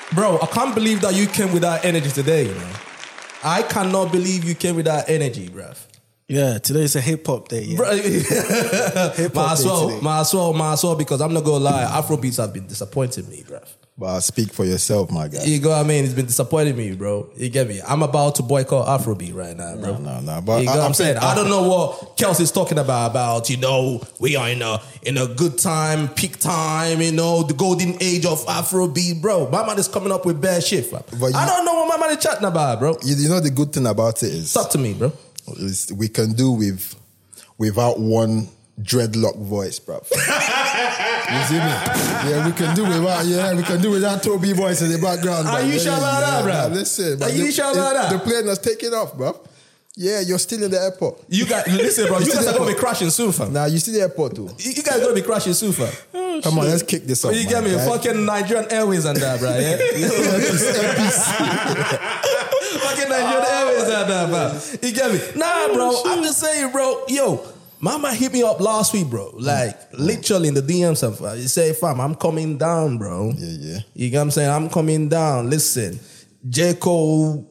Bro, I can't believe that you came with that energy today, you know. I cannot believe you came with that energy, bruv. Yeah, today is a hip-hop day, yeah. Might as well, because I'm not gonna lie, Afrobeats have been disappointing me, bruv. But speak for yourself, my guy. You know what I mean? It's been disappointing me, bro. You get me? I'm about to boycott Afrobeat right now, bro. No. But you know what I'm saying? I don't know what Kelsey's talking about, you know, we are in a good time, peak time, you know, the golden age of Afrobeat, bro. My man is coming up with bad shit, fam. I don't know what my man is chatting about, bro. You know the good thing about it is... Talk to me, bro. Is we can do without one dreadlock voice, bro. You see me? Yeah, we can do without Toby voice in the background. Are you sure about that, bro? Listen, are you sure about that? The plane has taken off, bro. Yeah, you're still in the airport. Listen, bro. You guys are gonna be crashing soon, fam. Nah, you see the airport too. You guys are gonna be crashing soon, fam. Oh, come on, let's kick this off. You get me? Right? Fucking Nigerian Airways and that, bro. Yeah. Fucking Nigerian Airways and that, bro. You get me? Nah, bro. I'm just saying, bro. Yo. Mama hit me up last week, bro. Like, literally in the DMs. He said, fam, I'm coming down, bro. Yeah. You get what I'm saying? I'm coming down. Listen, J. Cole,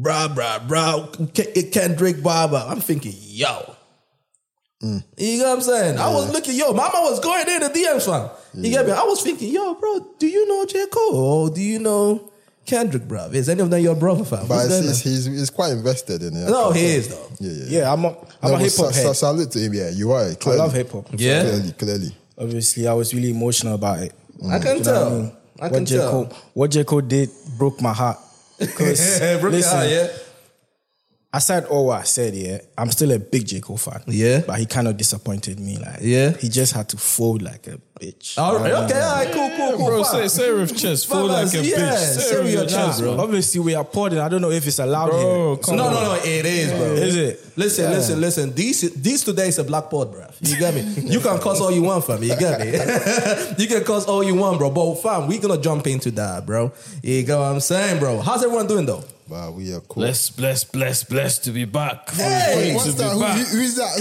Kendrick, Baba. I'm thinking, yo. You know what I'm saying? Yeah. I was looking, mama was going in the DMs, fam. You get me? I was thinking, yo, bro, do you know J. Cole? Or do you know Kendrick, bro? Is any of them your brother, fam? But he's quite invested in it. No, he is, though. Yeah, I'm a hip-hop head. Salute to him, yeah. You are. Clearly. I love hip-hop. Yeah? Clearly. Obviously, I was really emotional about it. I can tell. I can tell. What J. Cole did broke my heart. Because, listen, aside all what I said, yeah, I'm still a big J. Cole fan. Yeah. But he kind of disappointed me. Like, he just had to fold like a bitch. All right, okay, all right, cool. Bro, say it with chest. Fold like a bitch. Say it with your chest, bro. Obviously, we are podding. I don't know if it's allowed here. No, it is, bro. Is it? Listen. These today is a black pod, bro. You get me? You can cuss all you want, fam. You get me? You can cuss all you want, bro. But fam, we gonna jump into that, bro. You get what I'm saying, bro? How's everyone doing, though? Wow, we are cool. Blessed to be back. Hey, what's that? Who is that?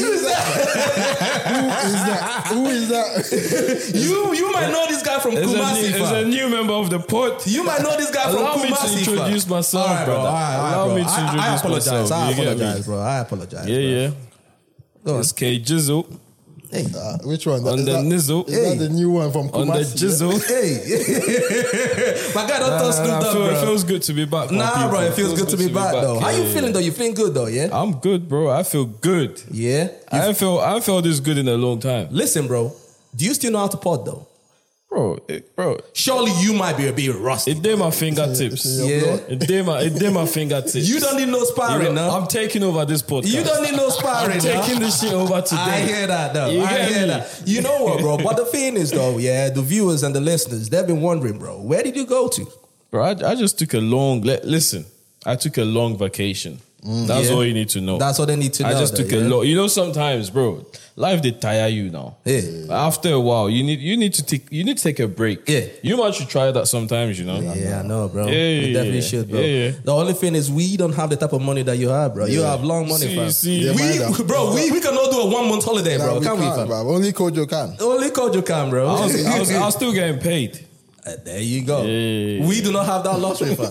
Who is that? You might know this guy from Kumasi, There's a new member of the pod. You might know this guy from Kumasi. Allow me to introduce myself, brother. Allow me to introduce myself. I apologize. Yeah. It's K Jizzle. Hey. Which one? On the Nizzle. Is that the new one from Kumasi? On the Jizzle. Hey. My guy, don't touch Snoop Dogg, bro. It feels good to be back. Nah, bro, it feels good to be back, though. How you feeling, though? You feeling good, though, yeah? I'm good, bro. I feel good. Yeah? I haven't felt this good in a long time. Listen, bro. Do you still know how to pod, though? Bro. Surely you might be a bit rusty. It did my fingertips. Yeah. It did my fingertips. You don't need no sparring, no? I'm taking over this podcast. You don't need no sparring, I'm taking this shit over today. I hear that, though. You I get hear me? that. You know what, bro? But the thing is, though, yeah, the viewers and the listeners, they've been wondering, bro, where did you go to? Bro, I just took a long... Listen, I took a long vacation. That's all you need to know. That's all they need to know. I just took a long... You know, sometimes, bro, life, they tire you now. Yeah. After a while, you need to take a break. Yeah. You might should try that sometimes, you know. Yeah, I know, bro. Yeah, you definitely should, bro. Yeah. The only thing is we don't have the type of money that you have, bro. You have long money, fam. We cannot do a 1 month holiday, bro. Can't we, fam? Only Kojo can. Only Kojo can, bro. I was still getting paid. There you go. Yeah. We do not have that luxury, fam.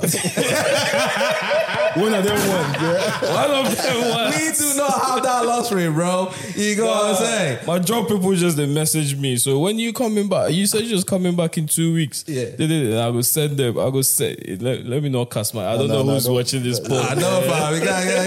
One of them won. One of them won. We do not have that luxury, bro. You know what I'm saying? My job people just they message me. So when you coming back, you said you're just coming back in 2 weeks. Yeah. I will send them. I will say, let me not cast my. I don't know who's watching this poll. I know, fam.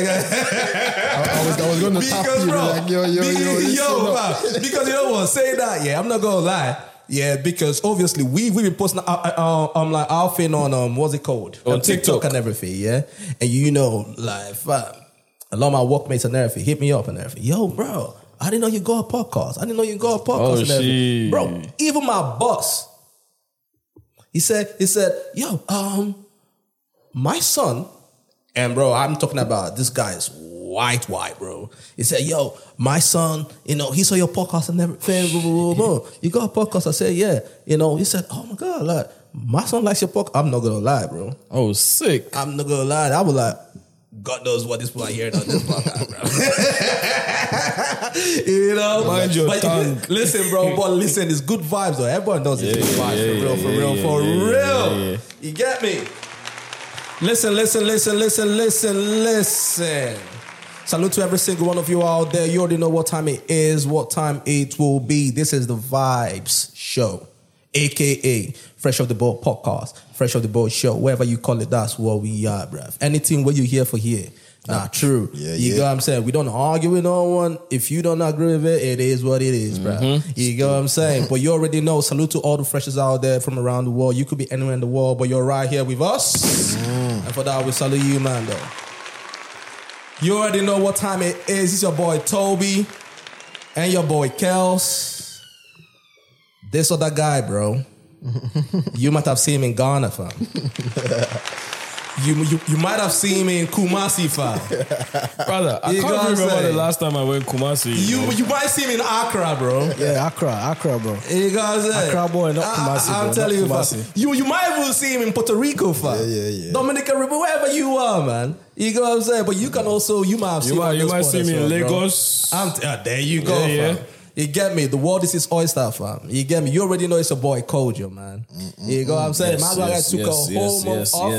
I was going to tap you, bro, like, yo, fam. Because you know what? Say that, yeah. I'm not gonna lie. Yeah, because obviously we've been posting like our thing on what's it called? On TikTok and everything, yeah. And you know, like a lot of my workmates and everything hit me up and everything. Yo, bro, I didn't know you got a podcast. And everything. Bro, even my boss, he said, yo, my son, and bro, I'm talking about this guy's white, bro. He said, yo, my son, you know, he saw your podcast and everything. You got a podcast? I said, yeah. You know, he said, oh my God, like, my son likes your podcast. I'm not going to lie, bro. Oh, sick. I'm not going to lie. I was like, God knows what this people are hearing on this podcast, bro. You know, mind your tongue. Listen, bro, but listen, it's good vibes though. Everyone knows it's good vibes, for real. You get me? Listen. Salute to every single one of you out there. You already know what time it is, what time it will be. This is the Vibes Show, aka Fresh Off the Boat Podcast, Fresh Off the Boat Show, wherever you call it, that's what we are, bruv. Anything what you hear for here. Nah, true. You know what I'm saying? We don't argue with no one. If you don't agree with it, it is what it is, bruv. You know what I'm saying? But you already know. Salute to all the freshers out there from around the world. You could be anywhere in the world, but you're right here with us. And for that, we salute you, man, though. You already know what time it is. It's your boy Toby and your boy Kels. This other guy, bro. You might have seen him in Ghana, fam. You might have seen me in Kumasi, fam. Brother, I can't remember the last time I went Kumasi. You might see me in Accra, bro. Yeah, Accra, bro. You guys say Accra boy, not Kumasi. I'm telling you, fam. You might even see him in Puerto Rico, fam. Yeah. Dominican Republic, wherever you are, man. You know what I'm saying? But you can also, you might have seen me. You might see me in Lagos. There you go, fam. You get me? The world is his oyster, fam. You get me? You already know it's a boy Kojo, man. You know what I'm saying? My guy took a whole month off.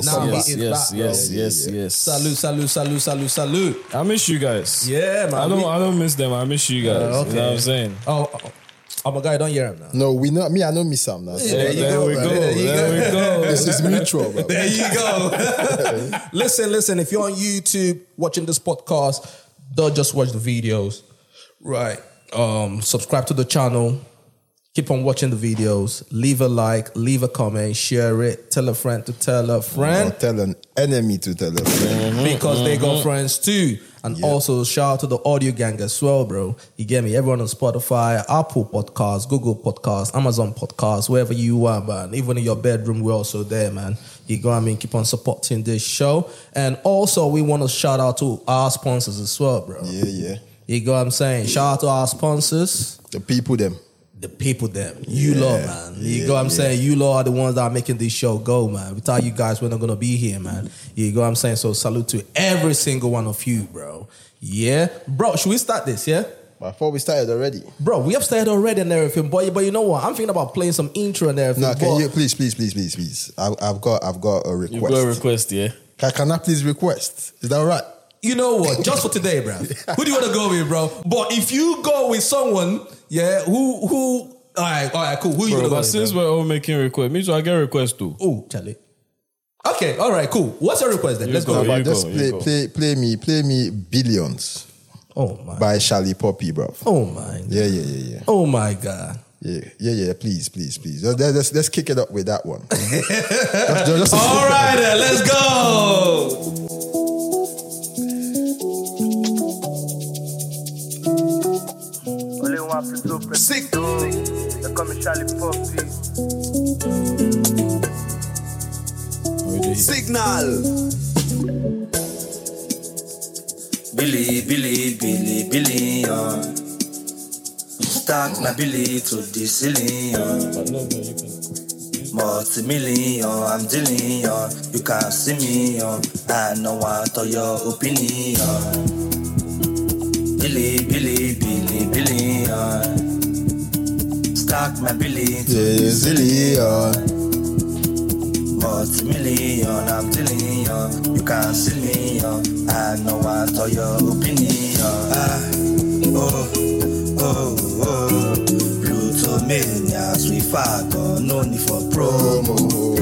Yes. Salute. I miss you guys. Yeah, man. I don't miss them. I miss you guys. Okay. You know what I'm saying? Oh my God, don't hear him now. No, I don't miss him now. There we go. This is mutual, bro. There you go. Listen, if you're on YouTube watching this podcast, don't just watch the videos. Right. Subscribe to the channel. Keep on watching the videos. Leave a like, leave a comment, share it, tell a friend to tell a friend. Tell an enemy to tell a friend. Because they got friends too. And also shout out to the audio gang as well, bro. You get me? Everyone on Spotify, Apple Podcasts, Google Podcasts, Amazon Podcasts, wherever you are, man. Even in your bedroom, we're also there, man. You go, I mean, keep on supporting this show. And also, we want to shout out to our sponsors as well, bro. Yeah. You go, I'm saying, shout out to our sponsors. The people, them. You lot, man. You go, I'm saying, you lot are the ones that are making this show go, man. Without you guys, we're not going to be here, man. You go, I'm saying, so salute to every single one of you, bro. Yeah? Bro, should we start this, yeah? I thought we started already. Bro, we have started already and everything, but you know what? I'm thinking about playing some intro and everything. No, can you, please. I've got a request. You've got a request, yeah? Can I please request? Is that all right? You know what? Just for today, bro. Who do you want to go with, bro? But if you go with someone, yeah, who all right, cool. Who you going to go with? Since we're all making requests, me too, I get a request too. Oh, Charlie. Okay, all right, cool. What's your request then? Let's go. Just play me Billions. Oh my. By Charlie Poppy, bro. Oh my. Yeah. Oh my God. Yeah. Please. Let's kick it up with that one. just all right, then. Let's go. Sick. They call me Charlie Poppy. Signal. Billion. Stack my Billy to the ceiling. Multi-million, I'm dealing. You can't see me. I know what your opinion. Billion. Stack my Billy to the zillion. Multi-million, I'm dealing. You can't see me. I know what your opinion. Plutomania, sweet father, no need for promo.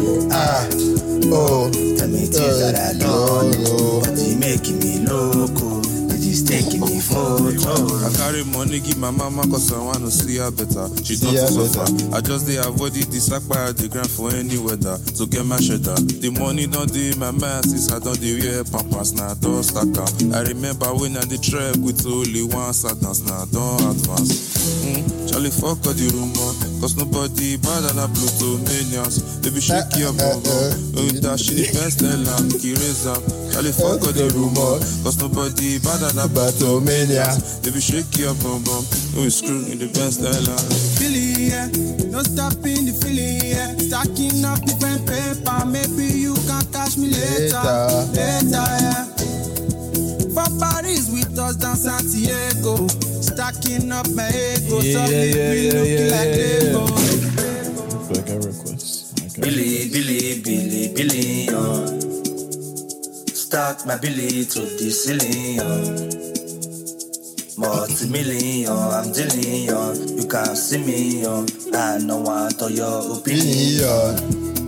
Tell me things that I don't know, but you making me loco. Taking me photo. I carry money, give my mama cause I wanna see her better. She don't suffer. I just avoid the sack by the ground for any weather to get my shredder. The money don't do my masses, I don't do wear pampas, now don't stack up. I remember when I did trek with only one sentence, now don't advance. Charlie fuck all the rumor, cause nobody better than Plutomanians. Baby shake your bum bum, that she the best land, raise up. Charlie fuck all the rumor, cause nobody better than Plutomanians. Baby shake your bum bum, we screw in the best land. Feeling, yeah, don't stop in the feeling, yeah. Stacking up different paper, maybe you can catch me later, yeah. From Paris with us down Santiago. up my ego. Suddenly looking like Lego. Billion. Stack my Billy to the ceiling. Multi-million, I'm dealing. You can't see me. I know what to your opinion.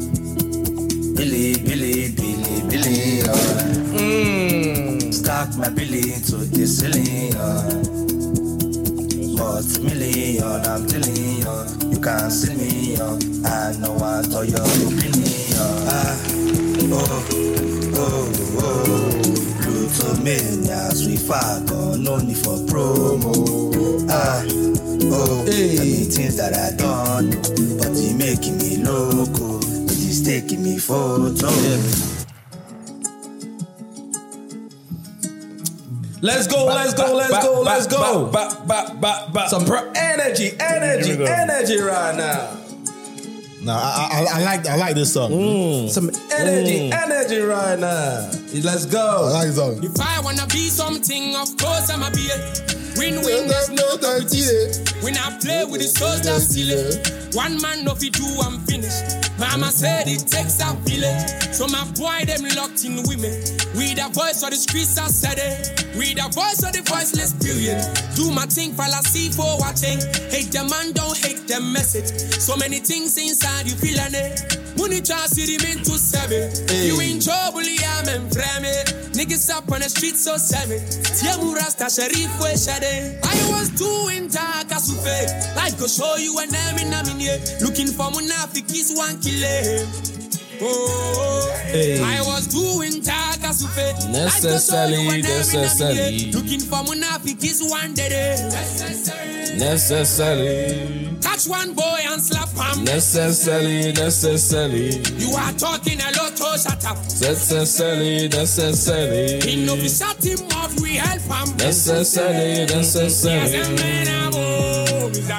Billion. Stack my Billy to the ceiling. Multi-million, I'm dealing. You can't see me. I know what to your opinion. Plutomanias, we fuck on, no need for promo. Many things that I don't know, but he making me loco. He's taking me photo. Let's go. Some energy right now. No, I like this song. Some energy right now. Let's go. I like the song. If I wanna be something, of course I'ma be it. Win-win, There's no competition. When I play with the souls that steal it. One man no fit do, I'm finished. Mama said it takes a village. So my boy them locked in women. With the voice of the streets I said it. With the voice of the voiceless period. Do my thing, fallacy for watching. Hate the man, don't hate the message. So many things inside you feeling it. Money chance you mean to seven. You in trouble, yeah, I'm frame. Niggas up on the street so seven. Tiamu Rasta Sharif we shade. I was doing Takasufe. Life go show you a name in a minute. Looking for Munafikis one killer. I was doing Takasufe. Necessarily. Looking for Munafikis one day. Necessarily. Catch one boy and slap him. Necessarily. You are talking a lot, oh shut up. Necessarily. He no be shut him off, we help him. Necessarily. Yes, a man, I'm Mr.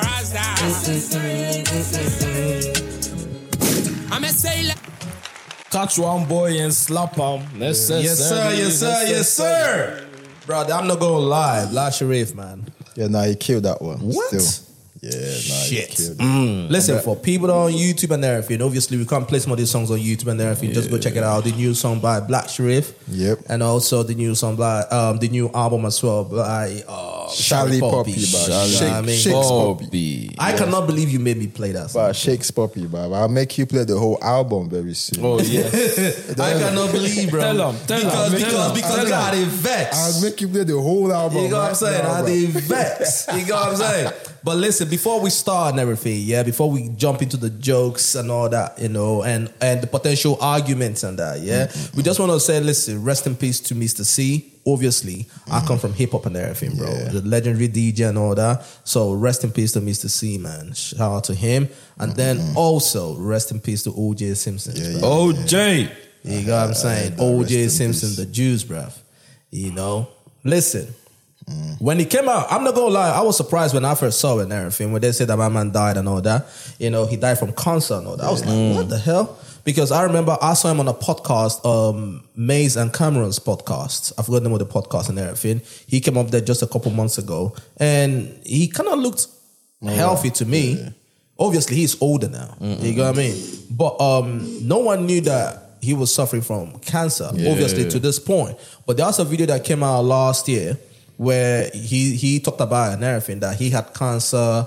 Rasta. I'm a sailor. Catch one boy and slap him. Necessarily. Yes, sir. Brother, I'm not gonna lie. Black Sharif, man. Yeah, nah, he killed that one. What? Still. Yeah, nah, Shit. he killed it. Listen, for people that are on YouTube and everything, obviously we can't play some of these songs on YouTube and everything. Just go check it out. The new song by Black Sharif. Yep. And also the new song by the new album as well by Shally Poppy, Shakes Poppy. I cannot believe you made me play that song. But Shakes Poppy, but I'll make you play the whole album very soon. Oh yeah. I cannot believe, bro. Tell him. Because I did vex. I'll make you play the whole album. You know what I'm saying? I did vex. You know what I'm saying? But listen, before we start and everything, before we jump into the jokes and all that, and the potential arguments and that, we just want to say, listen, rest in peace to Mr. C. Obviously, I come from hip hop and everything, bro. The legendary DJ and all that. So rest in peace to Mr. C, man. Shout out to him. And then also rest in peace to O.J. Simpson. OJ. You know what I'm saying? O.J. Simpson, the Jews, bruv. You know? Listen. When he came out, I'm not gonna lie, I was surprised when I first saw it and everything, when they said that my man died and all that. You know, he died from cancer and all that. I was like, what the hell? Because I remember I saw him on a podcast, Maze and Cameron's podcast. I forgot the name of the podcast and everything. He came up there just a couple months ago and he kind of looked healthy to me. Yeah. Obviously, he's older now. You know what I mean? But no one knew that he was suffering from cancer, obviously, to this point. But there was a video that came out last year where he talked about and everything, that he had cancer,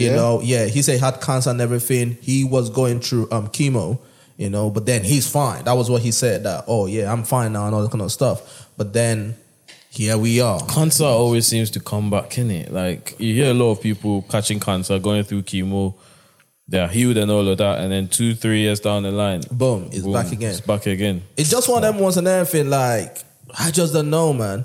he said he had cancer and everything. He was going through chemo, but then he's fine. That was what he said, that, I'm fine now and all that kind of stuff. But then here we are. Cancer always seems to come back, innit? Like, you hear a lot of people catching cancer, going through chemo, they're healed and all of that, and then 2-3 years down the line, boom, it's back again. It's back again. It's just one of them ones and everything, like, I just don't know, man.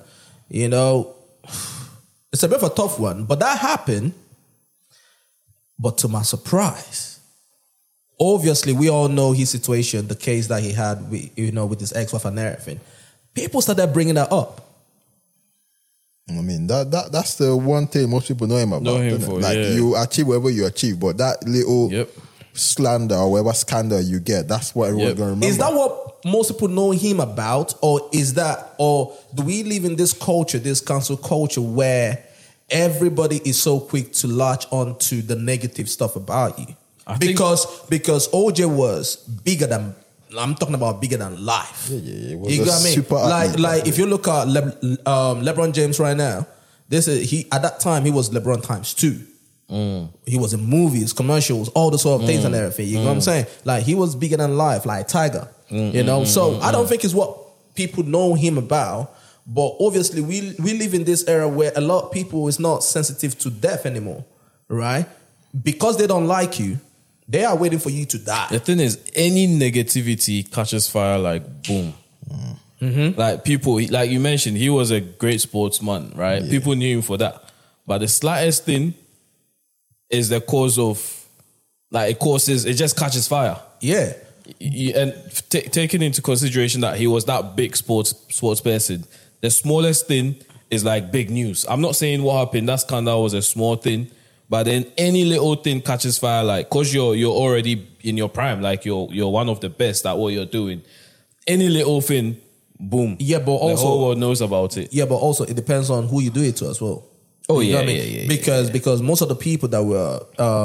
It's a bit of a tough one, but that happened. But to my surprise, obviously we all know his situation, the case that he had with his ex-wife and everything. People started bringing that up. I mean, that's the one thing most people know him about. You achieve whatever you achieve, but that little slander or whatever scandal you get, that's what everyone's going to remember. Is that what most people know him about, or do we live in this culture, this cancel culture, where everybody is so quick to latch on to the negative stuff about you. Because OJ was bigger than, I'm talking about bigger than life. Yeah. You got me? Like if you look at LeBron James right now, he at that time he was LeBron times 2. He was in movies, commercials, all the sort of things and everything. You know what I'm saying? Like he was bigger than life, like Tiger. You know? So I don't think it's what people know him about. But obviously we live in this era where a lot of people is not sensitive to death anymore. Right? Because they don't like you, they are waiting for you to die. The thing is, any negativity catches fire like boom. Like people, like you mentioned, he was a great sportsman, right? Yeah. People knew him for that. But the slightest thing is the cause of, like it just catches fire. Yeah. And taking into consideration that he was that big sports person, the smallest thing is like big news. I'm not saying what happened, that scandal was a small thing, but then any little thing catches fire, like, cause you're already in your prime, like you're one of the best at what you're doing. Any little thing, boom. Yeah, but also the whole world knows about it. Yeah, but also it depends on who you do it to as well. Oh, you know yeah, what I mean? yeah. Because most of the people that were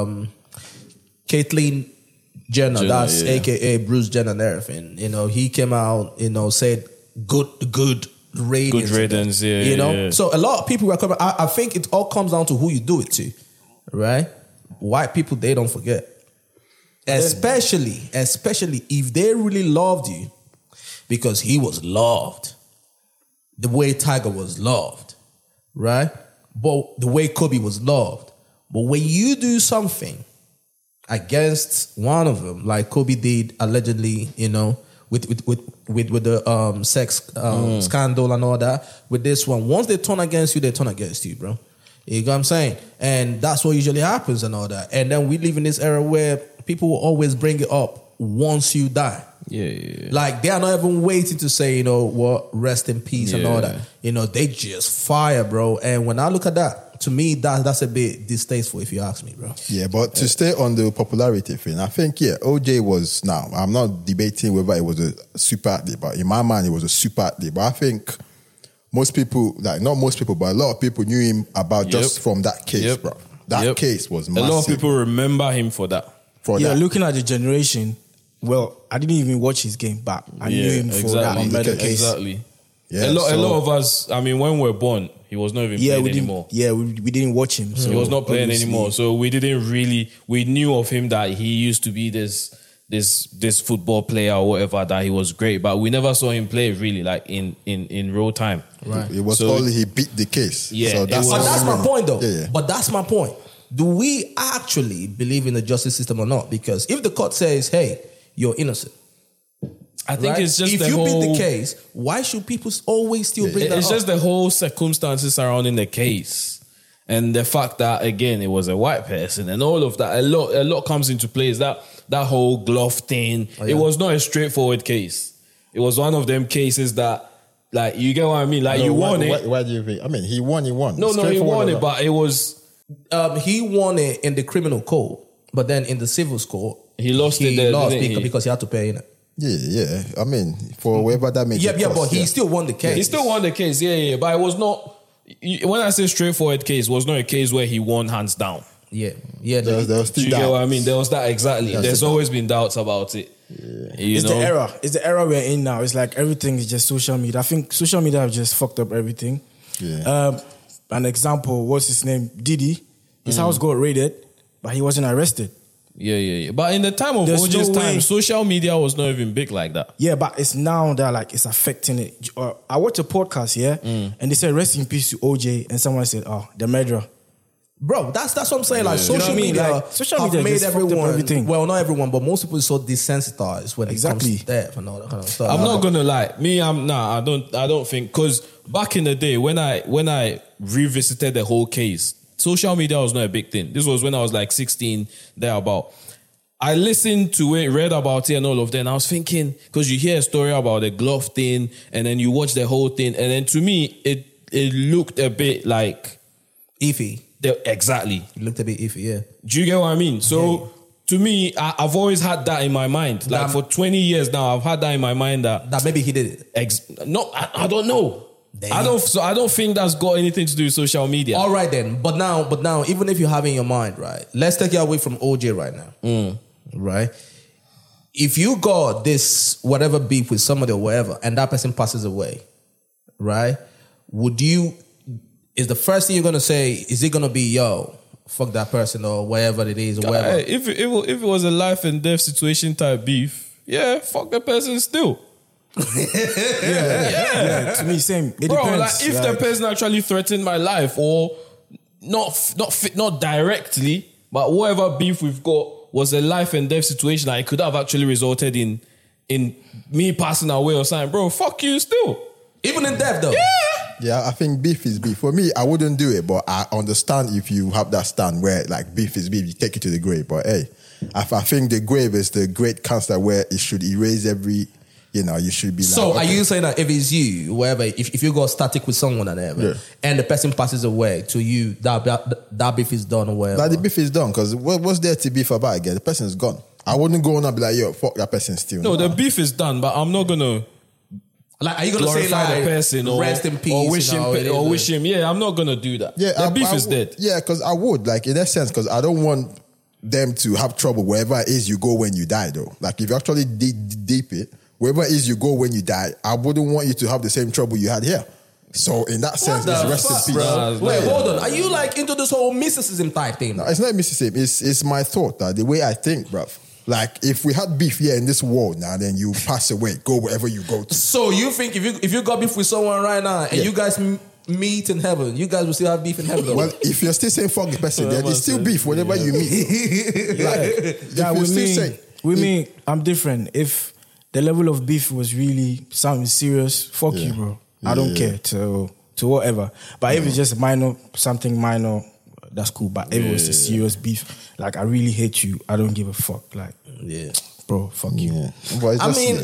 Caitlyn Jenner, that's AKA Bruce Jenner and everything, you know, he came out, you know, said good ratings. Good ratings, you know? So a lot of people were coming, I think it all comes down to who you do it to, right? White people, they don't forget. Especially if they really loved you, because he was loved the way Tiger was loved, right? But the way Kobe was loved. But when you do something against one of them, like Kobe did allegedly, you know, with the sex scandal and all that, with this one, once they turn against you, they turn against you, bro. You know what I'm saying? And that's what usually happens and all that. And then we live in this era where people will always bring it up once you die. Yeah. Like they are not even waiting to say, you know, what, rest in peace and all that. You know, they just fire, bro. And when I look at that, to me, that's a bit distasteful if you ask me, bro. Yeah, but to stay on the popularity thing, I think, OJ was, now, I'm not debating whether it was a super athlete, but in my mind, it was a super athlete. But I think most people, like not most people, but a lot of people knew him about just from that case, bro. That case was massive. A lot of people remember him for that. Looking at the generation, well, I didn't even watch his game, but I knew him for that murder case. Exactly. Yeah, a lot of us, I mean, when we were born, he was not even playing anymore. We didn't watch him. So he was not playing anymore. So we didn't really, we knew of him that he used to be this football player or whatever, that he was great, but we never saw him play really like in real time. Right. It was only he beat the case. Yeah. So but that's my point though. Yeah. But that's my point. Do we actually believe in the justice system or not? Because if the court says, hey, you're innocent, I think it's just if you beat the case, why should people always still bring that up? It's just the whole circumstances surrounding the case. And the fact that, again, it was a white person and all of that. A lot comes into play. Is that whole glove thing. It was not a straightforward case. It was one of them cases that, like, you get what I mean? Like, you won it. Why do you think? I mean, he won. No, he won it, but it was... he won it in the criminal court, but then in the civil court, he lost because he had to pay in it. Yeah. I mean, for whatever that makes it cost, but he still won the case. He still won the case, yeah. But it was not... When I say straightforward case, it was not a case where he won hands down. Yeah. There was still you doubts. Get what I mean? There was that, exactly. There's always been doubts about it. Yeah. It's the era we're in now. It's like everything is just social media. I think social media have just fucked up everything. Yeah. An example, what's his name? Diddy. His house got raided, but he wasn't arrested. Yeah. But in the time of OJ's time, social media was not even big like that. Yeah, but it's now that like it's affecting it. I watched a podcast, and they said rest in peace to OJ, and someone said, "Oh, the murderer." Bro, that's what I'm saying. Like social media, like, social media made everyone. Everything. Well, not everyone, but most people are so desensitized when it comes to death and all that kind of stuff. I'm not gonna lie. I don't think, because back in the day when I revisited the whole case, social media was not a big thing. This was when I was like 16, thereabout. I listened to it, read about it and all of that, and I was thinking, because you hear a story about the glove thing, and then you watch the whole thing, and then to me, it looked a bit like... iffy. Exactly. It looked a bit iffy, yeah. Do you get what I mean? So, to me, I've always had that in my mind. Like, for 20 years now, I've had that in my mind that... That maybe he did it. No, I don't know. I don't think that's got anything to do with social media. All right then, but now, even if you have in your mind, right? Let's take it away from OJ right now, right? If you got this whatever beef with somebody or whatever, and that person passes away, right? Is the first thing you're gonna say? Is it gonna be yo? Fuck that person or whatever it is or whatever. If it was a life and death situation type beef, yeah, fuck the person still. Yeah, to me, same. It Bro, depends. like if the person actually threatened my life or not directly, but whatever beef we've got was a life and death situation, like it could have actually resulted in me passing away or something. Bro, fuck you still. Even in death though. Yeah, I think beef is beef. For me, I wouldn't do it, but I understand if you have that stand where like beef is beef, you take it to the grave. But hey, I think the grave is the great cancer where it should erase every. You should be like... So are you saying that if it's you, whatever, if you go static with someone and whatever, and the person passes away to you, that beef is done or whatever? That the beef is done, because what's there to beef about again? The person is gone. I wouldn't go on and be like, yo, fuck that person still. No, the beef is done, but I'm not going to... Like, are you going to say like, the person or rest in peace? Or wish him... Yeah, I'm not going to do that. Yeah, the beef is dead. Yeah, because I would, like, in that sense, because I don't want them to have trouble wherever it is you go when you die, though. Like, if you actually deep it, wherever it is you go when you die, I wouldn't want you to have the same trouble you had here. So in that sense, it's rest in peace. Bro? Wait, hold on. Are you like into this whole mysticism type thing? No, it's not mysticism. It's my thought, the way I think, bruv. Like if we had beef here in this world now, then you pass away, go wherever you go to. So you think if you got beef with someone right now and you guys meet in heaven, you guys will still have beef in heaven? Well, if you're still saying fuck the person, then it's still beef whenever you meet. With me, I'm different. If the level of beef was really something serious, fuck you, bro. I don't care to whatever. But if it's just something minor, that's cool. But if it was a serious beef, like I really hate you, I don't give a fuck. Like, bro, fuck you. Well, I mean,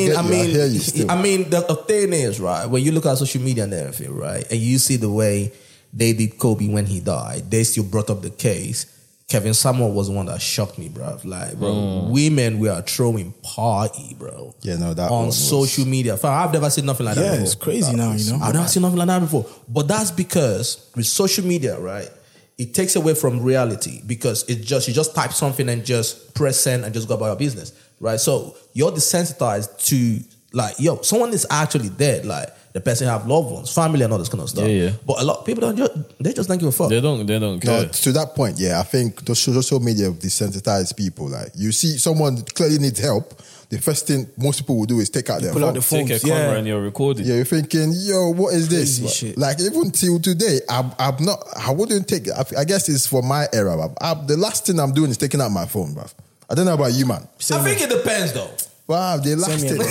the thing is, right, when you look at social media and everything, right, and you see the way they did Kobe when he died, they still brought up the case. Kevin Samuel was the one that shocked me, bro. Like, bro, women were throwing party, bro. Yeah, no, that on social media. I've never seen nothing like that before. Yeah, it's crazy now, you know. I've never seen nothing like that before. But that's because with social media, right, it takes away from reality because you just type something and just press send and just go about your business, right? So you're desensitized to like, yo, someone is actually dead, like. The person have loved ones, family, and all this kind of stuff. Yeah. But a lot of people they just don't give a fuck. They don't care. No, to that point, I think the social media desensitized people. Like you see someone clearly needs help, the first thing most people will do is take out their phone. Pull out the phone. Take a camera and you're recording. Yeah, you're thinking, yo, what is this? Shit. Like even till today, I wouldn't take it. I guess it's for my era, bruv. The last thing I'm doing is taking out my phone, bruv. I don't know about you, man. I think it depends though. Wow, they last it.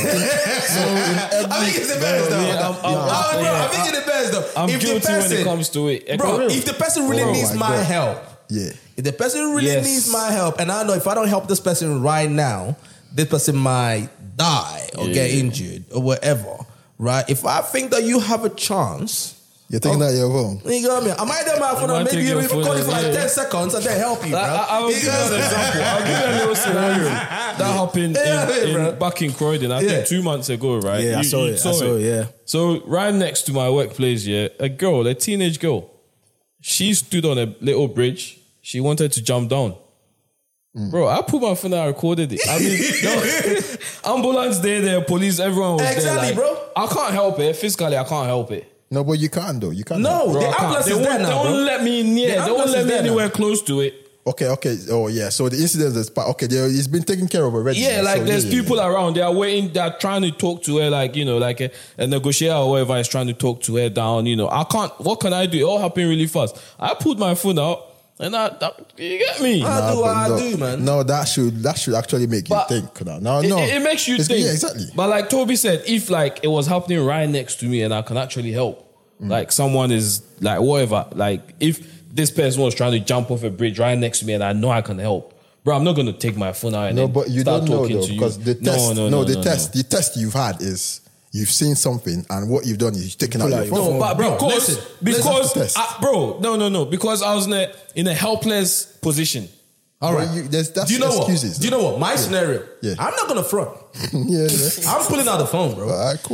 I think it depends though. I think it depends though. I'm guilty when it comes to it. Bro, if the person really needs my help, if the person really needs my help, and I know if I don't help this person right now, this person might die or get injured or whatever, right? If I think that you have a chance... You're taking out your phone. You got me. I might have my phone and maybe you even call it for like 10 seconds and then help you, bro. I'll give you an example. I'll give you a little scenario. That happened back in Croydon, I think 2 months ago, right? Yeah, I saw it, yeah. So right next to my workplace, a teenage girl, she stood on a little bridge. She wanted to jump down. Bro, I put my phone and I recorded it. I mean, ambulance there, police, everyone was there. Exactly, bro. I can't help it. Physically, I can't help it. No, but you can't though. You can't. No, the ambulance is there now, bro. They won't let me near. They won't let me anywhere close to it. Okay. Oh, yeah. So the incident is it's been taken care of already. Yeah, like there's people around. They are waiting. They are trying to talk to her, like like a negotiator or whatever is trying to talk to her down. I can't. What can I do? It all happened really fast. I pulled my phone out. And you get me? I do, man. No, that should actually make you think. No. It makes you think. Yeah, exactly. But like Toby said, if like it was happening right next to me and I can actually help, like someone is like whatever, like if this person was trying to jump off a bridge right next to me and I know I can help, bro, I'm not gonna take my phone out and but you start don't know talking though, to because you. The test you've had is you've seen something and what you've done is you've taken out your phone. No, but because because I was in a helpless position. All right. That's do you know excuses. Do you know what? My scenario. Yeah. I'm not gonna front. yeah. I'm pulling out the phone, bro. All right, cool.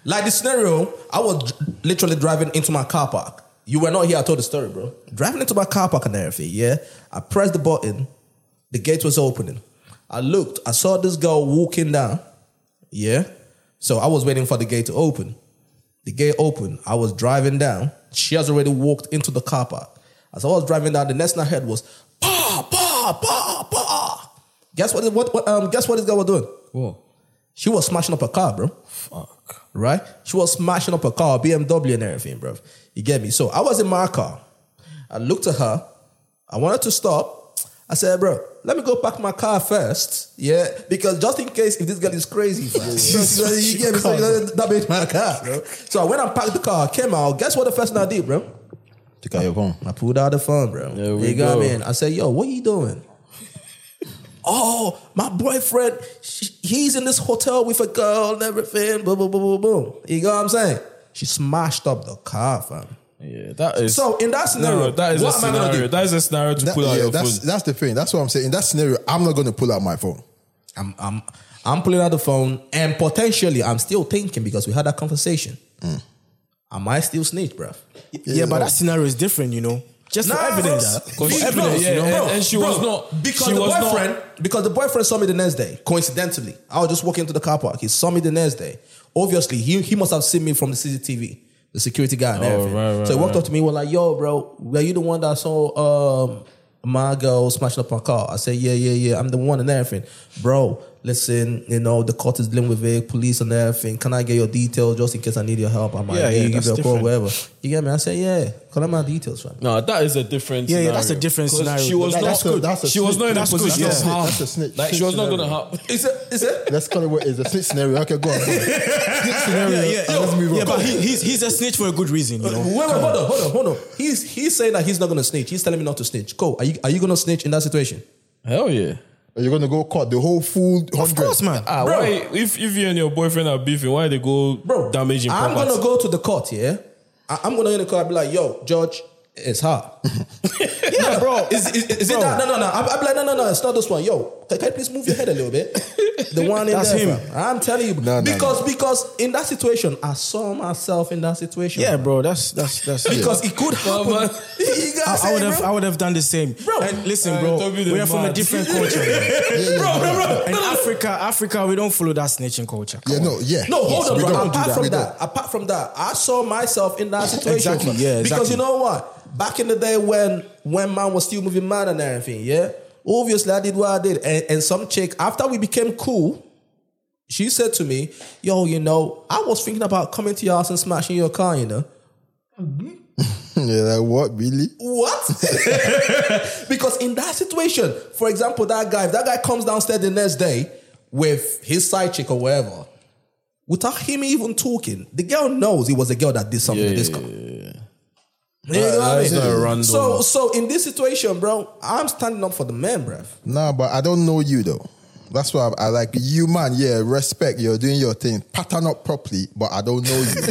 Like the scenario, I was literally driving into my car park. You were not here, I told the story, bro. Driving into my car park and everything, yeah? I pressed the button, the gate was opening. I looked, I saw this girl walking down, yeah? So I was waiting for the gate to open. The gate opened, I was driving down. She has already walked into the car park. As I was driving down, the next thing I heard was, pa, pa, pa, pa. Guess what this girl was doing? What? She was smashing up her car, bro. Fuck. Right? She was smashing up her car, BMW and everything, bro. You get me? So I was in my car. I looked at her. I wanted to stop. I said, bro, let me go park my car first. Yeah? Because just in case if this girl is crazy, bro. You get me? So that made my car, bro. So I went and parked the car, came out. Guess what the first thing I did, bro? Took out your phone. I pulled out the phone, bro. Yeah, you got me in. I said, yo, what are you doing? Oh, my boyfriend, he's in this hotel with a girl and everything. Boom, boom, boom, boom, boom. You know what I'm saying? She smashed up the car, fam. Yeah, that is. So in that scenario, that is what a am I gonna scenario. do? That is a scenario to pull out your phone. That's the thing. That's what I'm saying. In that scenario, I'm not going to pull out my phone. I'm pulling out the phone, and potentially I'm still thinking because we had that conversation. I might still snitch, bro. Yeah, but that scenario is different, you know. Just for evidence. For evidence, you know? and she was not because she the was boyfriend because the boyfriend saw me the next day. Coincidentally, I was just walking into the car park. He saw me the next day. Obviously, he must have seen me from the CCTV, the security guy and everything. Right, so he walked up to me, was like, "Yo, bro, were you the one that saw my girl smashing up my car?" I said, "Yeah, I'm the one and everything, bro." Listen, you know, the court is dealing with it, police and everything. Can I get your details just in case I need your help? I might give you a call, whatever. You get me? I said, yeah, collect my details, fam. No, that is a different scenario. Yeah, that's a different scenario. She was She was not in a position to harm. That's a snitch. Like, she was not going to harm. Is it? Let's call it what is a snitch scenario. Okay, go on. Snitch scenario. Let's move on. Yeah, but he's a snitch for a good reason, you know. Wait, hold on. He's saying that he's not going to snitch. He's telling me not to snitch. Cool. Are you going to snitch in that situation? Hell yeah. You're going to go court the whole full 100. Of course, man. Bro, why, if you and your boyfriend are beefing, why they go damaging property? I'm going to go to the court, yeah? I'm going to go to the court and be like, yo, Judge, it's her. Yeah, bro. Is it that? No. I'm like, no, it's not this one. Yo, can you please move your head a little bit? The one in That's there, him. fam. I'm telling you. Because in that situation, I saw myself in that situation. Yeah, bro, that's because it could happen. I would have done the same. Bro. And listen, bro, we are from a different culture. Bro. In Africa, we don't follow that snitching culture. No, hold on, bro. Apart from that, I saw myself in that situation. Exactly, yeah, Because you know what? Back in the day when man was still moving mad and everything, yeah? Obviously, I did what I did. And some chick, after we became cool, she said to me, yo, you know, I was thinking about coming to your house and smashing your car, you know? Yeah, like what? Really? What? Because in that situation, for example, if that guy comes downstairs the next day with his side chick or whatever, without him even talking, the girl knows it was the girl that did something to this car. You know what I mean? So in this situation, bro, I'm standing up for the man, bro. Nah, but I don't know you though. That's why I like you, man. Yeah, respect. You're doing your thing. Pattern up properly, but I don't know you.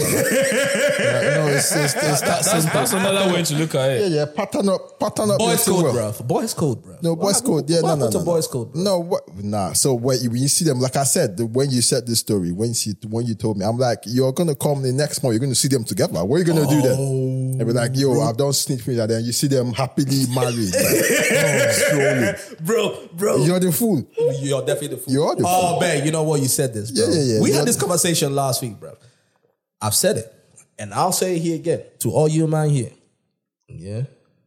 It's that simple. That's another way to look at it. Yeah. Pattern up. Boys code, bro. Boys code, bro. No, boys code. Yeah, no. Boys code, bro? No, what? Nah. So when you see them, like I said, when you said this story, when you told me, I'm like, you're gonna come the next month. You're gonna see them together. What are you gonna do then? And be like, yo, I've done snitch me that. Then you see them happily married, strolling. Bro. You're the fool. You're definitely the fool. You're the fool. Oh, man, you know what? You said this, bro. Yeah. We had this conversation last week, bro. I've said it, and I'll say it here again to all you man here. Yeah.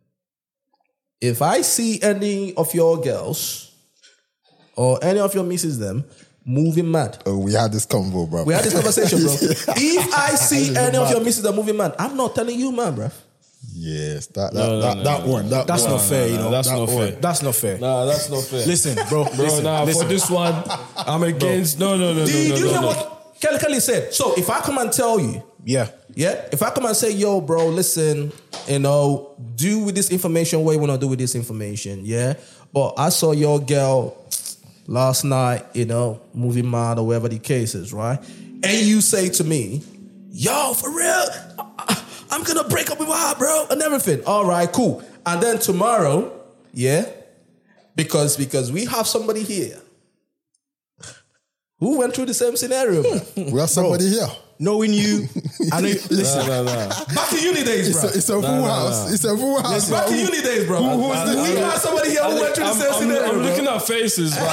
If I see any of your girls or any of your misses them moving mad. Oh, we had this convo, bro. We had this conversation, bro. If I see any of your misses that moving mad, I'm not telling you, man, bro. Yes, that one. That's not fair, you know. That's not fair. That's not fair. Nah, that's not fair. Listen, bro. For this one, I'm against. No. Do you hear what Kelly said? So if I come and tell you, yeah, if I come and say, yo, bro, listen, you know, do with this information what you want to do with this information, yeah? But I saw your girl last night, you know, moving mad or whatever the case is, right? And you say to me, yo, for real, I'm going to break up with her, bro, and everything. All right, cool. And then tomorrow, yeah, because we have somebody here who went through the same scenario, man. We have somebody here. knowing you, I know. Listen, back in uni days, bro. It's a full house. It's a full house. Back in uni days, bro. We had somebody here who went through the same scenario. I'm looking at faces, but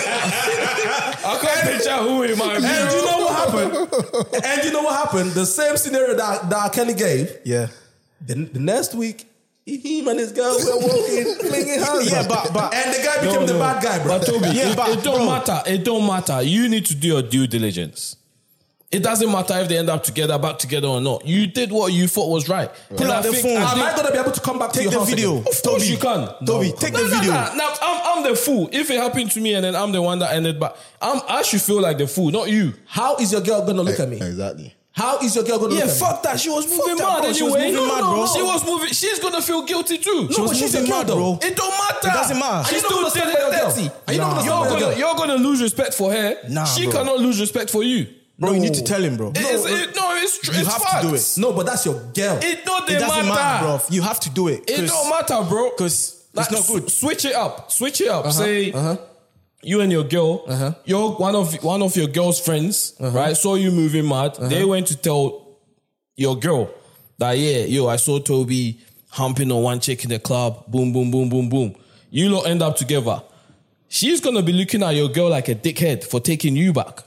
I can't picture who it might be. And you know what happened? The same scenario that Kelly gave. yeah. The next week, him and his girl were walking, flinging hands. Yeah, but and the guy became the bad guy, bro. But Toby, Yeah, it don't matter. It don't matter. You need to do your due diligence. It doesn't matter if they end up back together or not. You did what you thought was right. Pull out the phone. Am I gonna be able to come back to Take your the house video. again? Of course you can. Toby, take the video. Now I'm the fool. If it happened to me and then I'm the one that ended back, I should feel like the fool, not you. How is your girl gonna look at me? Exactly. How is your girl gonna look at me? Fuck that. She was moving Mad mad. She was anyway. moving mad, bro. She was moving. She's gonna feel guilty too. She was moving mad, bro. It don't matter. It doesn't matter. She Are you still not did gonna stand by your it girl? dirty. Are you not gonna stand by your girl? You're gonna lose respect for her. Nah, she bro. cannot lose respect for you. Bro, you need to tell him, bro. It's true. You It's have facts. to do it. No, but that's your girl. It don't It doesn't matter, bro. You have to do it. It don't matter, bro. Because Like, it's not good. Switch it up. Say you and your girl, your one of your girl's friends, right? Saw you moving mad. They went to tell your girl that I saw Toby humping on one chick in the club. Boom, boom, boom, boom, boom. You lot end up together. She's gonna be looking at your girl like a dickhead for taking you back.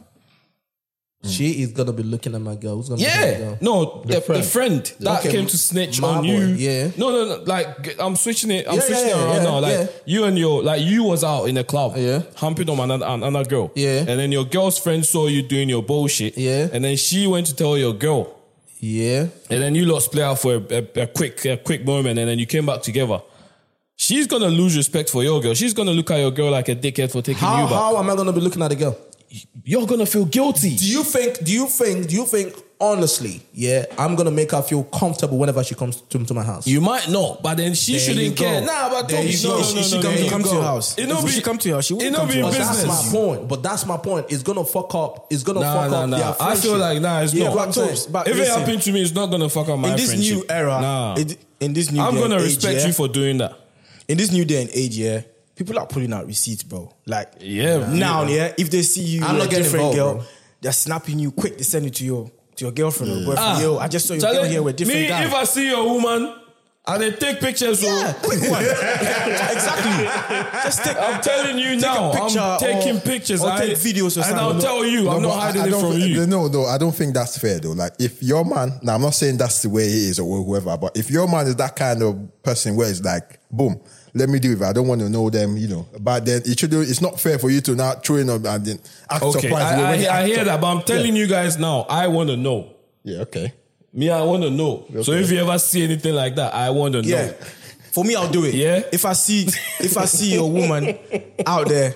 She is gonna be looking at my girl. Who's gonna be looking at my girl? No, the friend that Okay, came to snitch my on boy, you. yeah. No. Like I'm switching it. I'm Yeah, switching it yeah, around yeah, now. Like yeah. you and you was out in the club, Yeah. humping on another girl. Yeah. And then your girl's friend saw you doing your bullshit. Yeah. And then she went to tell your girl. Yeah. And then you lot split out for a quick moment, and then you came back together. She's gonna lose respect for your girl. She's gonna look at your girl like a dickhead for taking you back. How am I gonna be looking at the girl? You're gonna feel guilty. Do you think honestly, I'm gonna make her feel comfortable whenever she comes to my house? You might not, but then she There shouldn't you go. care. Nah, but There Toby, you go. no, She no, come no, to come no. to your house. It not If be- she come to your house, she won't it come not to be your house. That's business. my point. But that's my point. It's gonna fuck up. It's gonna Nah, fuck nah, up nah. their I friendship. feel like it's Yeah, not. what I'm saying. But If it listen, happened to me, it's not gonna fuck up my in this friendship. new era, Nah. in this new I'm day gonna and respect age, you for doing that. in this new day and age, people are pulling out receipts, bro. Like Yeah, if they see you I'm with not a getting different involved, girl, bro. they're snapping you quick. They send it to your girlfriend or boyfriend. Yo, I just saw your girl here with different guys. If I see your woman and they take pictures, Quick one. Exactly. Just take. I'm telling you now, picture I'm taking or- pictures. or take videos or and I'll something. tell you, I'm No, not but hiding I it don't from think- you. No, I don't think that's fair though. Like if your man, now I'm not saying that's the way he is or whoever, but if your man is that kind of person where it's like, boom, let me do it. I don't want to know them, But then it's not fair for you to now throw in and then act Okay, surprised. I hear that, but I'm telling you guys now, I want to know. Yeah, okay. Me, I want to know. So if you ever see anything like that, I want to know. Yeah. For me, I'll do it. Yeah. If I see your woman out there,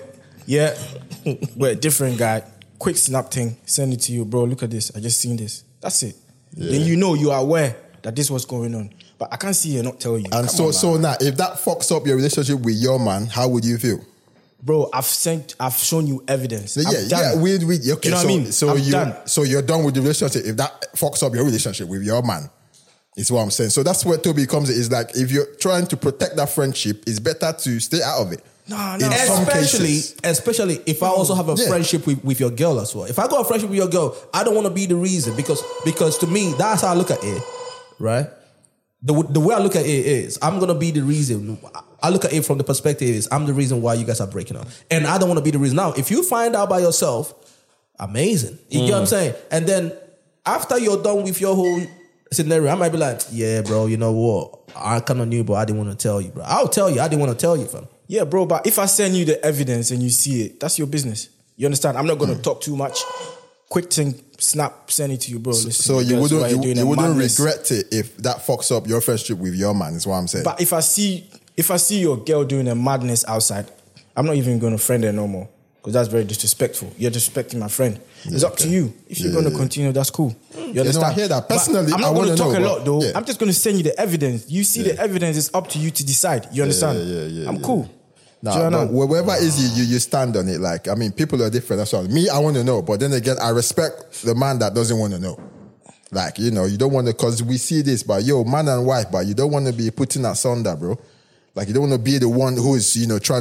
with a different guy, quick snap thing, send it to you, bro. Look at this. I just seen this. That's it. Then you are aware that this was going on. But I can't see you and not tell you. And Come on, so man. now, if that fucks up your relationship with your man, how would you feel? Bro, I've shown you evidence. Yeah, I've done. okay. You know what I mean? So I'm done. So you're done with the relationship if that fucks up your relationship with your man. Is what I'm saying. So that's where Toby comes in. Is like if you're trying to protect that friendship, it's better to stay out of it. No. In some cases. Especially if I also have a friendship with your girl as well. If I got a friendship with your girl, I don't want to be the reason because to me, that's how I look at it, right? The way I look at it is, I'm going to be the reason. I look at it from the perspective is, I'm the reason why you guys are breaking up. And I don't want to be the reason. Now, if you find out by yourself, amazing. You get what I'm saying? And then after you're done with your whole scenario, I might be like, yeah, bro, you know what? I kind of knew, but I didn't want to tell you, bro. I'll tell you. I didn't want to tell you, fam. Yeah, bro, but if I send you the evidence and you see it, that's your business. You understand? I'm not going to talk too much. Quick thing, snap, send it to you, bro. Listen, So you that's why you're wouldn't doing you a wouldn't madness. regret it if that fucks up your friendship with your man. Is what I'm saying. But if I see your girl doing a madness outside, I'm not even going to friend her no more because that's very disrespectful. You're disrespecting my friend. It's up to you. If you're going to continue, that's cool. You understand? I hear that. Personally, But I'm I not going wanna to talk know, a but- lot though. yeah. I'm just going to send you the evidence. You see the evidence. It's up to you to decide. You understand? I'm cool. Do you Nah, know? but wherever it is you stand on it. Like, I mean, people are different. That's all. Me, I want to know. But then again, I respect the man that doesn't want to know. Like, you don't want to, because we see this, but man and wife, but you don't want to be putting that asunder, bro. Like, you don't want to be the one who is, trying to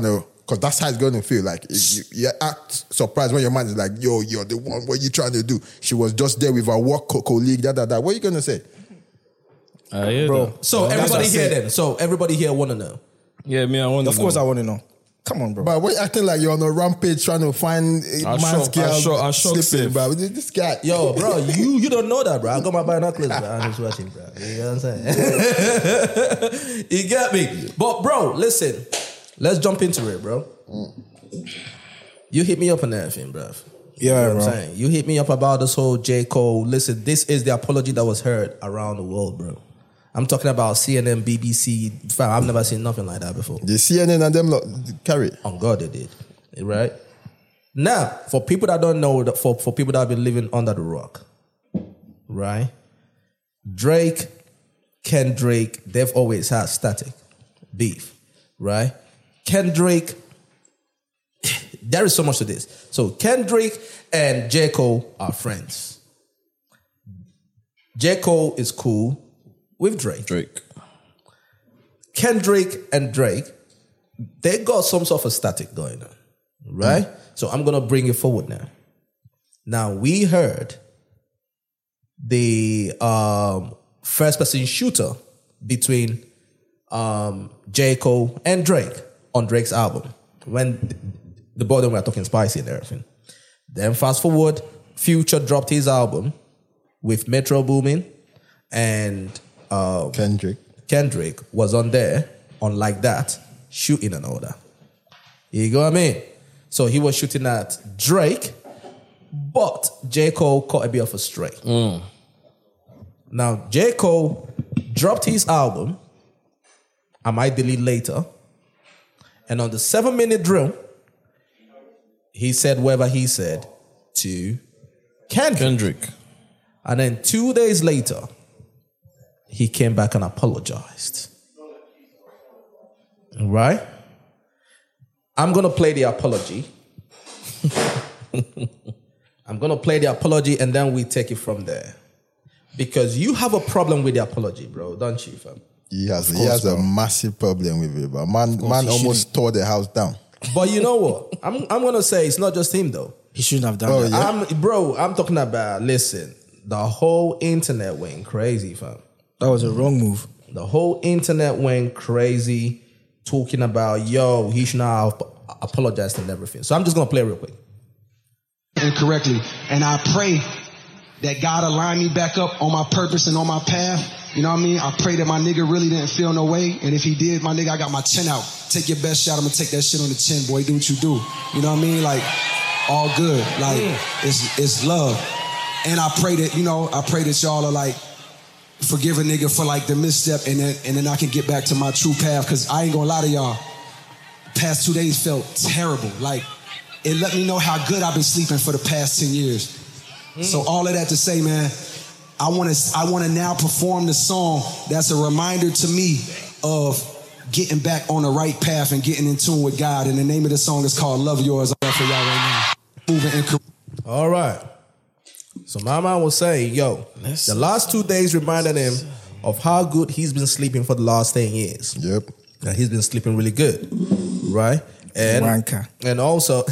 because that's how it's going to feel. Like you act surprised when your man is like, yo, you're the one. What are you trying to do? She was just there with her work colleague. What are you gonna say? Bro. So everybody here then. So everybody here want to know. Yeah, me, I want to know. Of course I want to know. Come on, bro. But why you acting like you're on a rampage trying to find man's girl I'll shock slipping, bro? This guy. Yo, bro, you don't know that, bro. I got my binoculars, bro. I'm just watching, bro. You know what I'm saying? You get me? But, bro, listen. Let's jump into it, bro. You hit me up on everything, bro. Yeah, you know bro. what I'm saying? You hit me up about this whole J. Cole. Listen, this is the apology that was heard around the world, bro. I'm talking about CNN, BBC. Fam, I've never seen nothing like that before. The CNN and them lot carry it. On God, they did. Right? Now, for people that don't know, for people that have been living under the rock, right? Drake, Kendrick, they've always had static beef, right? Kendrick, there is so much to this. So Kendrick and J. Cole are friends. J. Cole is cool with Drake. Kendrick and Drake, they got some sort of static going on, right? So I'm going to bring it forward now. Now, we heard the first-person shooter between J. Cole and Drake on Drake's album when the both of them were talking spicy and everything. Then fast forward, Future dropped his album with Metro Boomin and Kendrick was on there on Like That, shooting and all that. You go what I mean? So he was shooting at Drake, but J. Cole caught a bit of a stray. Now, J. Cole dropped his album, I Might Delete Later, and on the 7-minute drill, he said whatever he said to Kendrick. And then 2 days later, he came back and apologized. Right? I'm going to play the apology. I'm going to play the apology and then we take it from there. Because you have a problem with the apology, bro, don't you, fam? He has a massive problem with it, bro. Man almost tore the house down. But you know what? I'm going to say it's not just him, though. He shouldn't have done that. Yeah? I'm talking about, listen, the whole internet went crazy, fam. That was a wrong move. The whole internet went crazy talking about, yo, he should not have apologized and everything. So I'm just going to play real quick. Incorrectly. And I pray that God align me back up on my purpose and on my path. You know what I mean? I pray that my nigga really didn't feel no way. And if he did, my nigga, I got my chin out. Take your best shot. I'm going to take that shit on the chin, boy. Do what you do. You know what I mean? Like, all good. Like, it's love. And I pray that, y'all are like, forgive a nigga for like the misstep and then I can get back to my true path. Cause I ain't gonna lie to y'all. Past 2 days felt terrible. Like, it let me know how good I've been sleeping for the past 10 years. So all of that to say, man, I wanna now perform the song that's a reminder to me of getting back on the right path and getting in tune with God. And the name of the song is called Love Yours. I'm for y'all right now. Moving in. All right. So my man was saying, yo, the last 2 days reminded him of how good he's been sleeping for the last 10 years. Yep. And he's been sleeping really good. Right? And also,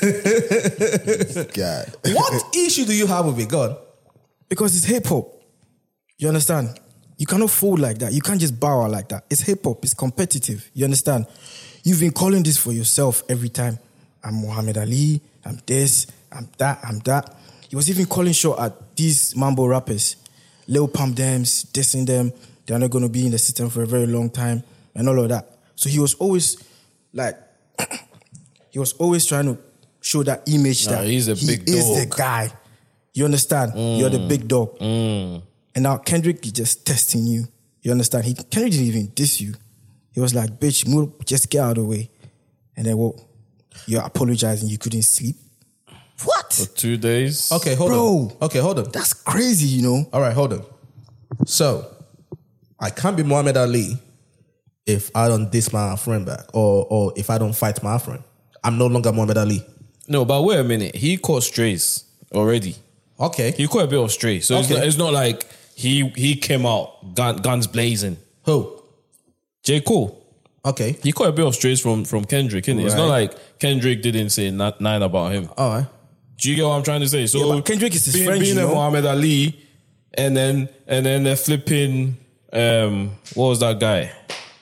God. What issue do you have with it, God? Because it's hip hop. You understand? You cannot fold like that. You can't just bow out like that. It's hip hop. It's competitive. You understand? You've been calling this for yourself every time. I'm Muhammad Ali. I'm this. I'm that. I'm that. He was even calling shot at these mambo rappers. Lil Pump Dems, dissing them. They're not going to be in the system for a very long time. And all of that. So he was always like, he was always trying to show that image that he's a big dog. He is the guy. You understand? You're the big dog. And now Kendrick is just testing you. You understand? Kendrick didn't even diss you. He was like, bitch, move, just get out of the way. And then what? You're apologizing you couldn't sleep? What? For 2 days? Okay, hold on. Okay, hold on. That's crazy, you know? All right, hold on. So, I can't be Muhammad Ali if I don't diss my friend back or if I don't fight my friend. I'm no longer Muhammad Ali. No, but wait a minute. He caught strays already. Okay. He caught a bit of strays. So it's not like he came out guns blazing. Who? J. Cole. Okay. He caught a bit of strays from Kendrick, innit? It's not like Kendrick didn't say nine about him. All right. Do you get what I'm trying to say? So but Kendrick is his friend, being you a know? Muhammad Ali, and then they're flipping. What was that guy?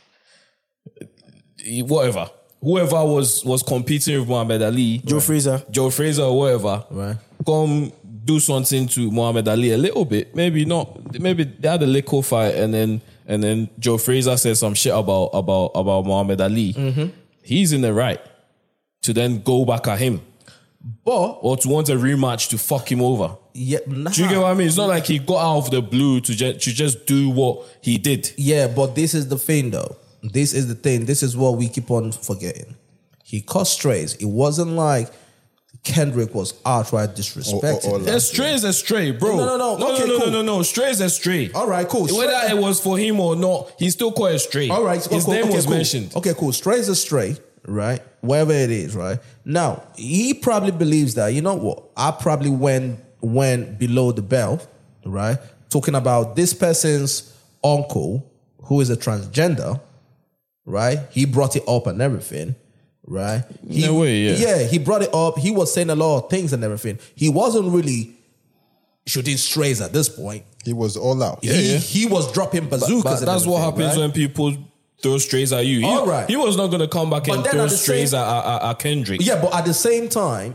Whatever. Whoever was competing with Muhammad Ali, Joe Frazier or whatever, Right. come do something to Muhammad Ali a little bit. Maybe not. Maybe they had a little fight, and then Joe Frazier said some shit about Muhammad Ali. Mm-hmm. He's in the right to then go back at him, or to want a rematch to fuck him over. Yeah, nah. Do you get what I mean? It's not like he got out of the blue to just do what he did. Yeah, but this is the thing, though. This is the thing. This is what we keep on forgetting. He caught strays. It wasn't like Kendrick was outright disrespected. A stray is a stray, bro. No. Stray is a stray. All right, cool. Whether it was for him or not, he still caught a stray. All right, his name was mentioned. Okay, cool. Stray is a stray, right? Wherever it is, right? Now, he probably believes that, you know what? I probably went below the belt, right? Talking about this person's uncle, who is a transgender, right? He brought it up and everything, right? No way, yeah. Yeah, he brought it up. He was saying a lot of things and everything. He wasn't really shooting strays at this point. He was all out. He was dropping bazookas. But that's what happens right? when people throw strays at you. All right. He was not going to come back But and then throw at the strays same- at Kendrick. Yeah, but at the same time,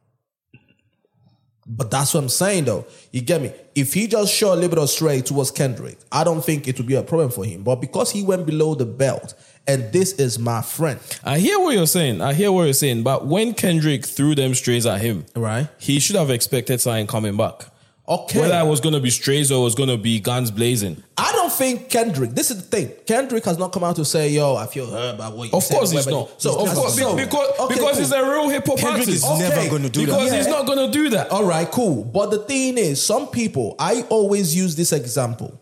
but that's what I'm saying though. You get me? If he just shot a little bit of stray towards Kendrick, I don't think it would be a problem for him. But because he went below the belt, and this is my friend. I hear what you're saying. But when Kendrick threw them strays at him, right, he should have expected something coming back. Okay. Whether it was going to be strays or it was going to be guns blazing. I don't think Kendrick, this is the thing. Kendrick has not come out to say, yo, I feel hurt about what you said. Of course he's not. So, because he's a real hip-hop Kendrick artist. is never going to do that. Because he's not going to do that. All right, cool. But the thing is, some people, I always use this example.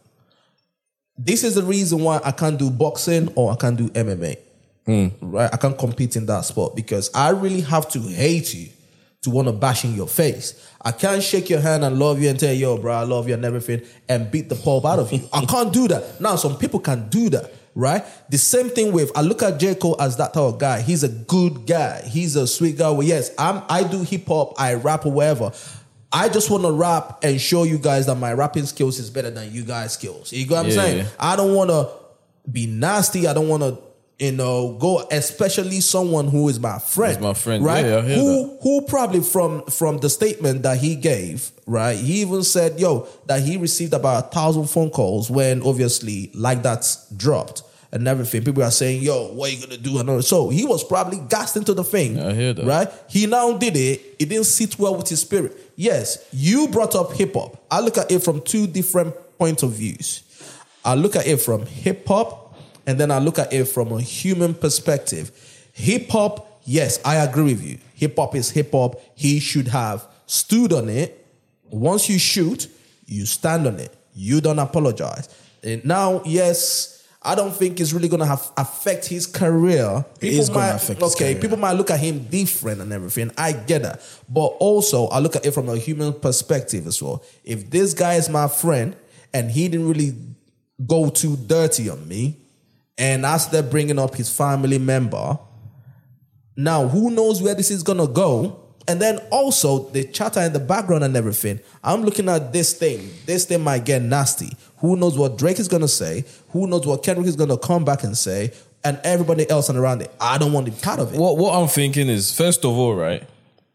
This is the reason why I can't do boxing or I can't do MMA. Right? I can't compete in that sport because I really have to hate you to want to bash in your face. I can't shake your hand and love you and tell you, yo, bro, I love you and everything and beat the pulp out of you. I can't do that. Now, some people can do that, right? The same thing with, I look at J. Cole as that type of guy. He's a good guy. He's a sweet guy. Well, yes, I do hip hop, I rap or whatever. I just want to rap and show you guys that my rapping skills is better than you guys' skills. You know what I'm saying? Yeah. I don't want to be nasty. I don't want to, go, especially someone who is my friend. He's my friend, right? Yeah, I hear that. Who probably from the statement that he gave, right? He even said, that he received about 1,000 phone calls when obviously like that's dropped and everything. People are saying, what are you gonna do? And so he was probably gassed into the thing. I hear that. Right? He now did it. It didn't sit well with his spirit. Yes, you brought up hip hop. I look at it from two different points of views. I look at it from hip hop. And then I look at it from a human perspective. Hip hop, yes, I agree with you. Hip hop is hip hop. He should have stood on it. Once you shoot, you stand on it. You don't apologize. And now, yes, I don't think it's really going to affect his career. It is going to affect his career. People might look at him different and everything. I get that. But also, I look at it from a human perspective as well. If this guy is my friend and he didn't really go too dirty on me, and as they're bringing up his family member, now who knows where this is going to go? And then also the chatter in the background and everything. I'm looking at this thing. This thing might get nasty. Who knows what Drake is going to say? Who knows what Kendrick is going to come back and say? And everybody else around it. I don't want to be part of it. What I'm thinking is, first of all, right,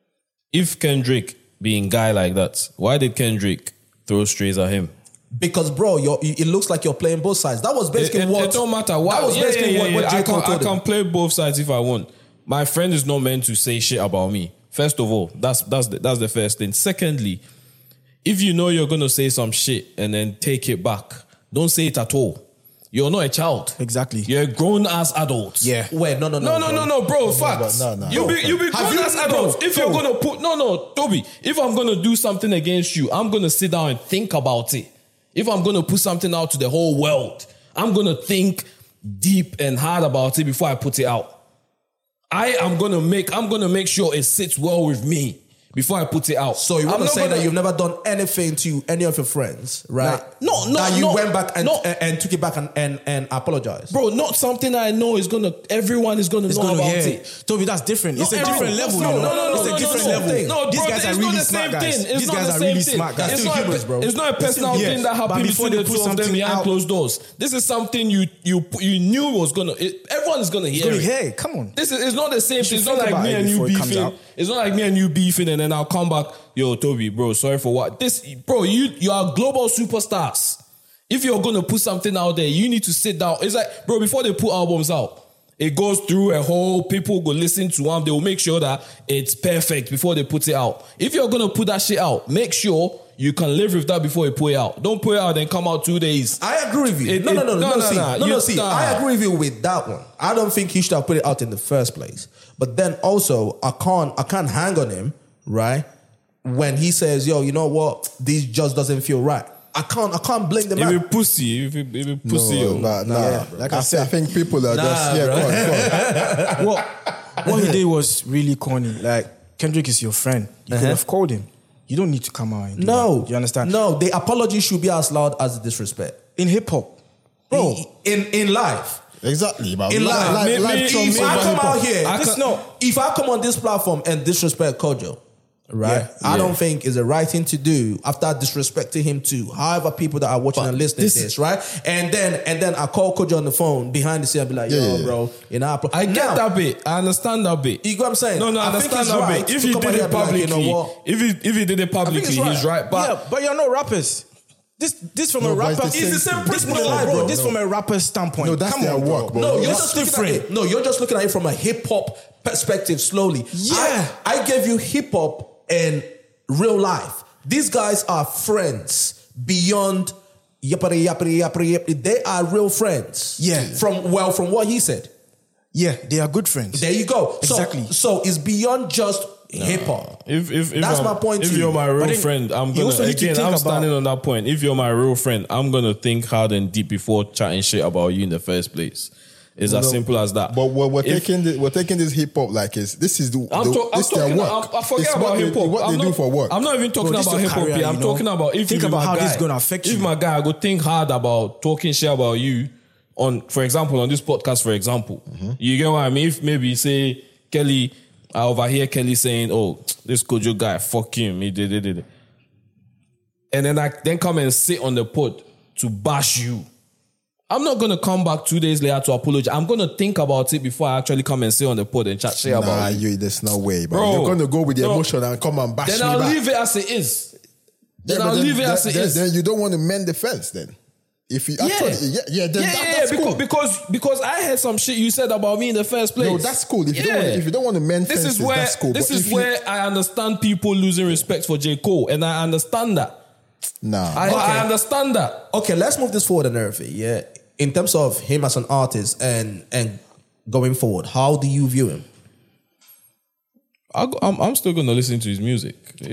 if Kendrick being guy like that, why did Kendrick throw strays at him? Because, bro, it looks like you're playing both sides. That was basically It don't matter. That was basically what J. Cole told I him. can play both sides if I want. My friend is not meant to say shit about me. First of all, that's the first thing. Secondly, if you know you're going to say some shit and then take it back, don't say it at all. You're not a child. Exactly. You're a grown-ass adult. Yeah. Wait, no, bro. Facts. No. You be grown-ass adults. If you're going to put... No, Toby. If I'm going to do something against you, I'm going to sit down and think about it. If I'm going to put something out to the whole world, I'm going to think deep and hard about it before I put it out. I'm going to make sure it sits well with me before I put it out. So you want to say that you've never done anything to any of your friends, right? No, that you went back and took it back and apologized. Bro, not something I know everyone is gonna know about it. Toby, that's different. It's a different level. No, it's a different level. No, these guys are really smart guys. These guys are really smart guys. They're still humans, bro. It's not a personal thing that happened between the two of them behind closed doors. This is something you knew was gonna. Everyone is gonna hear it. Hey, come on. It's not the same thing. It's not like me and you beefing. It's not like me and you beefing and then I'll come back. Yo, Toby, bro, sorry for what? Bro, you are global superstars. If you're gonna put something out there, you need to sit down. It's like, bro, before they put albums out, it goes through a whole, people go listen to them. They will make sure that it's perfect before they put it out. If you're gonna put that shit out, make sure you can live with that before you put it out. Don't put it out and come out 2 days. I agree with you. No. I agree with you with that one. I don't think he should have put it out in the first place. But then also, I can't hang on him, right? When he says, yo, you know what? This just doesn't feel right. I can't blame the man. If you pussy, Like I said, I think people are just go on. What he did was really corny. Like, Kendrick is your friend. You could have called him. You don't need to come out and do that. You understand? No, the apology should be as loud as the disrespect. In hip hop. Bro. In life. Exactly. But in life. If I come out here, if I come on this platform and disrespect Kojo, right? I don't think it's the right thing to do after disrespecting him to however people that are watching and listening to this, right? And then I call Kojo on the phone behind the scene and be like, yo, bro, you know, I get that bit. I understand that bit. You know what I'm saying? No, I understand that bit. If he did it publicly, like, you know what? If he did it publicly, he's right. But you're not rappers. This from a rapper. It's the same principle, bro. This from a rapper's standpoint. No, that's their work, bro. No, you're just different. You're just looking at it from a hip hop perspective slowly. Yeah. I gave you hip hop and real life. These guys are friends beyond yappity. They are real friends. Yeah. From what he said. Yeah, they are good friends. There you go. Exactly. So it's beyond just hip hop. If that's my point. If you're my real friend, I'm standing on that point. If you're my real friend, I'm gonna think hard and deep before chatting shit about you in the first place. It's as simple as that. But we're taking this hip hop like this is their work. I forget about hip hop. What they do for work. I'm not even talking about hip hop here. I'm talking about how this is gonna affect you. If my guy, I go think hard about talking shit about you for example, on this podcast, for example. Mm-hmm. You get what I mean? If maybe say Kelly, I overhear Kelly saying, "Oh, this Kojo guy, fuck him, he did it." And then I come and sit on the pod to bash you. I'm not going to come back 2 days later to apologize. I'm going to think about it before I actually come and sit on the pod and chat shit about it. There's no way, bro. You're going to go with the emotion and come and bash me back. Then I'll leave it as it is. Then you don't want to mend the fence then. If you that's cool. Because I heard some shit you said about me in the first place. No, that's cool. If you don't want to mend fences, that's cool. This is where I understand people losing respect for J. Cole, and I understand that. I understand that. Okay, let's move this forward and everything. Yeah, in terms of him as an artist and going forward, how do you view him? I'm still gonna listen to his music.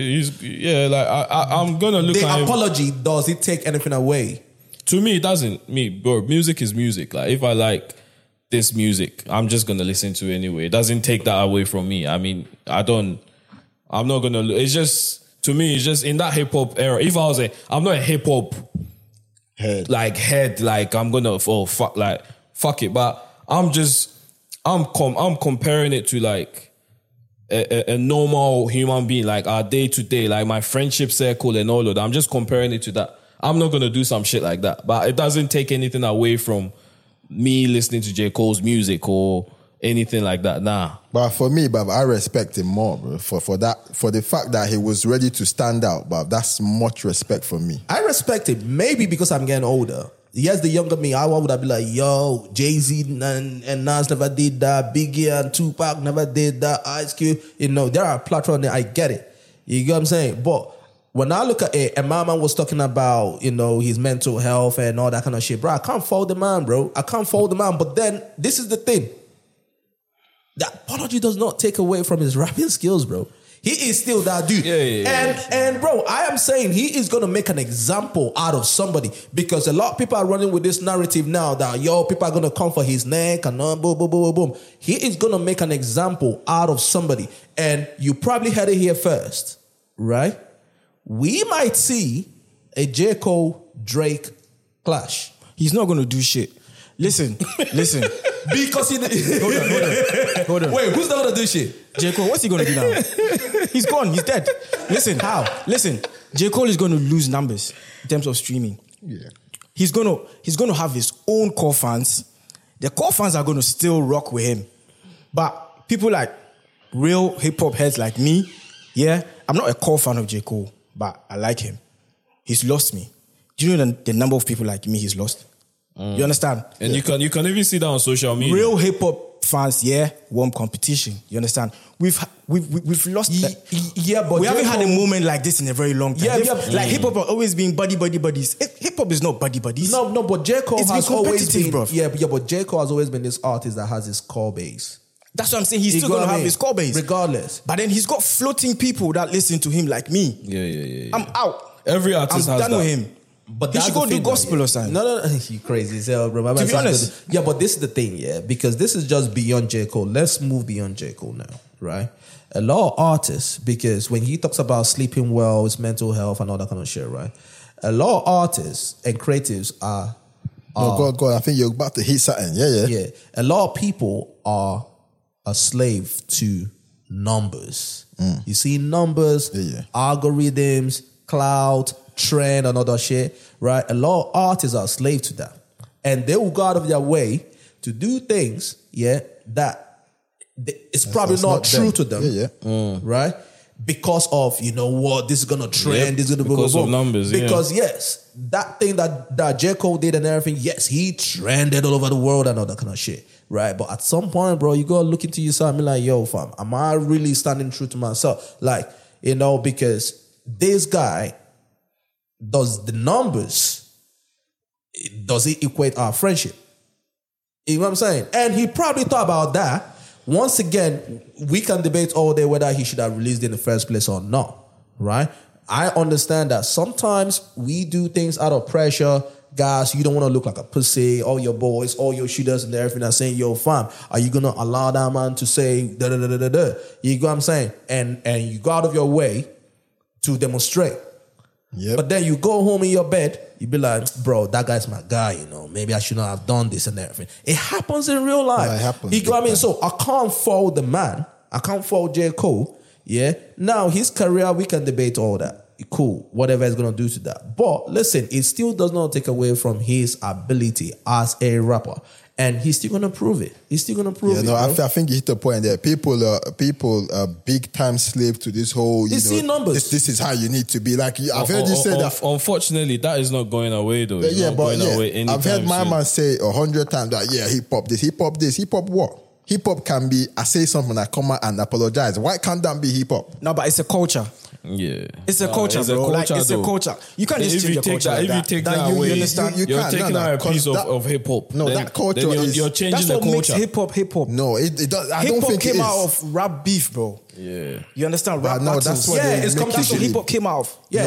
I'm gonna look at the apology. Does it take anything away? To me, it doesn't. Bro, music is music. Like, if I like this music, I'm just going to listen to it anyway. It doesn't take that away from me. I mean, I'm not going to, it's just, to me, it's just in that hip hop era. If I was I'm not a hip hop head, like I'm going to, fuck it. But I'm comparing it to like a normal human being, like our day to day, like my friendship circle and all of that. I'm just comparing it to that. I'm not going to do some shit like that. But it doesn't take anything away from me listening to J. Cole's music or anything like that. Nah. But for me, Bob, I respect him more, bro, for the fact that he was ready to stand out, Bob. That's much respect for me. I respect it. Maybe because I'm getting older. Yes, the younger me, I would have been like, yo, Jay-Z and Nas never did that. Biggie and Tupac never did that. Ice Cube, there are platforms there. I get it. You get what I'm saying? But when I look at it, and my man was talking about, his mental health and all that kind of shit, bro, I can't fault the man, bro. I can't fault the man. But then, this is the thing. The apology does not take away from his rapping skills, bro. He is still that dude. And bro, I am saying he is gonna make an example out of somebody because a lot of people are running with this narrative now that people are gonna come for his neck and boom, boom, boom, boom, boom. He is gonna make an example out of somebody, and you probably heard it here first, right? We might see a J. Cole Drake clash. He's not gonna do shit. Listen. Because Hold on. Wait, who's not gonna do shit? J. Cole, what's he gonna do now? He's gone. He's dead. Listen. How? Listen. J. Cole is gonna lose numbers in terms of streaming. Yeah. He's gonna have his own core fans. The core fans are gonna still rock with him. But people like real hip hop heads like me, I'm not a core fan of J. Cole, but I like him. He's lost me. Do you know the number of people like me he's lost? You understand? And you can even see that on social media. Real hip hop fans, won competition. You understand? We've lost. But we haven't had a moment like this in a very long time. Like hip hop have always been buddies. Hip hop is not buddies. No, but J. Cole has always been. Bro. But J. Cole has always been this artist that has his core base. That's what I'm saying. He's still gonna have his core base, regardless. But then he's got floating people that listen to him like me. Yeah. I'm out. Every artist I'm has done that. with him. But he should go do gospel or something. No, you crazy as hell, bro. To be honest. But this is the thing, because this is just beyond J. Cole. Let's move beyond J. Cole now, right? A lot of artists, because when he talks about sleeping well, his mental health and all that kind of shit, right? A lot of artists and creatives are... No, go on. I think you're about to hit something. Yeah. A lot of people are a slave to numbers. You see numbers, algorithms, cloud, trend and other shit, right? A lot of artists are slave to that. And they will go out of their way to do things, that it's probably not true to them, right? Because of, you know what, this is going to trend, this is going to go. Because of numbers, Because yes, that thing that J. Cole did and everything, yes, he trended all over the world and all that kind of shit, right? But at some point, bro, you got to look into yourself and be like, yo, fam, am I really standing true to myself? Like, because this guy, does the numbers, does it equate our friendship? You know what I'm saying? And he probably thought about that. Once again, we can debate all day whether he should have released it in the first place or not, right? I understand that sometimes we do things out of pressure. Guys, you don't want to look like a pussy. All your boys, all your shooters and everything are saying, yo, fam, are you going to allow that man to say da-da-da-da-da-da? You know what I'm saying? And you go out of your way to demonstrate. Yep. But then you go home in your bed, you be like, bro, that guy's my guy, maybe I should not have done this and everything. It happens in real life. Yeah, it happens. You know what I mean? So I can't fault the man. I can't fault J. Cole. Now his career, we can debate all that. Cool. Whatever he's going to do to that. But listen, it still does not take away from his ability as a rapper. And he's still going to prove it. He's still going to prove it. No, I think you hit the point there. People are big time slave to this whole. You see numbers. This is how you need to be. Like I've heard you say that. Unfortunately, that is not going away though. I've heard my man say 100 times that hip hop this, hip hop this, hip hop what? Hip hop can be. I say something, I come out and apologize. Why can't that be hip hop? No, but it's a culture. Yeah, it's a culture, bro. It's a culture. You can't just change the culture. If you take that away, you understand? You're taking out a piece of hip hop. No, that culture is. You're changing the culture. That's what makes hip hop. No, it does. I don't think hip hop came it is. out of rap beef, bro. Yeah, you understand? Rap no, battles. that's what it's competition. Hip hop came out of. You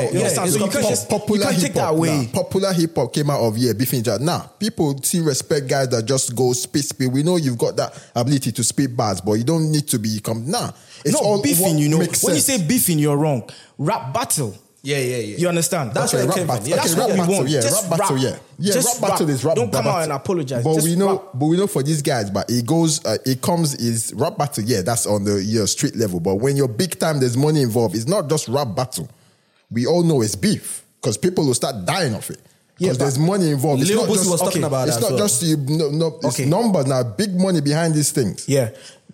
can't take that away. Popular hip hop came out of beefing each other. Now, people still respect guys that just go spit. We know you've got that ability to spit bars, but you don't need to become it's not all beefing. When you say beefing, you're wrong. Rap battle. Yeah. You understand? That's what rap battle. That's what we want. Rap battle. Rap battle is rap. Don't come out and apologize. But we know for these guys. But it comes is rap battle. Yeah, that's on the street level. But when you're big time, there's money involved. It's not just rap battle. We all know it's beef because people will start dying of it. Because there's money involved. Lil Boosie was talking about that. It's not just it's numbers now. Big money behind these things. Yeah.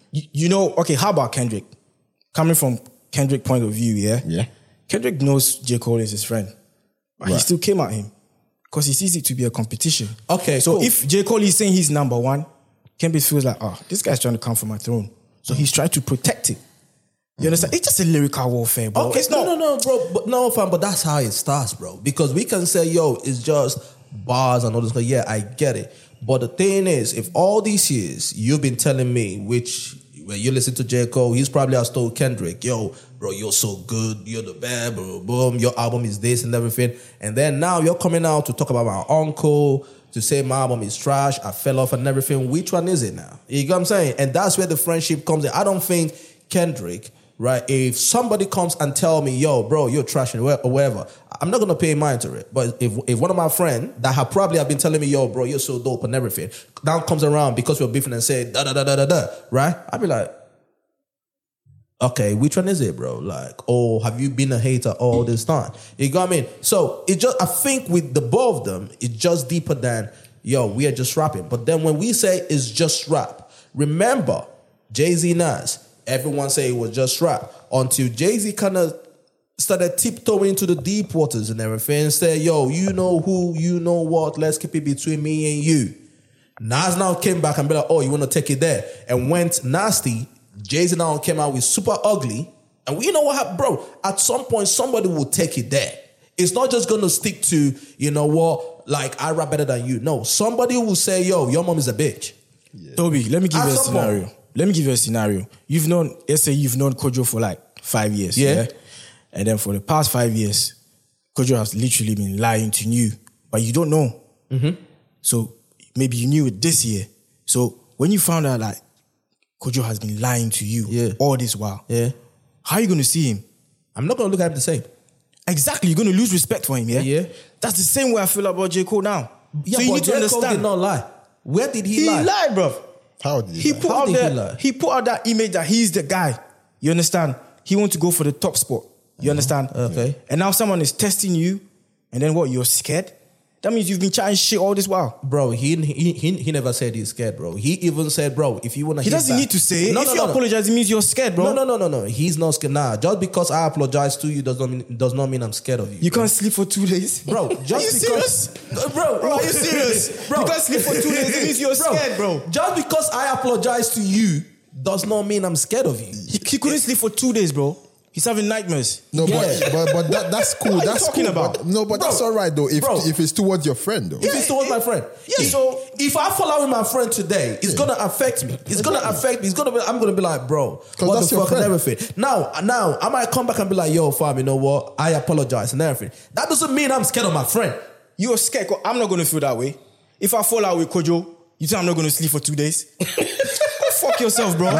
How about Kendrick? Coming from Kendrick's point of view, yeah. Kendrick knows J. Cole is his friend, but he still came at him because he sees it to be a competition. Okay, so cool. If J. Cole is saying he's number one, Kendrick feels like, this guy's trying to come for my throne, so he's trying to protect it. You understand? It's just a lyrical warfare, bro. Okay, no, bro, but that's how it starts, bro. Because we can say, it's just bars and all this. Yeah, I get it. But the thing is, if all these years you've been telling me, which when you listen to J. Cole, he's probably has told Kendrick, yo, bro, you're so good, you're the best, bro, boom, your album is this and everything. And then now you're coming out to talk about my uncle, to say my album is trash, I fell off and everything. Which one is it now? You know what I'm saying? And that's where the friendship comes in. I don't think Kendrick, right, if somebody comes and tell me, yo, bro, you're trash or whatever, I'm not going to pay mind to it. But if one of my friends that have been telling me, yo, bro, you're so dope and everything, now comes around because we're beefing and say, da-da-da-da-da-da, right? I'll be like, okay, which one is it, bro? Like, oh, have you been a hater all this time? You got me? So I think with the both of them, it's just deeper than, yo, we are just rapping. But then when we say it's just rap, remember, Jay-Z, Nas, everyone say it was just rap until Jay-Z kind of started tiptoeing into the deep waters and everything and said, yo, you know who, you know what, let's keep it between me and you. Nas now came back and be like, oh, you want to take it there? And went nasty. Jay-Z now came out with Super Ugly. And you know what happened, bro? At some point, somebody will take it there. It's not just going to stick to, you know what, like, I rap better than you. No, somebody will say, yo, your mom is a bitch. Yeah. Toby, let me give you a scenario. Let me give you a scenario. Let's say you've known Kojo for like 5 years. Yeah. And then for the past 5 years, Kojo has literally been lying to you, but you don't know. Mm-hmm. So maybe you knew it this year. So when you found out like Kojo has been lying to you all this while, how are you going to see him? I'm not going to look at him the same. Exactly. You're going to lose respect for him, yeah? That's the same way I feel about J. Cole now. Yeah, so you need to understand. Cole did not lie. Where did he lie? He lied, bro. How did he lie? He put out that image that he's the guy. You understand? He wants to go for the top spot. You understand? Okay. And now someone is testing you, and then what? You're scared? That means you've been chatting shit all this while. Bro, he never said he's scared, bro. He even said, bro, if you want to He doesn't need to say it. If you apologize, it means you're scared, bro. No. He's not scared. Nah, just because I apologize to you does not mean I'm scared of you. You can't sleep for 2 days? Bro, are you serious? Bro, are you serious? Bro, you can't sleep for 2 days, it means you're scared, bro. Just because I apologize to you does not mean I'm scared of you. He couldn't sleep for 2 days, bro. He's having nightmares. No, but that's cool. What that's are you talking cool. about? But that's all right though. If it's towards your friend though. If it's towards my friend. Yeah. So if I fall out with my friend today, it's gonna affect me. It's gonna affect me. I'm gonna be like, bro, what the fuck and everything. Now I might come back and be like, yo, fam, you know what? I apologize and everything. That doesn't mean I'm scared of my friend. You're scared. I'm not gonna feel that way. If I fall out with Kojo, you think I'm not gonna sleep for 2 days? Fuck yourself, bro. Come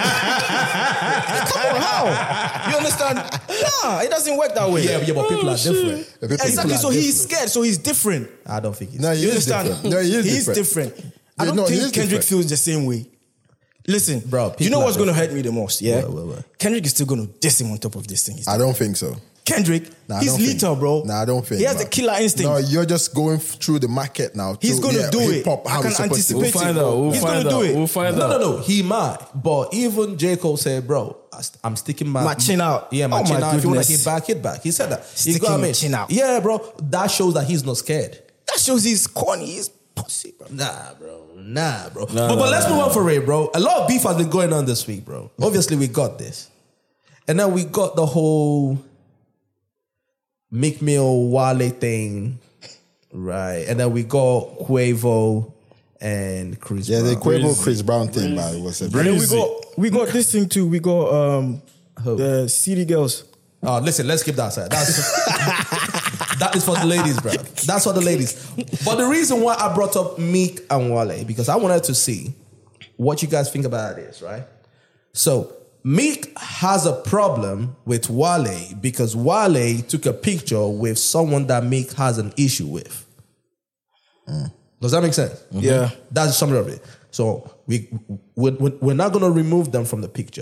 on, how? You understand? Nah, it doesn't work that way. Yeah, but people are different. Exactly, so he's scared, so he's different. I don't think he's different. You understand? No, he is different. I don't think Kendrick feels the same way. Listen, bro, you know what's going to hurt me the most, yeah? What? Kendrick is still going to diss him on top of this thing. I don't think so. Kendrick, he's lethal, bro. Nah, I don't think. He has the killer instinct. No, you're just going through the market now. He's going to do it. I can anticipate it. He's going to do it. We'll find out. No. He might. But even J. Cole said, bro, I'm sticking my chin out. Yeah, my chin out. If you want to hit back. He said that. Sticking my chin out. Yeah, bro. That shows that he's not scared. That shows he's corny. He's pussy, bro. Nah, bro. But let's move on for it, bro. A lot of beef has been going on this week, bro. Obviously, we got this. And then we got the whole Meek Mill Wale thing, right? And then we got Quavo and Chris Brown. Yeah, the Quavo Chris Brown thing, man. It was a and then we got this thing too. We got the City Girls. Oh, listen, let's keep that aside. That is for the ladies, bro. That's for the ladies. But the reason why I brought up Meek and Wale, because I wanted to see what you guys think about this, right? So Meek has a problem with Wale because Wale took a picture with someone that Meek has an issue with. Does that make sense? Mm-hmm. Yeah. That's the summary of it. So we're not going to remove them from the picture.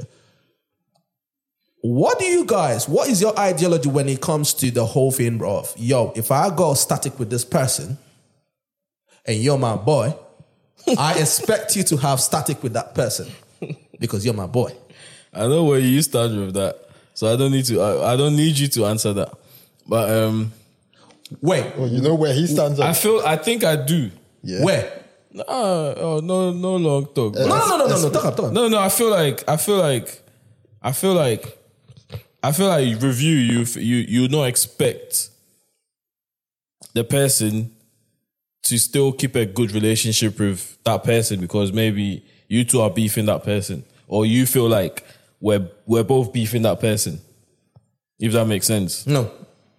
What is your ideology when it comes to the whole thing of, yo, if I go static with this person and you're my boy, I expect you to have static with that person because you're my boy. I know where you start with that, so I don't need you to answer that. But wait, you know where he stands up? I think I do. Yeah. Where? No long talk. No. Talk up. No. I feel like review you not expect the person to still keep a good relationship with that person because maybe you two are beefing that person. or you feel like we're both beefing that person. If that makes sense. No.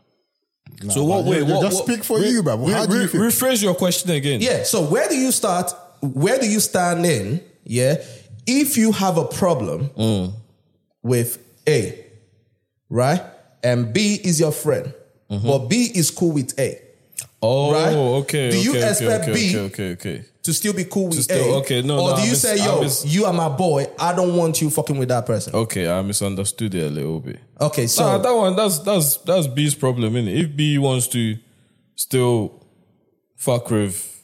So what? Wait, what? Just speak for you, bro. How do you feel? Rephrase your question again. Yeah. So where do you start? Where do you stand in? Yeah. If you have a problem with A, right, and B is your friend, but B is cool with A. Oh, right? Okay. Do you expect B okay. to still be cool with still, A? okay, no, or no, do you say, you are my boy, I don't want you fucking with that person? Okay, I misunderstood it a little bit. Okay, so that one, that's B's problem, innit? If B wants to still fuck with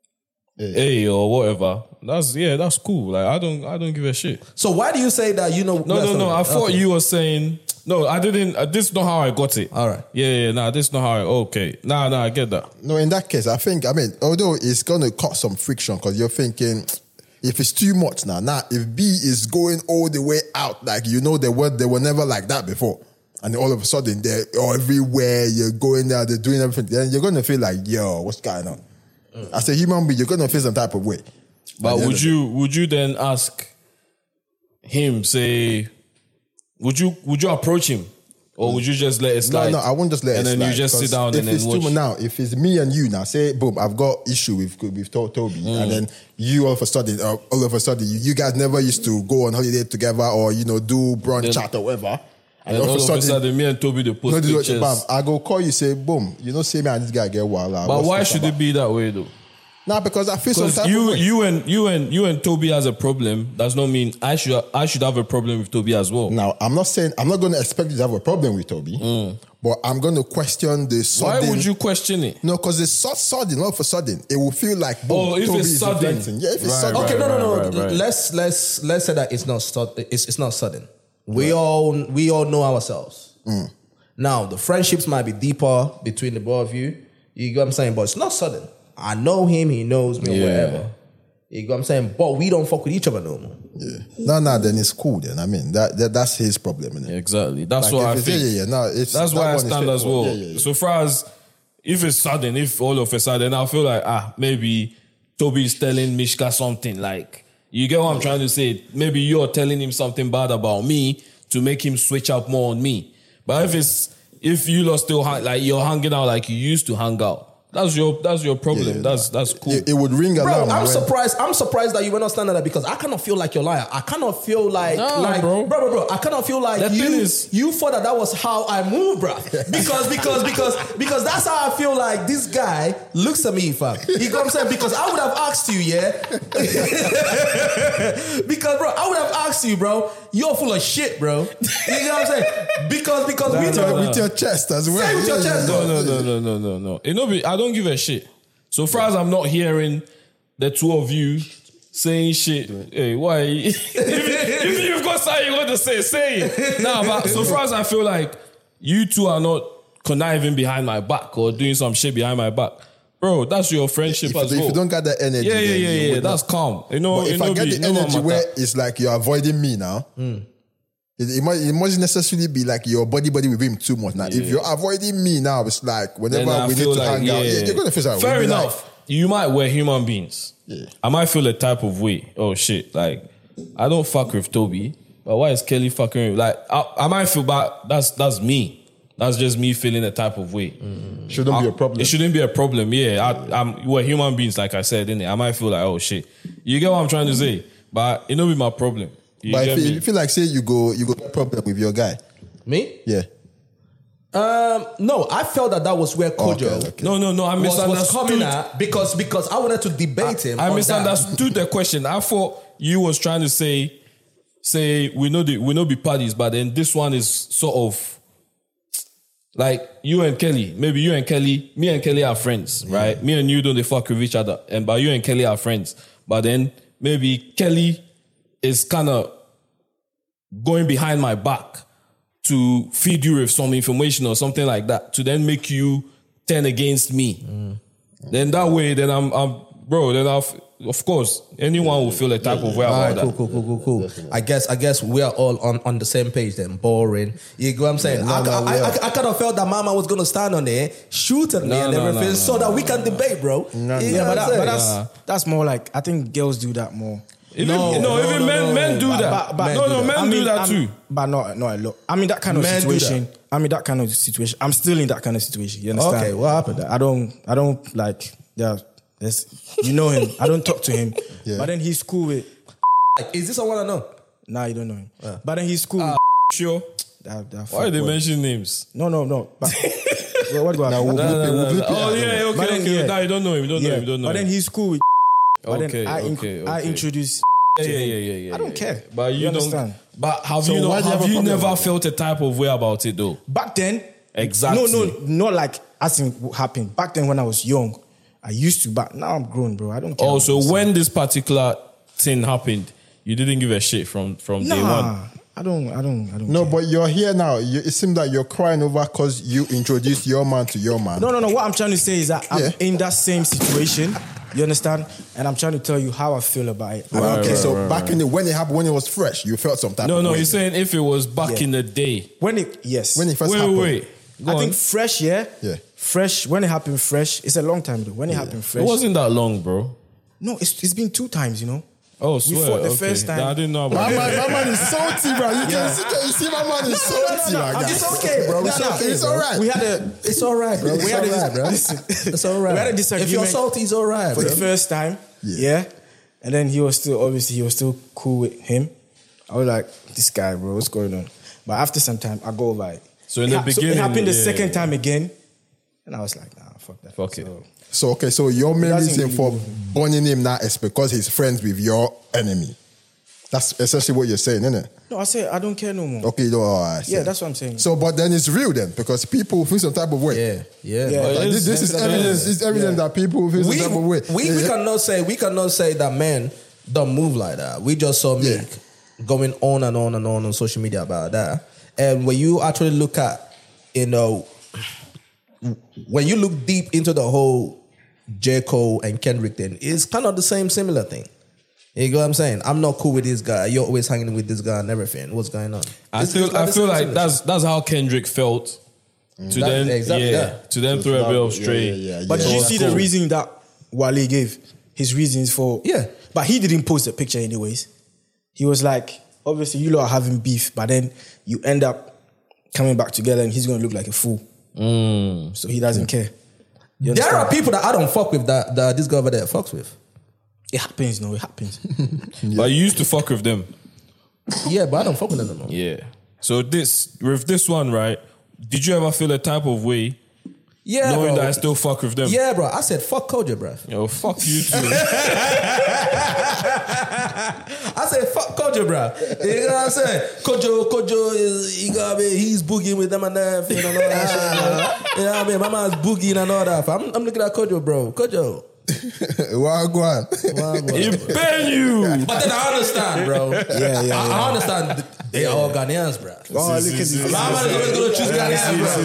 A or whatever, that's cool. Like I don't give a shit. So why do you say that? No. I thought you were saying. No, I didn't. This is not how I got it. All right. Yeah. Nah, this is not how I. Okay. Nah, I get that. No, in that case, I mean, although it's going to cause some friction because you're thinking, if it's too much now, if B is going all the way out, like, they were never like that before. And all of a sudden, they're everywhere, you're going there, they're doing everything. Then you're going to feel like, yo, what's going on? As a human being, you're going to feel some type of way. But would you then ask him, say... Would you approach him, or would you just let it slide? No, I won't just let it slide. And then you just sit down and then watch. Now, if it's me and you now, say, boom, I've got issue with Toby, and then you all of a sudden, you guys never used to go on holiday together or do brunch chat or whatever. And all of a sudden, me and Toby, they post pictures. Bam, I go call you, say, boom, say me and this guy get wild. But why should it be that way though? Nah, because I feel some type of way. you and Toby has a problem does not mean I should have a problem with Toby as well. Now, I'm not going to expect you to have a problem with Toby, but I'm going to question the sudden. Why would you question it? No, because it's so sudden. All of a sudden, it will feel like boom. If Toby it's sudden, yeah, if it's sudden. Okay, no. Right. Let's say that it's not sudden. It's not sudden. We all know ourselves. Now, the friendships might be deeper between the both of you. You get what I'm saying? But it's not sudden. I know him, he knows me, or whatever. You get what I'm saying? But we don't fuck with each other no more. Yeah. No, then it's cool then. I mean, that's his problem, innit? Exactly. That's what I think. That's why I stand as well. So far as, if it's sudden, if all of a sudden, I feel like, maybe Toby's telling Mishka something, like, you get what I'm trying to say? Maybe you're telling him something bad about me to make him switch up more on me. But if you lot still, like, you're hanging out like you used to hang out, that's your problem. That's cool. It would ring alarm. I'm surprised that you were not standing there because I kind of feel like you're lying. I kind of feel like, bro. I kind of feel like you thought that was how I move, bro. Because that's how I feel like this guy looks at me, fam. You know what I'm saying? Because I would have asked you, because, bro, I would have asked you, bro. You're full of shit, bro. You know what I'm saying? Because with your chest as well. Say with your chest, No. I don't give a shit. So far as I'm not hearing the two of you saying shit, hey, why? if you've got something you want to say it. Nah, but so far as I feel like you two are not conniving behind my back or doing some shit behind my back, bro, that's your friendship as well. If you don't get that energy, yeah, that's calm. But if I get the energy where it's like you're avoiding me now, it mustn't necessarily be like your body with him too much. Now, if you're avoiding me now, it's like whenever we need to hang out, you're going to feel like fair enough. You might, we're human beings. Yeah. I might feel a type of way. Oh shit, like I don't fuck with Toby, but why is Kelly fucking with? Like I might feel bad. That's me. That's just me feeling a type of way. Shouldn't be a problem. It shouldn't be a problem. Yeah, we're human beings, like I said, innit? I might feel like, oh shit. You get what I'm trying to say? But it don't be my problem. But if you feel like, say you go problem with your guy. Me? Yeah. No, I felt that was where Kojo Okay. No, I misunderstood. was coming at because I wanted to debate him. I misunderstood the question. I thought you was trying to say we know be parties, but then this one is sort of like you and Kelly. Maybe you and Kelly, me and Kelly are friends, right? Me and you don't fuck with each other, and but you and Kelly are friends. But then maybe Kelly is kind of going behind my back to feed you with some information or something like that, to then make you turn against me. Then that way, then I'm bro, then of course, anyone will feel a type of way about that. Cool. I guess we are all on the same page then. Boring. You know what I'm saying? I kind of felt that Mama was going to stand on there, shoot at me and everything so that we can debate, bro. But that's more like, I think girls do that more. Even men do that. Men do that too. But not a lot. I'm in that kind of situation. I'm still in that kind of situation. You understand? Okay, what happened? I don't like. You know him. I don't talk to him. Yeah. But then he's cool with. Is this someone I know? Nah, you don't know him. But then he's cool. Sure. Why are they mention names? No. But what do I? Oh yeah, okay. Then, Nah, you don't know him. You don't know. But then he's cool with. Okay. I introduce. Yeah. I don't care. But you understand? But have you never felt a type of way about it though? Back then, exactly. No, not like as in what happened. Back then when I was young, I used to, but now I'm grown, bro. I don't care. Oh, so when this particular thing happened, you didn't give a shit from day one? I don't. No, but you're here now. It seems like you're crying over because you introduced your man to your man. No. What I'm trying to say is that I'm in that same situation. You understand? And I'm trying to tell you how I feel about it. Back in the when it happened, when it was fresh, you felt some type of way. No, he's saying if it was back in the day. When it first happened. Wait. I think fresh, yeah? Fresh, when it happened fresh, it's a long time though. When it happened fresh. It wasn't that long, bro. No, it's been 2 times, you know? Oh, we fought the first time. I didn't know about that. My man is salty, bro. You see my man is salty, my guy. It's okay, bro. It's all right. It's all right, bro. It's all right. We had a disagreement. If you're salty, it's all right, for the first time. Yeah. And then he was still cool with him. I was like, this guy, bro, what's going on? But after some time, I go over it. So in the beginning, it happened the second time again. And I was like, nah, fuck that. Fuck it. So your main reason for burning him now is because he's friends with your enemy. That's essentially what you're saying, isn't it? No, I say I don't care no more. Okay, yeah, that's what I'm saying. So, but then it's real then, because people feel some type of way. Yeah. Like, this is evidence. It's evident that people feel some type of way. We cannot say that men don't move like that. We just saw Meek going on and on and on social media about that. And when you actually look at, when you look deep into the whole J. Cole and Kendrick thing, it's kind of the similar thing. You know what I'm saying? I'm not cool with this guy. You're always hanging with this guy and everything. What's going on? I feel like that's how Kendrick felt to them. To them through a bit of straight. But did you see the reason that Wale gave? His reasons for but he didn't post the picture anyways. He was like, obviously you lot are having beef, but then you end up coming back together and he's gonna look like a fool. So he doesn't care. There are people that I don't fuck with that this guy over there fucks with. It happens, it happens. But you used to fuck with them. Yeah, but I don't fuck with them anymore. Yeah. So with this one, right? Did you ever feel a type of way? Yeah, knowing bro. that I still fuck with them. Yeah, bro. I said fuck Kojo, bro. Yo, fuck you too. I said fuck Kojo, bro. You know what I'm saying? Kojo is he's boogieing with them and that, you know that shit. You know what I mean? My man's boogieing and all that. I'm looking at Kojo, bro. Kojo. Wagwan. He pay you. But then I understand, bro. Yeah. I understand. They are all Ghanaians, bro. Oh, look at this. My man is always going to choose Ghanaians, bro.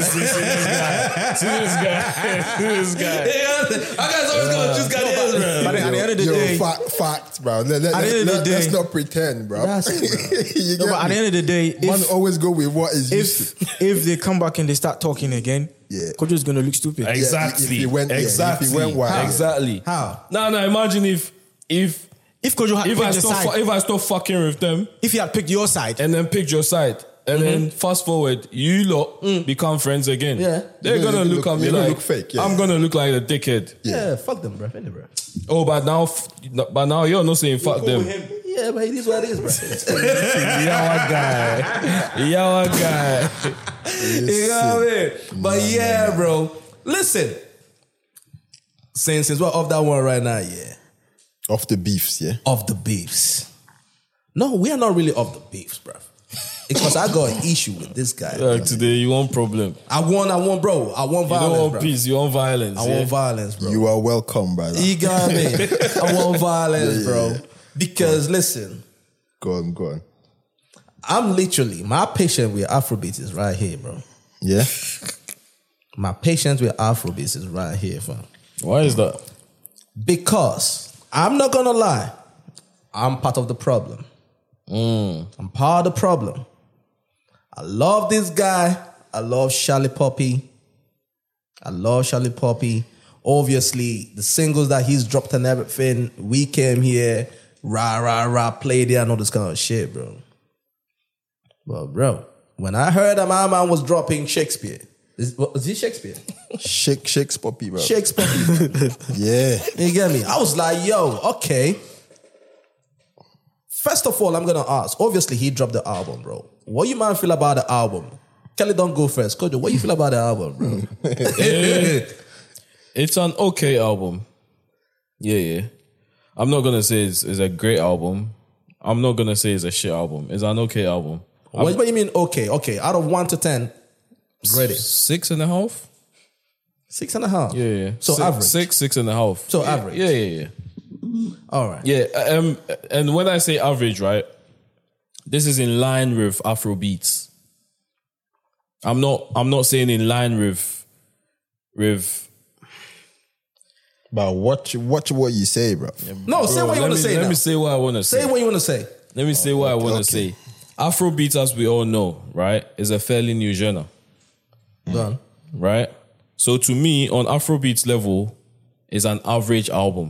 See this guy. I guys always going to choose Ghanaians, bro. But at the end of the day, fact, bro. Let's not pretend, bro. That's it, bro. But at the end of the day, man always go with what is used to. If they come back and they start talking again, Kojo's gonna look stupid. Exactly. If he went wild. Exactly. How? No. Imagine if Kojo had picked your side. If I stop fucking with them, if he had picked your side and then picked your side, and then fast forward, you lot become friends again. Yeah. They're gonna look at me like look fake. Yeah. I'm gonna look like a dickhead. Yeah, fuck them, bro. Bro. Oh, but now you're not saying fuck them. Yeah, but it is what it is, bro. Yawa guy. You know what I mean? But yeah, bro. Listen. Since we're off that one right now, Off the beefs, Off the beefs. No, we are not really off the beefs, bro. Because I got an issue with this guy. Today you want problem. I want, bro. I want violence, you don't want bro. peace. You want violence. I want violence, bro. You are welcome, brother. You got me. I want violence, bro. Because listen. Go on. I'm literally, my patience with Afrobeats is right here, bro. Yeah? My patience with Afrobeats is right here, fam. Why is that? Because, I'm not gonna lie, I'm part of the problem. I'm part of the problem. I love this guy. I love Charlie Poppy. Obviously, the singles that he's dropped and everything, we came here, rah, play there and all this kind of shit, bro. But bro, when I heard that my man was dropping Shakespeare, is he Shakespeare? Shakes Poppy, bro. Shakes Poppy. Yeah. You get me? I was like, yo, okay. First of all, I'm going to ask. Obviously, he dropped the album, bro. What you man feel about the album? Kelly, don't go first. Kojo, what you feel about the album, bro? It's an okay album. Yeah. I'm not going to say it's a great album. I'm not going to say it's a shit album. It's an okay album. What do you mean okay? Okay, out of 1 to 10, grade it. 6.5? 6.5? Yeah. So average? 6.5. So average? Yeah. All right. Yeah, and when I say average, right, this is in line with Afrobeats. I'm not saying in line with. But watch what you say, bro. No, say what you want to say. Let me say what I want to say. Say what you want to say. Let me say what I want to say. Afrobeats, as we all know, right, is a fairly new genre. Done. Right? So to me, on Afrobeats level, is an average album.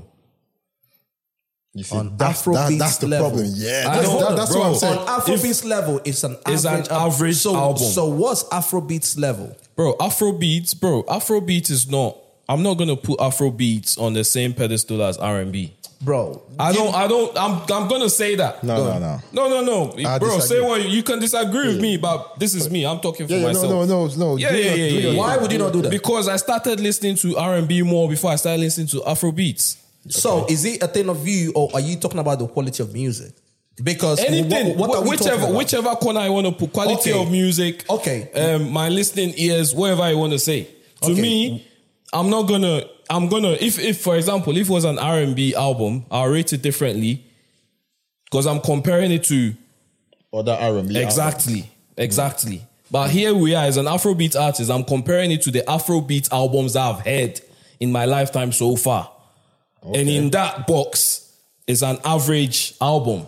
You see, that's the level. problem. Yeah, that's what I'm saying. On Afrobeats level, it's an average album. So what's Afrobeats level? Bro, Afrobeats is not. I'm not gonna put Afrobeats on the same pedestal as R&B. Bro, I'm gonna say that. No. Bro, say what you can disagree with me, but this is me. I'm talking for myself. No. Yeah. Why would you not do that? Because I started listening to R&B more before I started listening to Afrobeats. So is it a thing of view, or are you talking about the quality of music? Because anything, whichever corner I want to put, quality of music. Okay. My listening ears, whatever I want to say. To me, I'm gonna if for example, if it was an R&B album, I'll rate it differently because I'm comparing it to other R&B Exactly. But here we are as an Afrobeat artist, I'm comparing it to the Afrobeat albums I've heard in my lifetime so far. Okay. And in that box is an average album.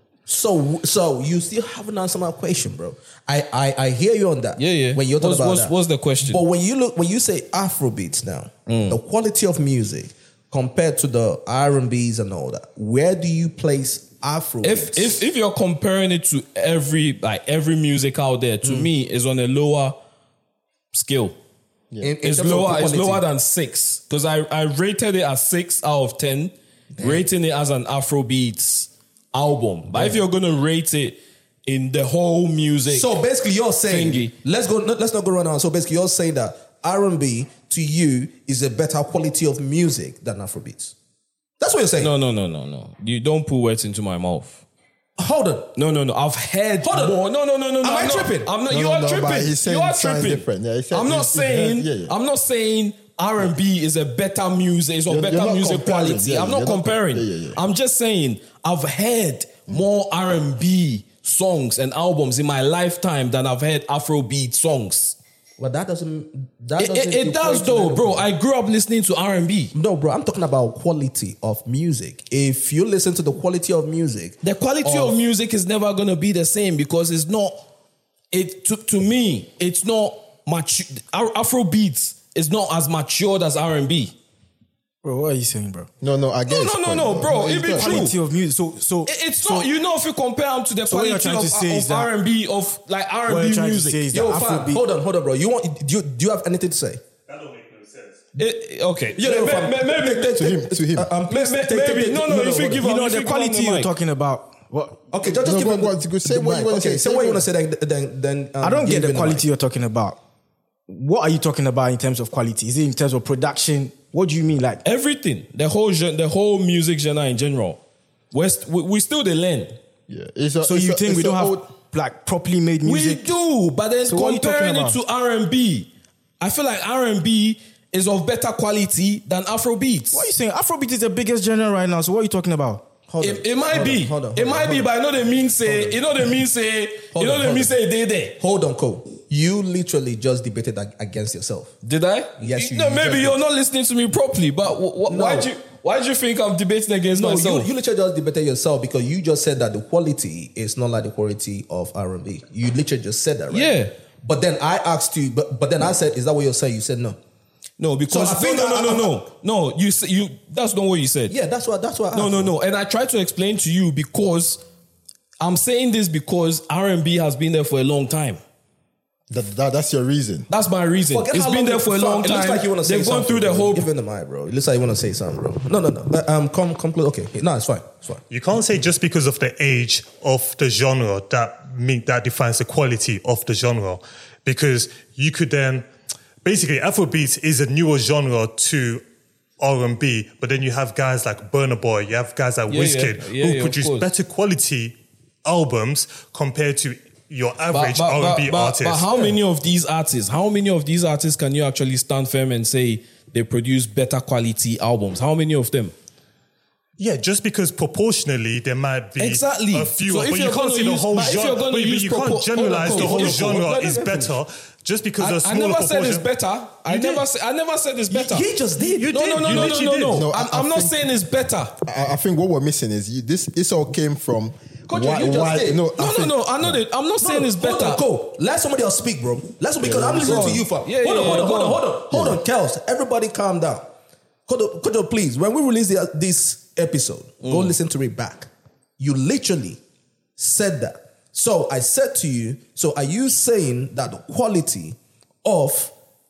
So you still haven't answered my question, bro. I hear you on that. Yeah. When you're talking about that. What's the question? But when you say Afrobeats now, the quality of music compared to the R&Bs and all that, where do you place Afrobeats? If you're comparing it to every music out there, to me is on a lower scale. Yeah. It's lower than 6 because I rated it as 6 out of 10, rating it as an Afrobeats album. But if you're gonna rate it in the whole music, so basically you're saying thingy, let's not go run on. So basically you're saying that R&B to you is a better quality of music than Afrobeats. That's what you're saying. No. You don't put words into my mouth. Hold on. No. I've heard more. No. Am I tripping? I'm not. You are tripping. You are tripping. Different. Yeah, I'm not saying R&B is a better music. It's of better music quality. Yeah, I'm not comparing. I'm just saying I've heard more R&B songs and albums in my lifetime than I've heard Afrobeat songs. Well, that doesn't. It does though, bro. I grew up listening to R&B. No, bro. I'm talking about quality of music. If you listen to the quality of music, the quality of music is never gonna be the same because it's not. To me, it's not mature. Afrobeats is not as matured as R&B. Bro, what are you saying, bro? No. I get No, bro. It be true. Quality of music. So it's not. You know, if you compare them to the quality of R&B of like R&B music. Yo, fam, hold on, bro. Do you have anything to say? That don't make no sense. Okay. Maybe to him. Maybe no. If you give the quality you're talking about. What? Okay, just give him. Say what you want to say. Say what you want to say. Then I don't get the quality you're talking about. What are you talking about in terms of quality? Is it in terms of production? What do you mean, like everything? The whole music genre in general. We still the learn. Yeah. So you think we don't have like properly made music? We do, but then comparing it to R&B, I feel like R&B is of better quality than Afrobeats. What are you saying? Afrobeat is the biggest genre right now. So what are you talking about? It might be, but I know they mean say, they there. Hold on, Cole. You literally just debated against yourself. Did I? Yes, you. No, maybe you're not listening to me properly. But why do you think I'm debating against myself? You literally just debated yourself because you just said that the quality is not like the quality of R&B. You literally just said that, right? Yeah. But then I asked you. But then I said, "Is that what you're saying?" You said no. No, because So I think no. You. That's not what you said. Yeah, that's what. No. And I tried to explain to you because I'm saying this because R&B has been there for a long time. That's your reason. That's my reason. It's been there for a long time. It looks like you want to say They've gone through the whole. Give him the mic, bro. It looks like you want to say something, bro. No. Come close. Okay, no, it's fine. It's fine. You can't say just because of the age of the genre that defines the quality of the genre, because you could then basically Afrobeats is a newer genre to R&B, but then you have guys like Burna Boy, you have guys like Wizkid who produce better quality albums compared to your average R&B artist. But how many of these artists can you actually stand firm and say they produce better quality albums? How many of them? Yeah, just because proportionally there might be exactly a few, so but you can't say the whole genre. But you can't generalize the whole genre is better just because of smaller proportion. I never said it's better. I never said it's better. He just did. No. I'm not saying it's better. I think what we're missing is this all came from. Kojo, you just did. No. I'm not saying it's better. Cool. Let somebody else speak, bro. Because I'm listening to you, fam. Hold on. Kels, everybody calm down. Kojo, please. When we release this episode, go listen to it back. You literally said that. So I said to you, so are you saying that the quality of,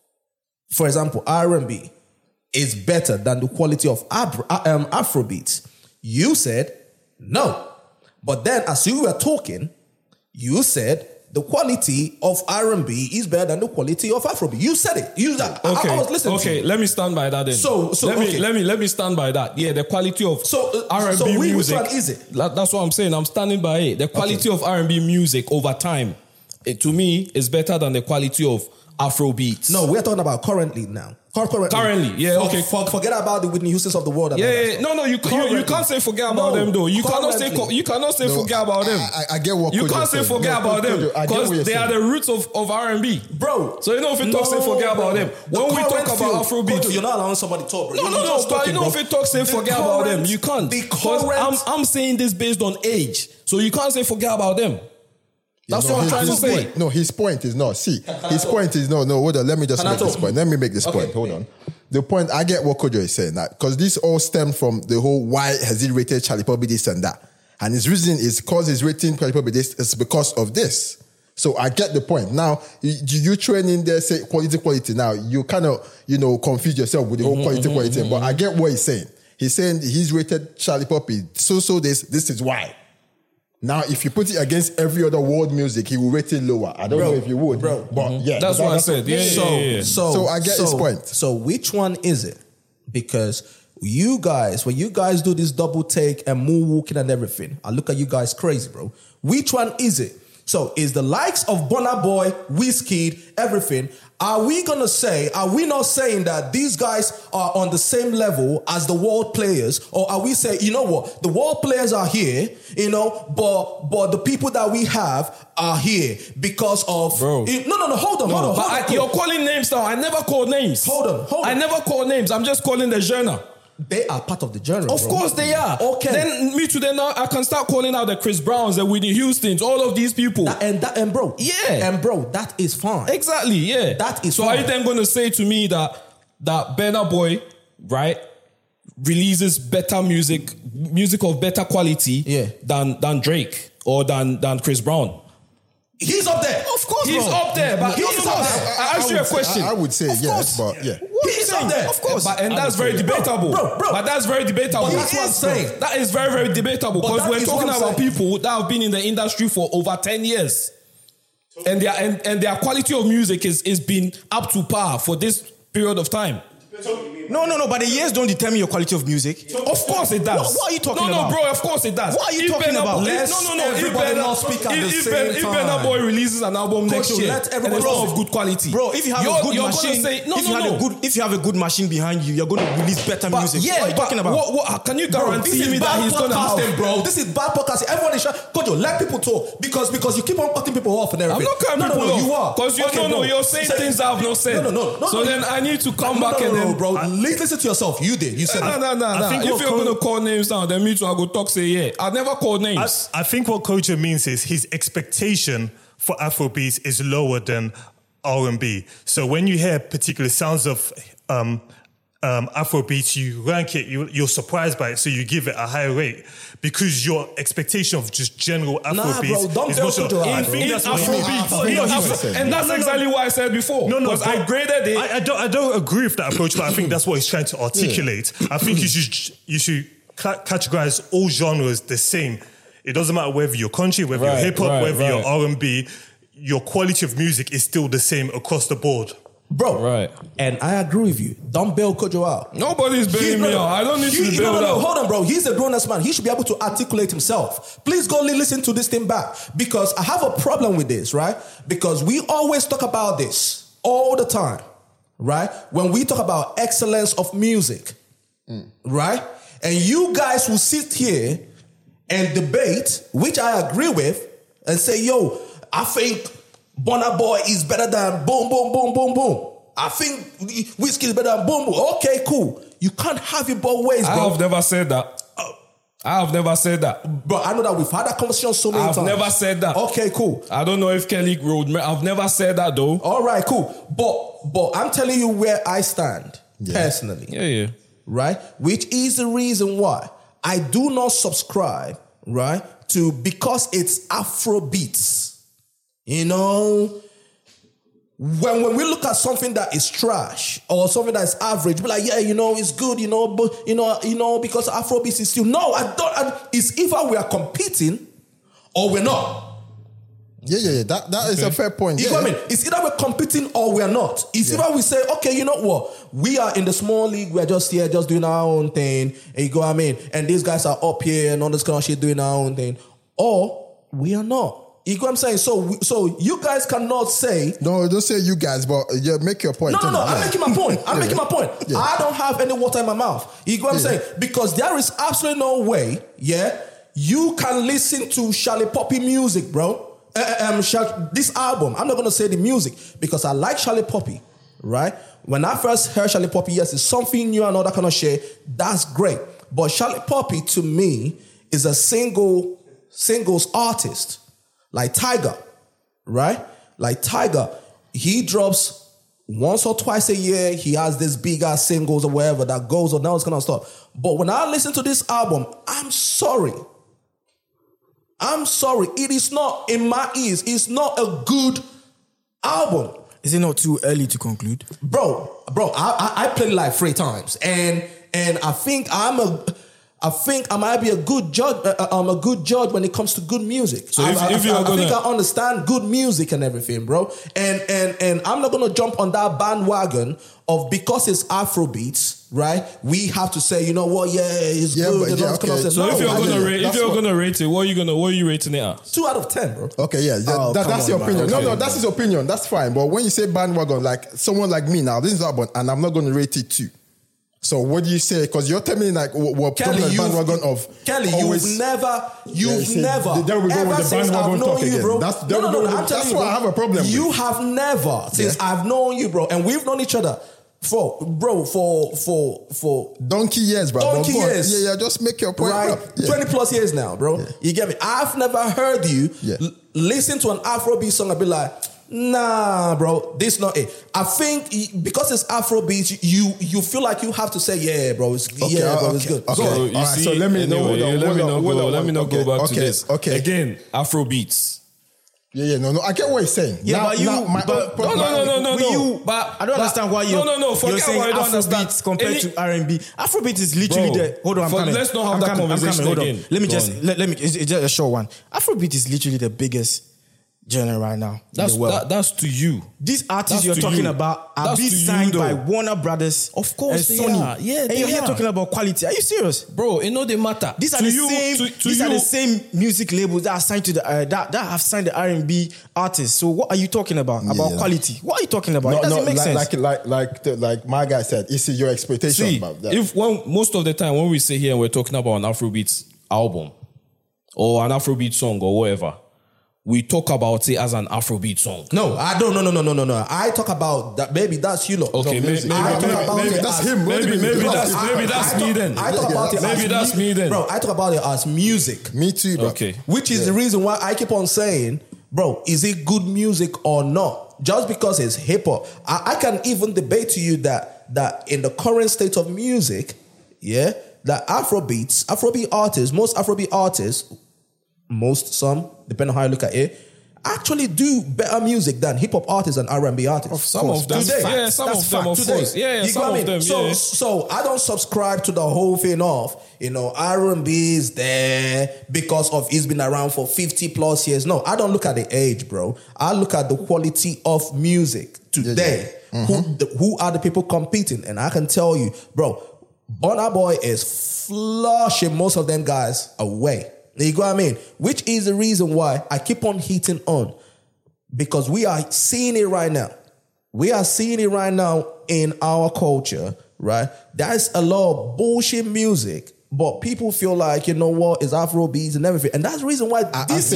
for example, R&B is better than the quality of Afrobeats? You said no. But then as you were talking, you said the quality of R&B is better than the quality of Afrobeat. You said it. Okay. I was listening to you. Let me stand by that then. Let me stand by that. Yeah, the quality of R&B music. Which one is it? That's what I'm saying. I'm standing by it. The quality of R&B music over time, to me, is better than the quality of Afrobeats. No, we're talking about currently now. Currently, yeah, okay. Forget about the Whitney Houstons of the world. No, you can't say forget about them though. You cannot say forget about them. I get what you can't say forget about them because they are the roots of R&B, bro. So if you talk, say forget about them. When we talk about Afrobeat, you're not allowing somebody to talk, bro. No. But if you talk, say forget about them. You can't because I'm saying this based on age, so you can't say forget about them. That's what I'm trying to say. No, his point is not. See, his point is no. Hold on. Let me just make this point. Let me make this point. Hold on. The point, I get what Kojo is saying, that because this all stemmed from the whole why has he rated Charlie Poppy this and that. And his reason is because he's rating Charlie Poppy this is because of this. So I get the point. Now, you train in there, say quality. Now, you kind of, confuse yourself with the whole quality. But I get what he's saying. He's saying he's rated Charlie Poppy. So this is why. Now, if you put it against every other world music, he will rate it lower. I don't know if you would, but yeah. That's what I said. Yeah. So I get his point. So which one is it? Because you guys, when you guys do this double take and moonwalking and everything, I look at you guys crazy, bro. Which one is it? So is the likes of Burna Boy, Wizkid, everything, are we not saying that these guys are on the same level as the world players? Or are we saying, you know what, the world players are here, but the people that we have are here because of... Bro. Hold on. You're calling names now. I never called names. Hold on. I never called names. I'm just calling the genre. They are part of the genre. Of course they are. Okay. Then me too. Then now I can start calling out the Chris Browns, the Whitney Houstons, all of these people. And bro. Yeah. And bro, that is fine. Exactly. Yeah. That is so fine. Are you then going to say to me that Burna Boy, right, releases better music of better quality than Drake or than Chris Brown? He's up there. Of course, he's up there. But he's up there. I asked you a question. I would say yes, but yeah. He's up there. Of course. But that's very debatable. Bro. But that's very debatable. That's what I'm saying. That is very, very debatable because we're talking about people that have been in the industry for over 10 years. And their quality of music is been up to par for this period of time. No, but the years don't determine your quality of music. Of course it does. What are you talking about? No, bro, of course it does. What are you talking about? If Burna Boy releases an album next year and it's not of good quality, bro, if you have a good machine, if you have a good machine behind you, you're going to release better music. Yeah, what are you talking about? Can you guarantee me that he's going to have? Bro, this is bad podcasting. Everyone is shut. Kojo, let people talk because you keep on cutting people off and everything. I'm not cutting people off. You are. Because you're saying things that have no sense. No. So then I need to come back and then, bro. Listen to yourself. You did. You said no. If you're going to call names now, then me too, I go talk, say yeah. I never called names. I think what Kojo means is his expectation for Afrobeats is lower than R&B. So when you hear particular sounds of Afrobeat, you rank it, you're surprised by it, so you give it a higher rate because your expectation of just general Afrobeat is much lower. I think that's Afrobeat. And that's exactly what I said before. Because I graded it. I don't agree with that approach, but I think that's what he's trying to articulate. I think you should categorize all genres the same. It doesn't matter whether you're country, whether you're hip hop, whether you're R&B. Your quality of music is still the same across the board. Bro, right. And I agree with you. Don't bail Kojo out. Nobody's bailing me out. I don't need to be bailed out. Hold on, bro. He's a grown-ass man. He should be able to articulate himself. Please go listen to this thing back. Because I have a problem with this, right? Because we always talk about this all the time, right? When we talk about excellence of music, right? And you guys will sit here and debate, which I agree with, and say, yo, I think Burna Boy is better than boom, boom, boom, boom, boom. I think Whiskey is better than boom, boom. Okay, cool. You can't have it both ways, bro. I have never said that. I have never said that. But I know that we've had that conversation so many times. I've never said that. Okay, cool. I don't know if Kelly wrote me. I've never said that though. All right, cool. But I'm telling you where I stand personally. Yeah. Right? Which is the reason why I do not subscribe, right, to because it's Afrobeats. You know, when we look at something that is trash or something that is average, be like, yeah, you know, it's good, you know, but you know, because Afrobeats is still it's either we are competing or we're not. Yeah. That is a fair point. You know what I mean? It's either we're competing or we're not. It's either we say, okay, you know what? We are in the small league. We're just here, just doing our own thing. And you go, I mean, and these guys are up here and all this kind of shit doing our own thing. Or we are not. You know what I'm saying? So you guys cannot say... No, don't say you guys, but make your point. No, I'm making my point. I'm making my point. Yeah. I don't have any water in my mouth. You know what I'm saying? Because there is absolutely no way, you can listen to Charlie Poppy music, bro. This album, I'm not going to say the music because I like Charlie Poppy, right? When I first heard Charlie Poppy, yes, it's something new and all that kind of shit. That's great. But Charlie Poppy, to me, is a singles artist. Like Tyga, right? Like Tyga, he drops once or twice a year. He has this big ass singles or whatever that goes on, that kind of stuff. But when I listen to this album, I'm sorry. It is not in my ears. It's not a good album. Is it not too early to conclude? Bro, I played it like 3 times. And I think I might be a good judge. I'm a good judge when it comes to good music. So I think I understand good music and everything, bro. And I'm not gonna jump on that bandwagon of because it's Afrobeats, right? We have to say, you know what? Yeah, it's good. So if you're gonna rate it, what are you rating it at? 2 out of 10, bro. Okay, that's your opinion. Okay. No, that's his opinion. That's fine. But when you say bandwagon, like someone like me now, this is album, and I'm not gonna rate it 2. So what do you say? Because you're telling me like we're talking about bandwagon of Kelly. You've never. There we go with the bandwagon talk again. Bro. That's why I have a problem. You have never since I've known you, bro, and we've known each other for donkey years, bro. Donkey years. Yeah. Just make your point, right? Yeah. 20 plus years now, bro. Yeah. You get me? I've never heard you listen to an Afrobeat song and be like, nah, bro, this not it. I think because it's Afrobeat, you feel like you have to say, yeah, bro, it's good. Okay. So let me not go back to this. Okay. Again, Afrobeats. Yeah, no, I get what you're saying. Yeah, no. But I don't understand why you're saying Afrobeats compared to R&B. Afrobeat is literally Hold on, I'm coming. Let's not have that conversation again. Let me it's just a short one. Afrobeat is literally the biggest genre right now. That's to you. These artists you're talking about are being signed by Warner Brothers. Of course and Sony. Are. Yeah, and you're here talking about quality. Are you serious, bro? You know they matter. These are the same music labels that are signed to the that have signed the R&B artists. So what are you talking about? About quality? What are you talking about? It doesn't make sense. Like my guy said, it's your expectation about that. Most of the time when we sit here and we're talking about an Afrobeat album or an Afrobeat song or whatever, we talk about it as an Afrobeat song. No, I don't. No. I talk about that. Maybe that's you lot. Okay, maybe that's him. Maybe that's me then. I talk about it. Maybe that's me then, bro. I talk about it as music. Me too, bro. Okay, which is the reason why I keep on saying, bro, is it good music or not? just because it's hip hop. I can even debate to you that in the current state of music, yeah, that Afrobeat artists, some, depending on how you look at it, actually do better music than hip hop artists and R&B artists. Some of them, yeah, some of them, of course, yeah, some of them. So I don't subscribe to the whole thing of, R&B is there because of it's been around for 50 plus years. No, I don't look at the age, bro. I look at the quality of music today. Who are the people competing? And I can tell you, bro, Burna Boy is flushing most of them guys away. You know what I mean? Which is the reason why I keep on hitting on. Because we are seeing it right now. We are seeing it right now in our culture, right? There's a lot of bullshit music, but people feel like, you know what, it's Afrobeats and everything. And that's the reason why I don't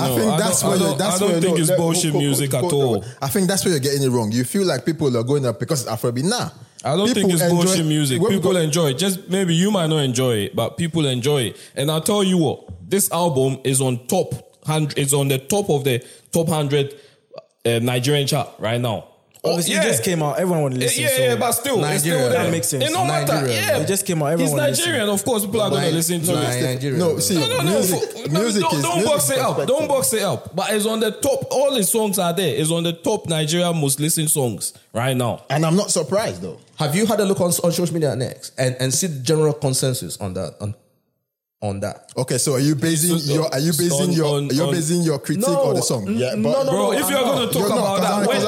think it's bullshit music at all. I think that's where you're getting it wrong. You feel like people are going up because it's Afrobeat. Nah. I don't think it's bullshit music. People enjoy it. Just maybe you might not enjoy it, but people enjoy it. And I'll tell you what, this album is on top 100. It's on the top of the top 100 Nigerian chart right now. Obviously, it just came out. Everyone wanted to listen. Yeah, but still, Nigeria, it's still there. That makes sense. It no matter. Yeah, it just came out. Everyone It's Nigerian, of course. People are going to listen to it. Music. Don't box it up. Don't box it up. But it's on the top. All his songs are there. It's on the top Nigeria most listened songs right now. And I'm not surprised though. Have you had a look on social media next and see the general consensus on that? On that. Okay, so are you basing your critique on the song? Bro, if you're going to talk about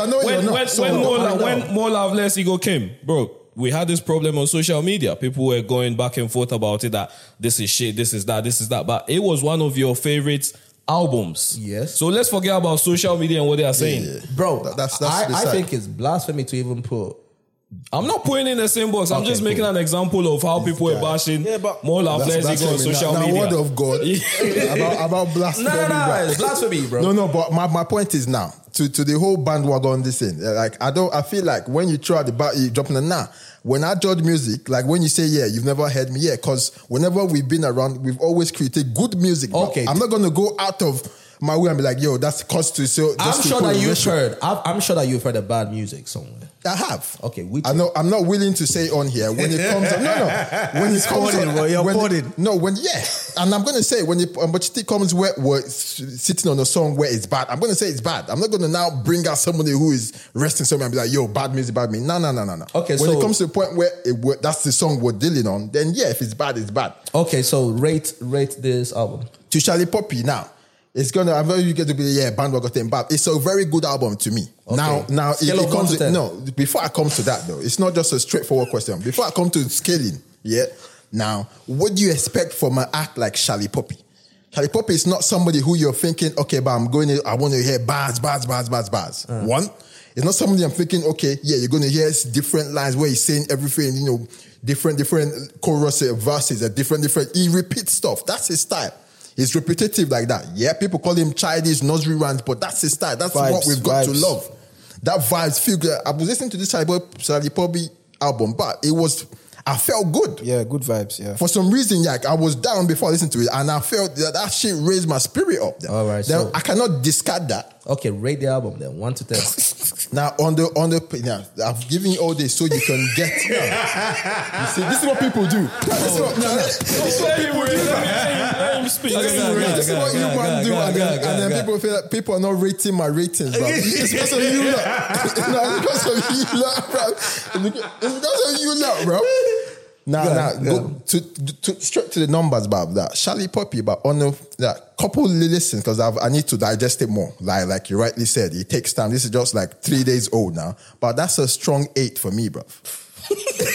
that, when More Love Less Ego came, bro, we had this problem on social media. People were going back and forth about it, that this is shit, this is that. But it was one of your favorites albums. Yes. So let's forget about social media and what they are saying. Yeah. Bro, I think it's blasphemy to even put. I'm not putting in the same box. I'm just making an example of how people were bashing More Love Less Ego on social media. Word of God about blasphemy. No, it's blasphemy, bro. No, but my point is now to the whole bandwagon this thing. Like I feel like when you throw out you dropping the when I judge music, like when you say you've never heard me, because whenever we've been around, we've always created good music. Okay, I'm not gonna go out of my way and be like, yo, that's cost to so. I'm sure that you've heard a bad music somewhere. I have. Okay, I'm not willing to say on here when it comes. When it comes, and I'm gonna say when it comes where sitting on a song where it's bad, I'm gonna say it's bad. I'm not gonna now bring out somebody who is resting somewhere and be like, yo, bad music, bad me. No. Okay, when it comes to the point where that's the song we're dealing on, then if it's bad, it's bad. Okay, so rate this album to Charlie Poppy now. It's gonna. I'm very get to be bandwagon thing, but it's a very good album to me. Okay. Now it comes. Before I come to that though, it's not just a straightforward question. Before I come to scaling, Now, what do you expect from an act like Charlie Poppy? Charlie Poppy is not somebody who you're thinking, okay, but I want to hear bars. One, it's not somebody I'm thinking, okay, you're going to hear different lines where he's saying everything, different chorus verses, different. He repeats stuff. That's his style. It's repetitive like that. Yeah, people call him childish, nursery rhymes, but that's his style. That's what we've got to love. That vibes feel good. I was listening to this Charlie Poppy album, but I felt good. Yeah, good vibes, yeah. For some reason, I was down before I listened to it, and I felt that shit raised my spirit up. Then. All right. Then I cannot discard that. Okay, rate the album then, 1 to 10. Now, I've given you all this so you can get. You see, this is what people do. This is what you want to do, and then people feel like people are not rating my ratings, bro. It's because of you, It's because of you, bro. Now, go straight to the numbers, Bob. That Charlie Poppy, but on that couple listens because I need to digest it more. Like you rightly said, it takes time. This is just like 3 days old now, but that's a strong 8 for me, bro. You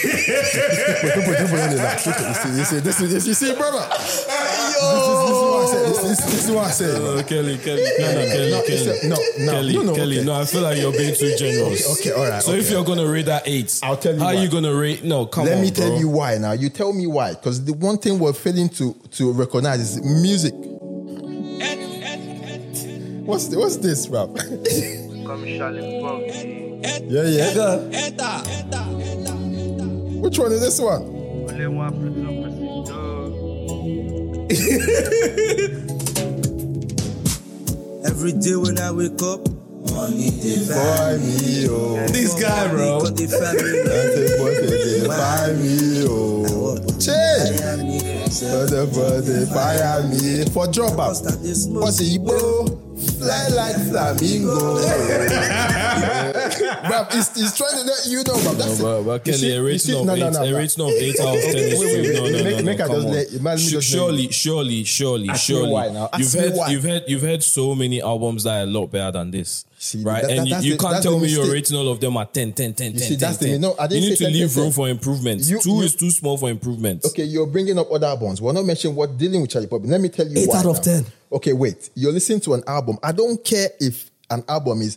see, brother. This is what I said. Kelly. No, I feel like you're being too generous. Okay, all right. So if you're gonna rate that 8, I'll tell you. How are you gonna rate? No, come on. Let me tell you why. Now you tell me why. Because the one thing we're failing to recognize is music. What's this, bro? Yeah. Which one is this one? Every day when I wake up, money they Buy me, oh. This guy, bro. Buy me, oh. Fire me. For job, what's the Igbo? Fly like flamingo. Bruv, he's trying to let you know, bruv. That's but Kelly, a rating of 8 out of 10 is Surely. You've heard so many albums that are a lot better than this. Right? And you can't tell me you're rating all of them at 10. You need to leave room for improvement. 2 is too small for improvement. Okay, you're bringing up other albums. We're not mentioning what dealing with Charlie Poppy. Let me tell you 8 why out of now. 10. Okay, wait. You're listening to an album. I don't care if an album is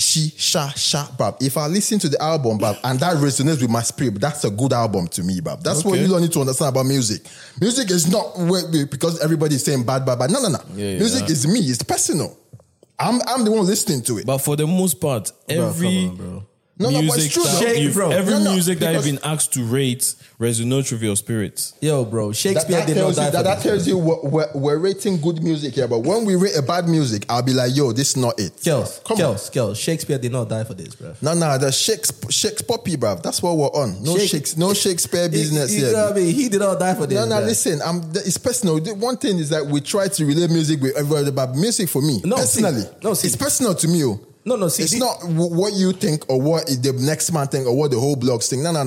bruv. If I listen to the album, bruv, and that resonates with my spirit, that's a good album to me, bruv. That's what you don't need to understand about music. Music is not because everybody's saying bad. No. Music is me. It's personal. I'm the one listening to it. But for the most part, every music that you've been asked to rate resonates with your spirit. Yo, bro, Shakespeare did not die for that tells you we're rating good music here, but when we rate a bad music, I'll be like, yo, this is not it. Kels, Shakespeare did not die for this, bro. No, the Shakespeare Poppy, bruv. That's what we're on. No Shakespeare business here. You know what I mean? He did not die for this. No, listen, it's personal. The one thing is that we try to relate music with everybody, but music for me, personally, it's personal to me. It's not what you think or what the next man think or what the whole blogs think. No.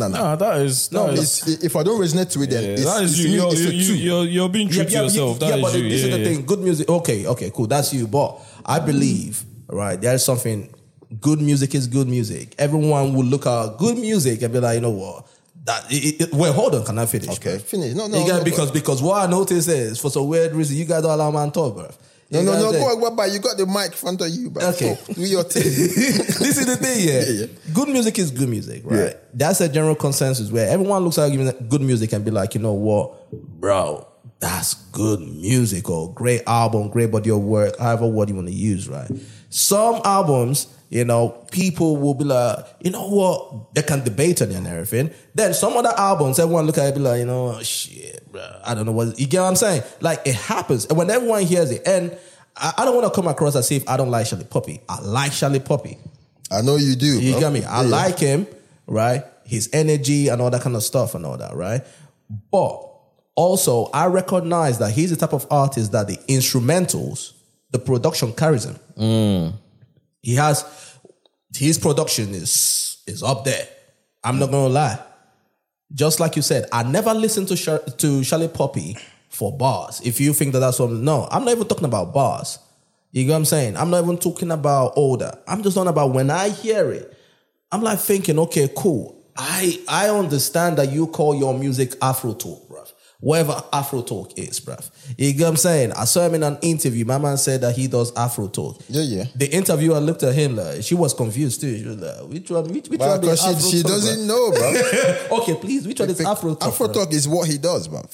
If I don't resonate with them, you're being true to yourself. This is the thing. Good music. Okay, cool. That's you. But I believe, right, there's something. Good music is good music. Everyone will look at good music and be like, you know what? Wait, hold on. Can I finish? Okay, finish. No. Because what I noticed is, for some weird reason, you guys don't allow man talk, bro. No, go, you got the mic in front of you, bro. Okay. So, do your thing. This is the thing, yeah. Good music is good music, right? Yeah. That's a general consensus where everyone looks at good music and be like, you know what, bro, that's good music or great album, great body of work, however word you want to use, right? Some albums, you know, people will be like, you know what, they can debate on it and everything. Then some other albums, everyone look at it and be like, you know, shit, bro, I don't know what, you get what I'm saying? Like, it happens. And when everyone hears it, and I don't want to come across as if I don't like Charlie Poppy. I like Charlie Poppy. I know you do. You get me? I like him, right? His energy and all that kind of stuff and all that, right? But also, I recognize that he's the type of artist that the instrumentals, the production carries him. He has, his production is up there. I'm not going to lie. Just like you said, I never listened to Charlie Poppy for bars. If you think that's something, no, I'm not even talking about bars. You know what I'm saying? I'm not even talking about older. I'm just talking about when I hear it, I'm like thinking, okay, cool. I understand that you call your music Afro talk, bruv. Whatever Afro talk is, bruv. You get what I'm saying? I saw him in an interview. My man said that he does Afro talk. Yeah. The interviewer looked at him like, she was confused too. She was like, which one is Afro talk? She doesn't know, bruv. Okay, please, which one is Afro talk? Afro talk is what he does, bruv.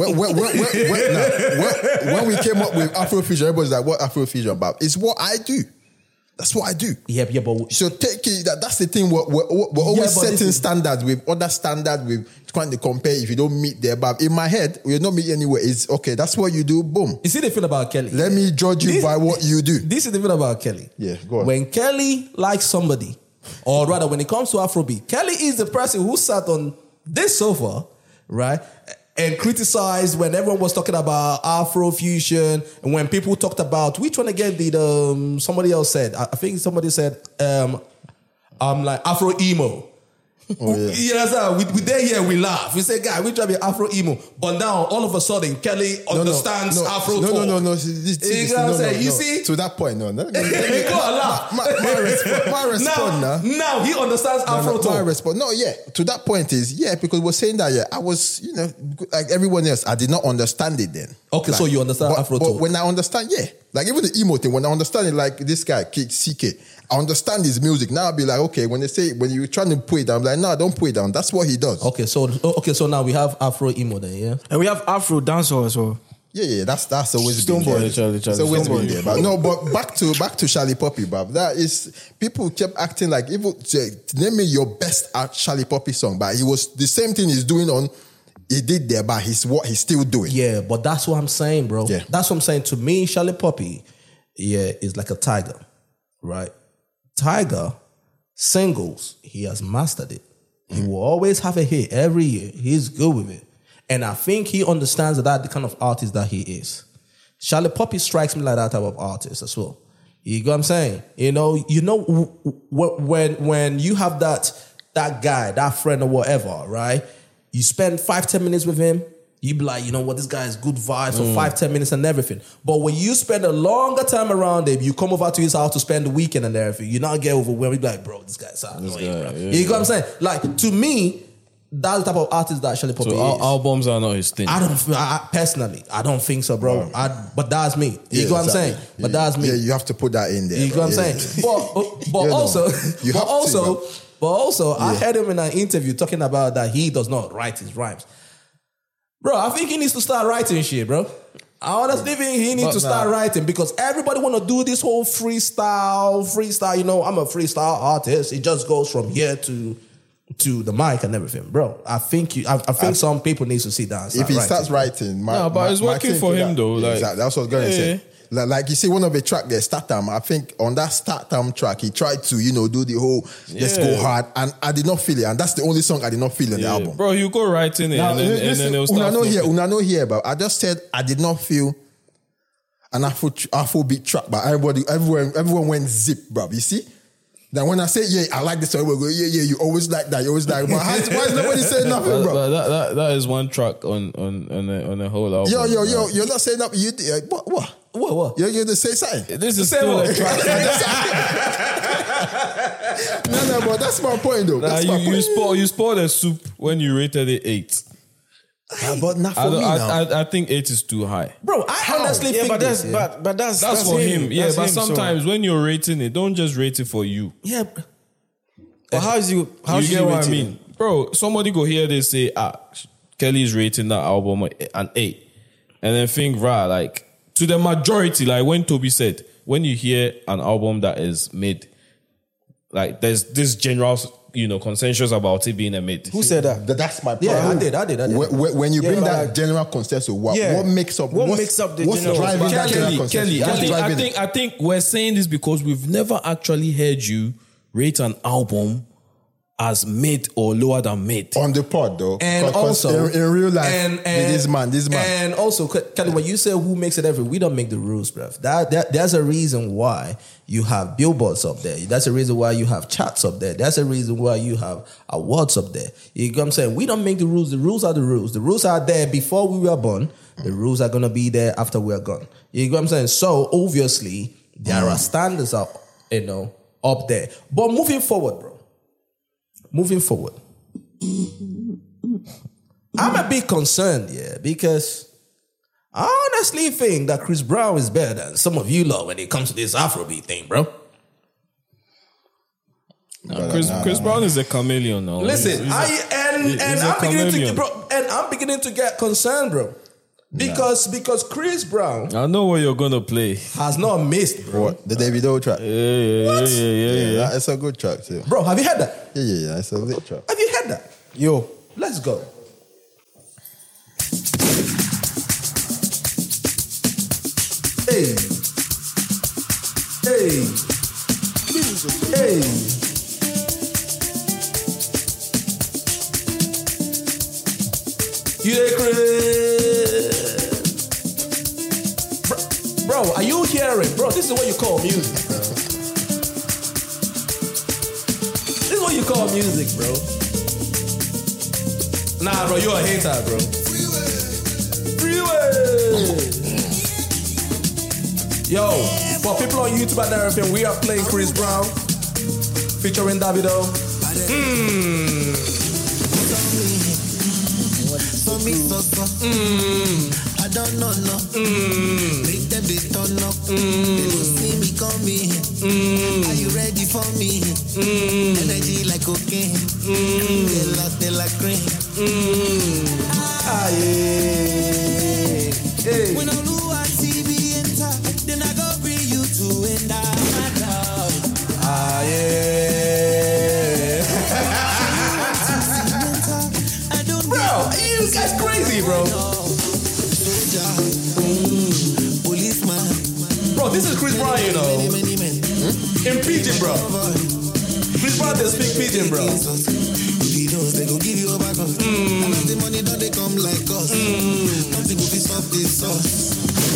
When we came up with Afrofusion, everybody's like, what Afrofusion about? It's what I do. That's what I do. Yeah, but so take it. That's the thing. We're always setting standards with other standards. We're trying to compare. If you don't meet there, but in my head, we're not meeting anywhere. It's okay. That's what you do. Boom. You see the thing about Kelly? Let me judge you by what you do. This is the thing about Kelly. Yeah, go on. When Kelly likes somebody, or rather, when it comes to Afrobeat, Kelly is the person who sat on this sofa, right? And criticized when everyone was talking about Afrofusion, and when people talked about which one again did somebody else said, I think somebody said like Afro emo. Oh, yeah. You know, we there here, we laugh. We say, guy, we try to be Afro emo. But now, all of a sudden, Kelly understands Afro talk. No. You see? To that point, no. Let me go and laugh. My response now, he understands Afro talk. My response, to that point is, because we're saying that, I was, like everyone else, I did not understand it then. Okay, so you understand Afro talk. But when I understand, like even the emo thing, when I understand it, like this guy, CK, I understand his music. Now I'll be like, okay, when you're trying to put it down, I'm like, no, don't put it down. That's what he does. Okay, so now we have Afro emo then, yeah? And we have Afro dancehall as well. Yeah, that's always been there. It's always been there. But no, but back to Charlie Poppy, bruv. That is, people kept acting like, even name me your best Charlie Poppy song, but he was the same thing he's doing on. He did there, but what he's still doing. Yeah, but that's what I'm saying, bro. Yeah. That's what I'm saying. To me, Charlie Poppy, is like a tiger, right? Tiger, singles, he has mastered it. He will always have a hit every year. He's good with it. And I think he understands that the kind of artist that he is. Charlie Puppy strikes me like that type of artist as well. You know what I'm saying? You know when you have that guy, that friend or whatever, right? You spend 5-10 minutes with him, you be like, you know what, this guy is good vibes for 5-10 minutes and everything. But when you spend a longer time around him, you come over to his house to spend the weekend and everything, you not get overwhelmed. You be like, bro, this guy's annoying, bro. Yeah, you know what I'm saying? Like, to me, that's the type of artist that Charlie Puppy is. Albums are not his thing. Personally, I don't think so, bro. But that's me. You know what I'm saying? But that's me. Yeah, you have to put that in there. You know what I'm saying? But also, I heard him in an interview talking about that he does not write his rhymes. Bro, I think he needs to start writing shit, bro. I honestly think he needs to start writing because everybody want to do this whole freestyle. You know, I'm a freestyle artist. It just goes from here to the mic and everything, bro. I think some people need to sit down. If he starts writing, but it's working for him though. Like, exactly, that's what I was going to say. Like you see, one of the track there, Start Time. I think on that Start Time track, he tried to do the whole let's go hard, and I did not feel it, and that's the only song I did not feel in the album. Bro, you go writing it, and then they'll start. Una no here, but I just said I did not feel an Afrobeat track, but everyone went zip, bro. You see. Then when I say I like this song, we'll go you always like that. You always like. But why is nobody saying nothing, bro? But that is one track on the whole album. Yo, you're not saying nothing. What? You're going to say something. This is still a track. No, but that's my point though. You spoiled the soup when you rated it 8. But not for me now. I think 8 is too high, bro. I honestly think that's for him. Yeah, but sometimes when you're rating it, don't just rate it for you. Yeah, but how you get what I mean, bro? Somebody go hear this say, Kelly's rating that album an 8, and then think, like to the majority, like when Toby said, when you hear an album that is mid, like there's this general consensus about it being a mid. Who said that? That's my point. Yeah, I did. When you bring that general consensus, what makes up the general? Driving that general consensus? Kelly, I think we're saying this because we've never actually heard you rate an album as mid or lower than mid on the pod, though. And also in real life, and this man. And also, Kelly, when you say who makes it we don't make the rules, bruv. There's a reason why you have billboards up there. That's a reason why you have charts up there. That's a reason why you have awards up there. You know what I'm saying? We don't make the rules. The rules are the rules. The rules are there before we were born. The rules are gonna be there after we're gone. You know what I'm saying? So obviously there are standards up there. But moving forward, bro. I'm a bit concerned, because I honestly think that Chris Brown is better than some of you lot when it comes to this Afrobeat thing, bro. Chris Brown is a chameleon now. Listen, I'm beginning to get concerned, bro. Because Chris Brown, I know what you're gonna play, has not missed, bro. What? The Davido track. Yeah. It's a good track too. Bro, have you heard that? Yeah. It's a lit track. Have you heard that? Yo, let's go. Hey. You Chris. Bro, are you hearing? Bro, this is what you call music, bro. This is what you call music, bro. Nah, bro, you're a hater, bro. Freeway. Yo, for people on YouTube and everything, we are playing Chris Brown featuring Davido. I don't know, make them they turn up. They don't see me coming. Are you ready for me? Energy like cocaine. They like cream. When I do I see me enter, then I go bring you to end up. Bro, you guys crazy, bro. Policeman. Bro, this is Chris Brown, In pidgin, bro. Chris Brown, they speak pidgin, bro. They go give you a back us. And as the money don't they come like us. Nothing will be soft this sauce.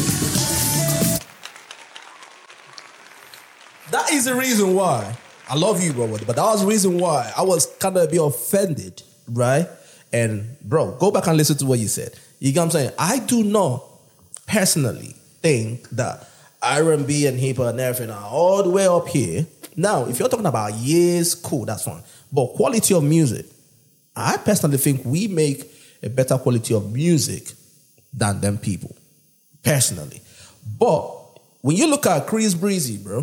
That is the reason why I love you, bro. But that was the reason why I was kind of a bit offended, right? And bro, go back and listen to what you said. You get what I'm saying? I do not personally think that R&B and hip hop and everything are all the way up here. Now, if you're talking about years, cool, that's fine. But quality of music, I personally think we make a better quality of music than them people, personally. But when you look at Chris Breezy, bro,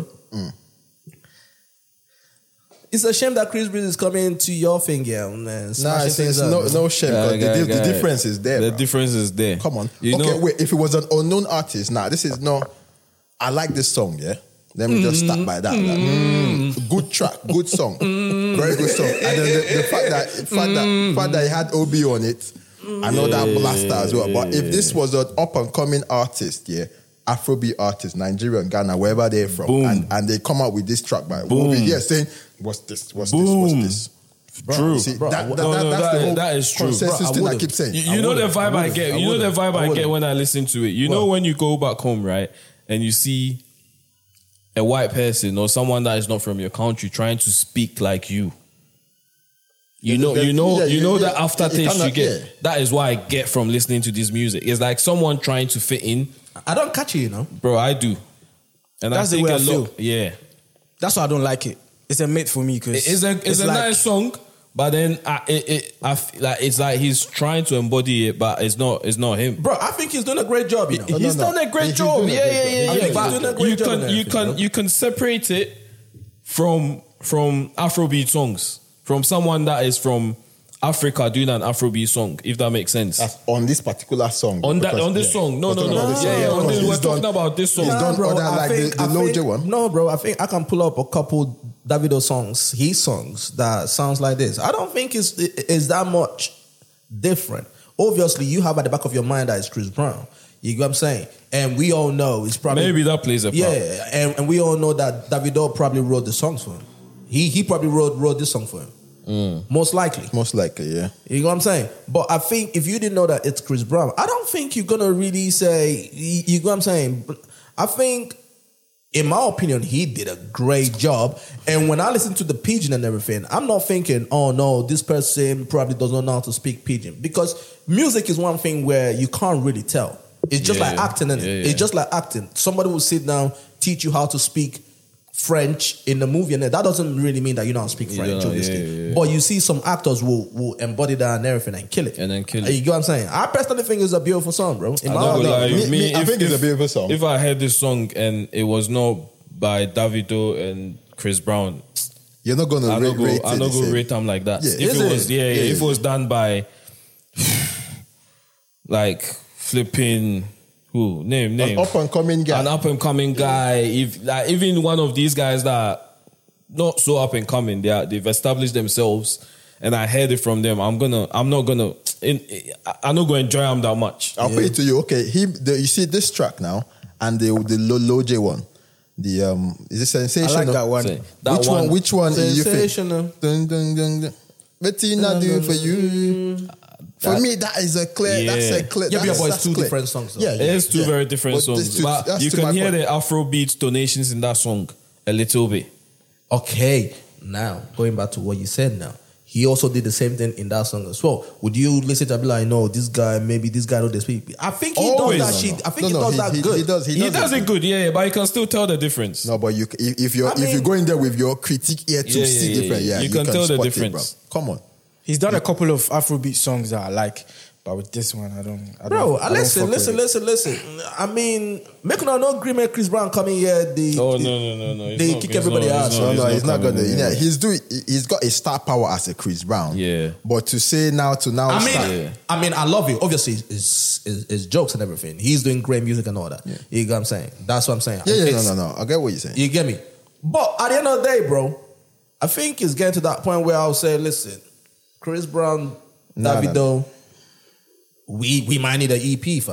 it's a shame that Chris Breezy is coming to your thing, yeah, and smashing things up. No shame. The difference is there. The bro. difference is there. Come on. You know, wait. If it was an unknown artist, this is no. I like this song, yeah. Let me just start by that. Like, good track, good song, very good song. And then the fact that he had Obi on it, I know that blaster as well. But if this was an up and coming artist, yeah, Afrobeat artist, Nigerian, Ghana, wherever they're from, and they come out with this track by Obi, yeah, saying what's this? What's this? Bro, true. See, bro, that's the whole that is true. consensus thing I keep saying. You know the vibe I get. You know the vibe I get when I listen to it. You know when you go back home, right, and you see a white person or someone that is not from your country trying to speak like you. You know the aftertaste you get. Yeah. That is what I get from listening to this music. It's like someone trying to fit in. I don't catch it, you know, bro. I do, and that's the way I feel. Yeah, that's why I don't like it. It's a mate for me because it's a like, nice song, but then I feel like it's like he's trying to embody it, but it's not him. Bro, I think he's done a great job. You know? He's done a great job. Yeah. But you can separate it from Afrobeat songs, from someone that is from Africa doing an Afrobeat song, if that makes sense. That's on this particular song. On this song. No. We're talking about this song. He's done bro, other like the Loja one. No, bro, I think I can pull up a couple Davido songs, his songs, that sounds like this. I don't think it's that much different. Obviously, you have at the back of your mind that it's Chris Brown. You get what I'm saying? And we all know it's probably... Maybe that plays a part. Yeah, and we all know that Davido probably wrote the songs for him. He probably wrote this song for him. Most likely, yeah. You know what I'm saying? But I think if you didn't know that it's Chris Brown, I don't think you're gonna really say. You know what I'm saying? But I think, in my opinion, he did a great job. And when I listen to the pidgin and everything, I'm not thinking, oh no, this person probably does not know how to speak pidgin, because music is one thing where you can't really tell. It's just like acting, isn't it? It's just like acting. Somebody will sit down, teach you how to speak French in the movie, and that doesn't really mean that you don't speak French, obviously. But you see some actors will embody that and everything and kill it. You get what I'm saying? I personally think it's a beautiful song, bro. I think it's a beautiful song. If I heard this song and it was not by Davido and Chris Brown, you're not gonna rate them like that. If it was done by like flipping. Who? Name. An up and coming guy. If like even one of these guys that are not so up and coming, they've established themselves, and I heard it from them. I'm not going to enjoy them that much. I'll put it to you. Okay, you see this track now, and the Loje one. Is it Sensational? I like that one. Which one? Sensational. Bettina do for you. For me, that is a clear. That's a clear. Yeah, but it's two different songs. Though. It's two very different songs. But you can hear the Afrobeat donations in that song a little bit. Okay, now going back to what you said. Now he also did the same thing in that song as well. Would you listen to it and be like, no, this guy don't speak? I think he does that shit. I think he does that good. He does it good. Yeah, but you can still tell the difference. No, but if you go in there with your critique ear to see different, you can tell the difference. Come on. He's done a couple of Afrobeat songs that I like, but with this one, I don't. Listen. I mean, make no agreement. Chris Brown coming here. No. They kick everybody out. No, he's not gonna. Yeah, he's got a star power as a Chris Brown. Yeah. But to say now. I mean, I love it. Obviously, it's jokes and everything. He's doing great music and all that. Yeah. You get what I'm saying? That's what I'm saying. No. I get what you're saying. You get me? But at the end of the day, bro, I think it's getting to that point where I'll say, listen. Chris Brown, Davido, we might need an EP, fam.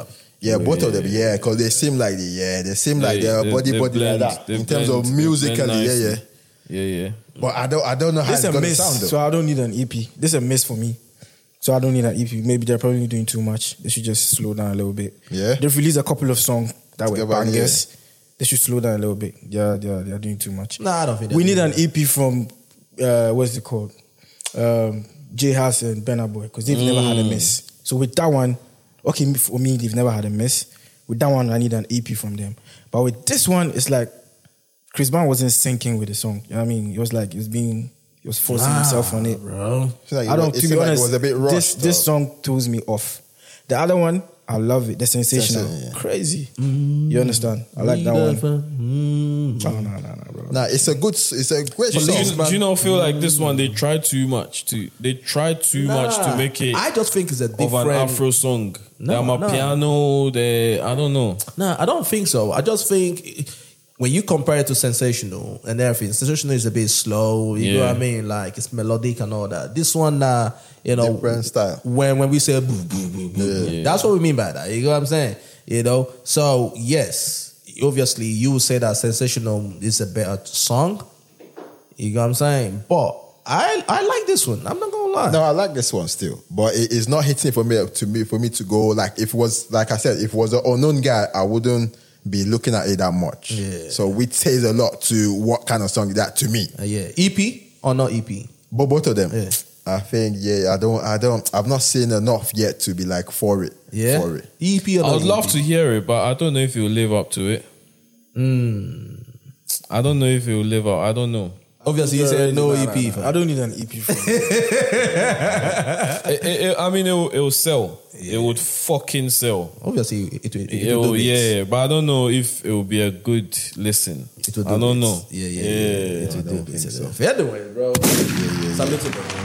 Yeah, both of them. Yeah, because they seem like they're body blend, like that in terms of musically. Yeah. But I don't know how This it's a gonna miss, sound though. so I don't need an EP. This is a miss for me. So I don't need an EP. Maybe they're probably doing too much. They should just slow down a little bit. Yeah. They've released a couple of songs that were Together, bangers. They should slow down a little bit. They're doing too much. Nah, I don't think we need an EP from what's it called? J House and Burna Boy, because they've never had a miss. So with that one, okay, for me, they've never had a miss. With that one, I need an EP from them. But with this one, it's like Chris Brown wasn't syncing with the song. You know what I mean? It was like he was forcing himself on it. Bro. Like I don't. To be honest, it was a bit rushed. this song throws me off. The other one, I love it. The Sensational, crazy. You understand? I like that one. No, bro. Nah, it's a great song. Do you not feel like this one they tried too much to make it? I just think it's a different of an Afro song. The piano, I don't know. No, I don't think so. I just think when you compare it to Sensational and everything, Sensational is a bit slow. You know what I mean? Like it's melodic and all that. This one, different style. When we say boo, boo, boo, boo, that's what we mean by that. You know what I'm saying? So yes, obviously you would say that Sensational is a better song. You know what I'm saying? But I like this one. I'm not gonna lie. No, I like this one still, but it's not hitting for me to go like if it was like I said, if it was an unknown guy, I wouldn't be looking at it that much. Yeah. So it says a lot to what kind of song is that to me. EP or not EP? But both of them. Yeah. I think I've not seen enough yet to be like for it. Yeah. For it. EP or not I would love EP? to hear it, but I don't know if it will live up to it. I don't know if it will live up. I don't know. Obviously, you said no EP. I don't need an EP from I mean, it will sell. It would fucking sell. Obviously, it will do bits. But I don't know if it will be a good listen. It will do I don't bits. know. It will do bits. Anyway, bro. Salute to bro.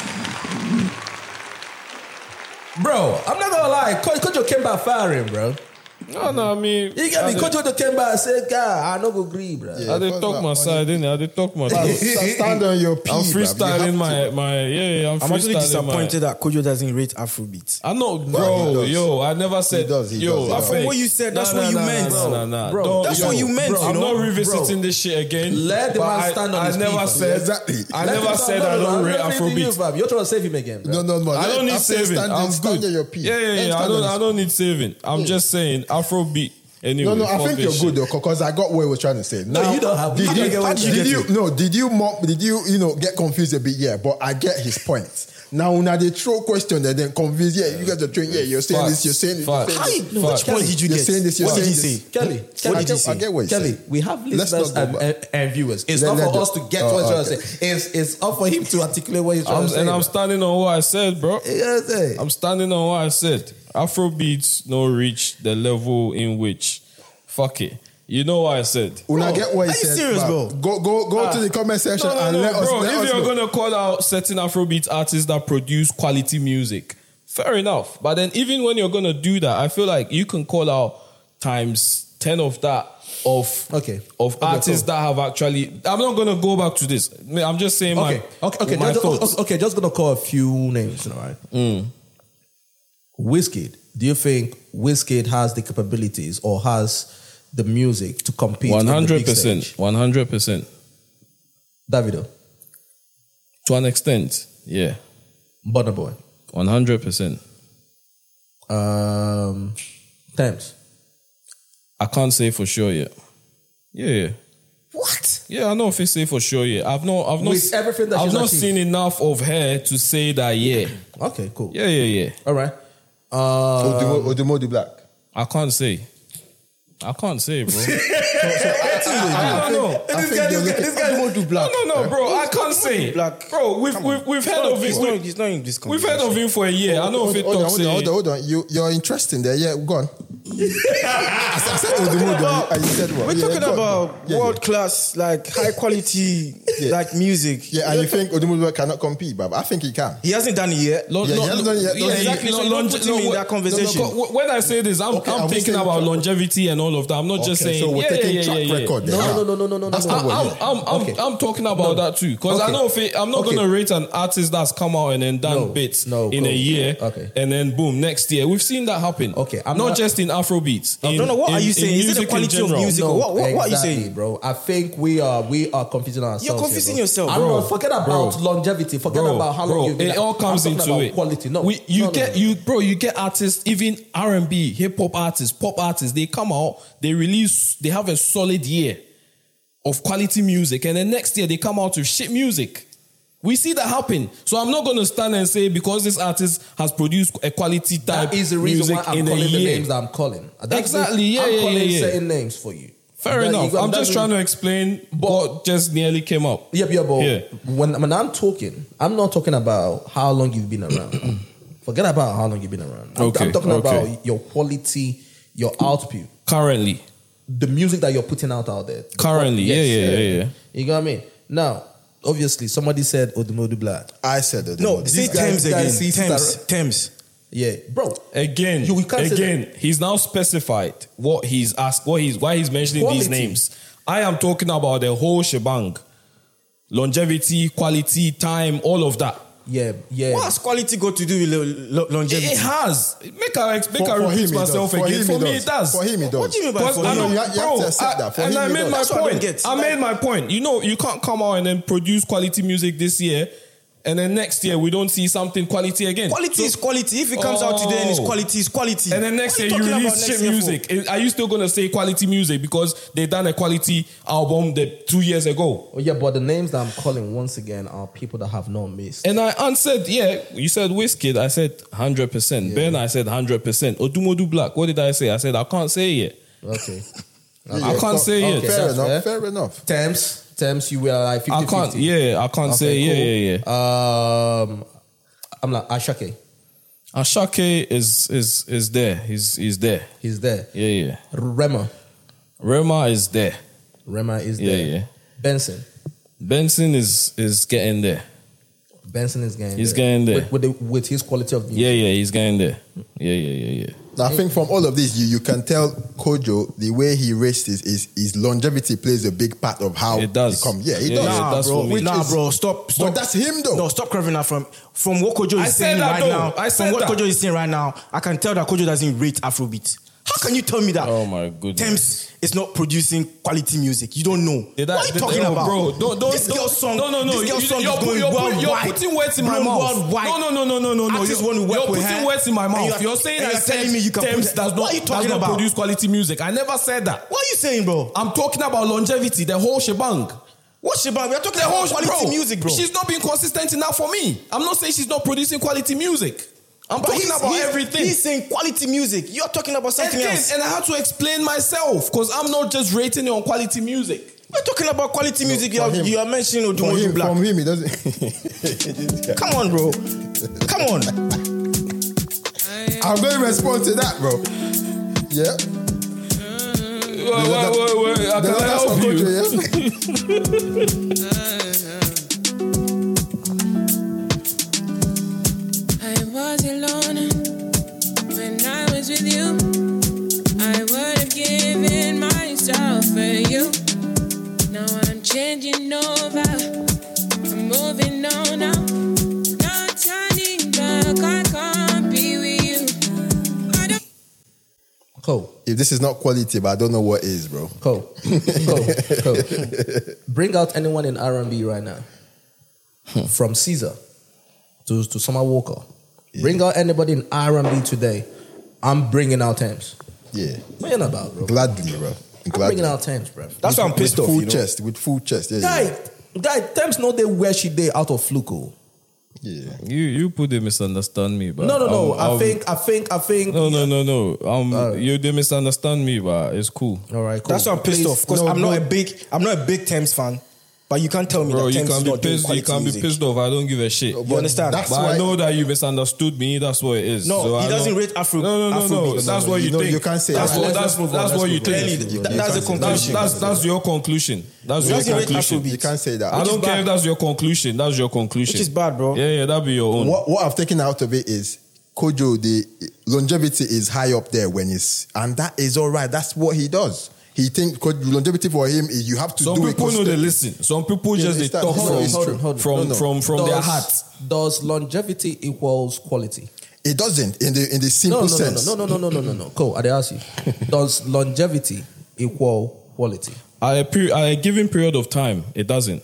Bro, I'm not gonna lie. Kojo came back firing, bro. No, I mean... You get me? Kojo came back and said, God, I no go agree, bro. I did talk my side, innit? I did talk my side. Stand on your P, I'm freestyling I'm I'm actually freestyling disappointed that Kojo doesn't rate Afrobeat. I know, bro. Yo, I never said. He does. From what you said, that's what you meant. Bro, that's what you meant. I'm not revisiting this shit again. Let the man stand on his feet. Exactly. I never said I don't rate Afrobeat. You're trying to save him again, bro. No. I don't need saving. I'm stand good. on your P. Yeah. I don't need saving. I'm just saying Afrobeat. Anyway, I think you're good though, because I got what he was trying to say. No, you don't have. Did you get confused a bit? Yeah, but I get his point. Now they throw question and then confused. Yeah, you guys are trying. Yeah, you're saying this. You're saying this. Which point did you get? You're saying this. You're What did saying he this. say? Kelly, I get what you Kelly, say. we have listeners and viewers. It's not for us to get what you're trying to say. It's up for him to articulate what he's trying to say. And I'm standing on what I said, bro. Yeah, I'm standing on what I said. Afrobeats no reach the level in which, fuck it. You know what I said. Una get what he said. Are you serious, bro? Go to the comment section and let us bro, know. if you're gonna call out certain Afrobeat artists that produce quality music, fair enough. But then even when you're gonna do that, I feel like you can call out times 10 of that of artists that have actually. I'm not gonna go back to this. I'm just saying my thoughts. Okay, just gonna call a few names, right? Wizkid. Do you think Wizkid has the capabilities or has the music to compete? 100%. 100%. Davido. To an extent, yeah. Burna Boy. 100%. Thames. I can't say for sure yet. Yeah. What? Yeah, I know if I say for sure. Yeah, I've not. With everything that I've she's not achieved. seen enough of her to say that. Yeah. Okay, cool. Yeah. All right. Odumodu Black. I can't say, bro. I think Odumodu Black. No, bro. I can't say. Black. Bro, we've heard of him. He's not in this We've heard of him for a year. I know if it talks. Hold on. You're interested there. Yeah, go on. I said Odumodu, and you said what? We're talking about world class, like high quality like music. Yeah, and you think Odumodu cannot compete, but I think he can. He hasn't done it yet. He hasn't done it yet. Exactly. So don't put him in that conversation. When I say this, I'm thinking about longevity and all of that. I'm not just saying. So we're taking track record. No. That's not what I'm talking about that too, because I know I'm not going to rate an artist that's come out and then done bits in a year, and then boom, next year. We've seen that happen. Okay, not just in Afrobeats. What are you saying? Is it the quality of music? What are you saying, bro? I think we are confusing ourselves. You're confusing yourself, bro. bro. Forget about longevity. Forget about how long you've been. It all comes into it. Quality. You get artists, even R&B, hip hop artists, pop artists. They come out, they release, they have a solid year of quality music, and then next year they come out with shit music. We see that happen. So I'm not going to stand and say because this artist has produced a quality type that is the reason music why I'm in a calling the year. names that I'm calling. Exactly. I'm calling certain names for you. Fair enough. I'm just trying to explain what just nearly came up. But when I'm talking, I'm not talking about how long you've been around. Forget about how long you've been around. I'm talking about your quality, your output. Currently. The music that you're putting out there. Currently, yeah. You got what I mean? Now, obviously, somebody said Odumodu Black. I said Odumodu. No, say Thames again. Thames. Yeah, bro. Again, he's now specified what he's asked, why he's mentioning these names. I am talking about the whole shebang. Longevity, quality, time, all of that. Yeah. What has quality got to do with longevity? It has. Make I repeat myself again. For me, it does. For him, it does. What do you mean by for him? You have to accept that. For him, I made my point. I made my point. You know, you can't come out and then produce quality music this year, and then next year we don't see something quality again. Quality is quality. If it comes out today and it's quality, it's quality. And then next year you release shit music. Are you still going to say quality music because they done a quality album 2 years ago? Oh, yeah, but the names that I'm calling once again are people that have not missed. And I answered, you said Wizkid. I said 100%. Yeah. Ben, I said 100%. Odumodu Black. What did I say? I said I can't say it yet. Okay. I can't say it. Fair enough. Thames, you were like 50-50. I can't say, cool. I'm like, Ashake. Ashake is there. He's there. He's there. Yeah. Rema is there. Yeah. Benson is getting there. Benson is getting He's getting there. With his quality of music. Yeah, he's getting there. Yeah. I think from all of this, you can tell Kojo, the way he raced his longevity plays a big part of how it does. He comes. Yeah, it does. Bro, stop. But that's him though. No, stop craving that from what Kojo is saying right now. Kojo is saying right now, I can tell that Kojo doesn't rate Afrobeat. How can you tell me that? Oh my goodness. Thames is not producing quality music. You don't know. What are you talking about? Bro, this girl's song. No. This girl's song is going worldwide. You're putting words in my mouth. No. Artists want to work with her. You're putting words in my mouth. You're saying that Thames does not produce quality music. I never said that. What are you saying, bro? I'm talking about longevity, the whole shebang. What shebang? We're talking about quality music, bro. She's not being consistent enough for me. I'm not saying she's not producing quality music. I'm talking about everything. He's saying quality music. You're talking about something else. And I had to explain myself because I'm not just rating it on quality music. We're talking about quality music. You are mentioning Odumodu Black. From him, he doesn't. Come on, bro. Come on. I'm going to respond to that, bro. Yeah. Wait. I can help you. Was alone when I was with you. I would have given myself for you. Now I'm changing over. I'm moving on now. Not turning back. I can't be with you. Cool. If this is not quality, but I don't know what is, bro. Cool. Bring out anyone in R&B right now. From Caesar to Summer Walker. Yeah. Bring out anybody in R&B today. I'm bringing out Thames. Yeah. What are you about, bro? Gladly, bro. I'm bringing out Thames, bro. That's why I'm pissed off. With full chest. Yeah, Guy, Thames know they where she did out of fluke. Yeah. You put the misunderstand me, but no. I think. No. You did misunderstand me, but it's cool. All right, cool. That's why I'm pissed off because I'm not a big Thames fan. But you can't tell me Bro, that you Thames can is be not doing pissed. You quality can be music. pissed off. I don't give a shit. You understand? That's But why I know that you misunderstood me. That's what it is. No, So he I doesn't know- rate Afro. No. Afrobeat. That's what you think. You can't say that's that. what Let's move on, that's let's what you move on. think. That's the conclusion. That's your conclusion. That's your doesn't rate conclusion. Afrobeat. You can't say that. I Which don't is care bad. if that's your conclusion. That's your conclusion. Which is bad, bro. Yeah, that'd be your own. What I've taken out of it is Kojo, the longevity is high up there when it's, and that is all right. That's what he does. He think longevity for him is you have to Some do people it. know they listen. Some people just they talk from their heart. Does longevity equals quality? It doesn't in the simple sense. No. Cool. I ask you. Does longevity equal quality? At a given period of time, it doesn't.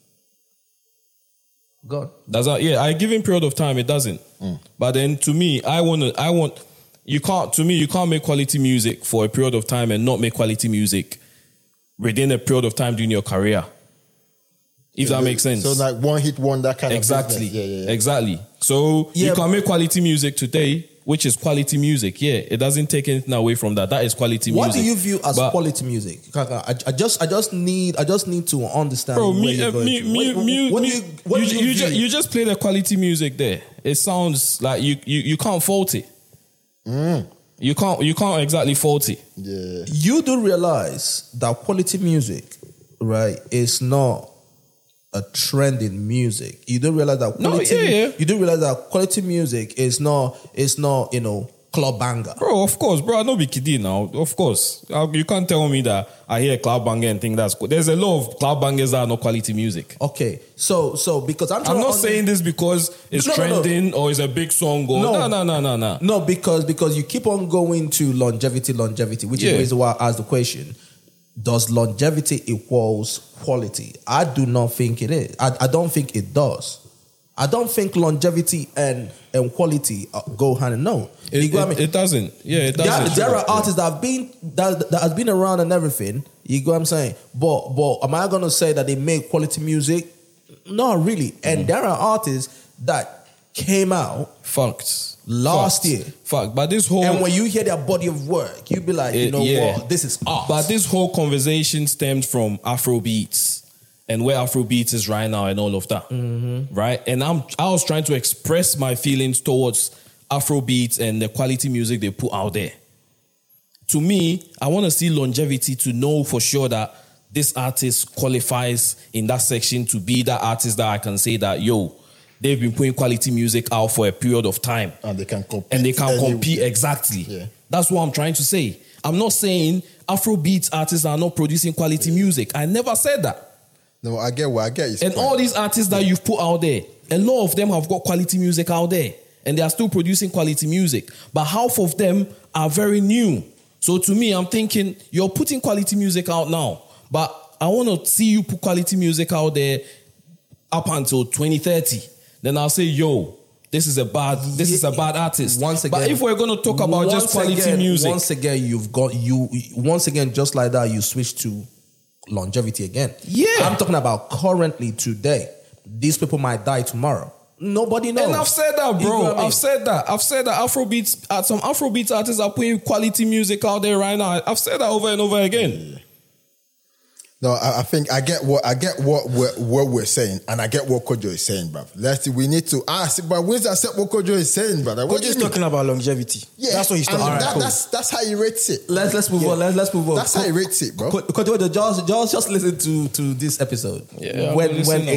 God. A given period of time, it doesn't. But then to me, you can't make quality music for a period of time and not make quality music within a period of time during your career. If that makes sense. So like one hit wonder kind exactly. of business. Yeah. Exactly. So you can make quality music today, which is quality music. Yeah, it doesn't take anything away from that. That is quality music. What do you view as quality music? I just need to understand. Bro, you just play the quality music there. It sounds like you can't fault it. You can't exactly fault it. Yeah. You do realize that quality music, right, is not a trend in music. You do realize that You do realize that quality music is not club banger. Bro, of course, bro. I know be kidding now. Of course. You can't tell me that I hear club banger and think that's cool. There's a lot of club bangers that are not quality music. Okay. So because I'm not saying this because it's trending or it's a big song or no. No, because you keep on going to longevity, which is the reason why I asked the question. Does longevity equals quality? I do not think it is. I don't think it does. I don't think longevity and quality go hand in hand. It doesn't. Yeah, it doesn't. There are artists that has been around and everything. You go what I'm saying? But am I gonna say that they make quality music? Not really. And there are artists that came out last year. But this whole, and when you hear their body of work, you be like, what? This is art. But this whole conversation stemmed from Afrobeats and where Afrobeats is right now and all of that, right? And I was trying to express my feelings towards Afrobeats and the quality music they put out there. To me, I want to see longevity to know for sure that this artist qualifies in that section to be that artist that I can say that, they've been putting quality music out for a period of time. And they can compete. Exactly. Yeah. That's what I'm trying to say. I'm not saying Afrobeats artists are not producing quality music. I never said that. No, I get you. And all these artists that you've put out there, a lot of them have got quality music out there. And they are still producing quality music. But half of them are very new. So to me, I'm thinking, you're putting quality music out now. But I want to see you put quality music out there up until 2030. Then I'll say, this is a bad artist. Once again, but if we're going to talk about just quality music, once again, just like that, you switch to longevity again. Yeah, I'm talking about currently today. These people might die tomorrow. Nobody knows. And I've said that, bro. I've said that Afrobeats. Some Afrobeats artists are putting quality music out there right now. I've said that over and over again. No, I think I get what we're saying, and I get what Kojo is saying, bro. We need to ask, but where's that what Kojo is saying, brother? Kojo is talking about longevity. Yeah, that's what he's talking about. That's how he rates it. Let's move on. Let's move on. That's how he rates it, bro. Kojo, just listen to this episode. Yeah, when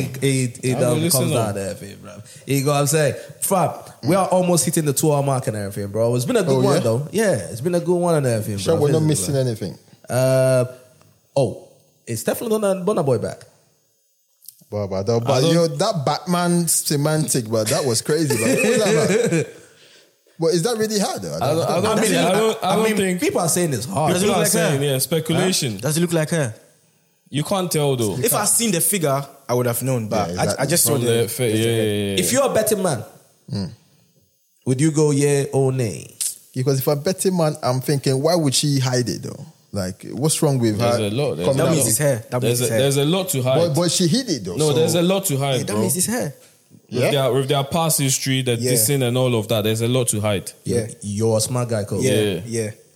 it comes out there, bro. You go, I'm saying, fam, we are almost hitting the 2-hour mark and everything, bro. It's been a good one, though. Yeah, it's been a good one and everything, bro. Sure, we're not missing anything. It's definitely not Burna Boy back. But that Batman semantic, but that was crazy. But is that really hard? I don't think people are saying it's hard. Does it look like her? Yeah, speculation. Does it look like her? You can't tell though. If I seen the figure, I would have known. But I just saw the. If you're a betting man, would you go yeah or nay? Because if I'm a betting man, I'm thinking, why would she hide it though? Like, what's wrong with her? There's a lot. That means it's hair. There's a lot to hide. But she hid it though. No, there's a lot to hide, that bro. means it's hair. With their past history, the dissing and all of that, there's a lot to hide. Yeah, you're a smart guy, Cole. Yeah.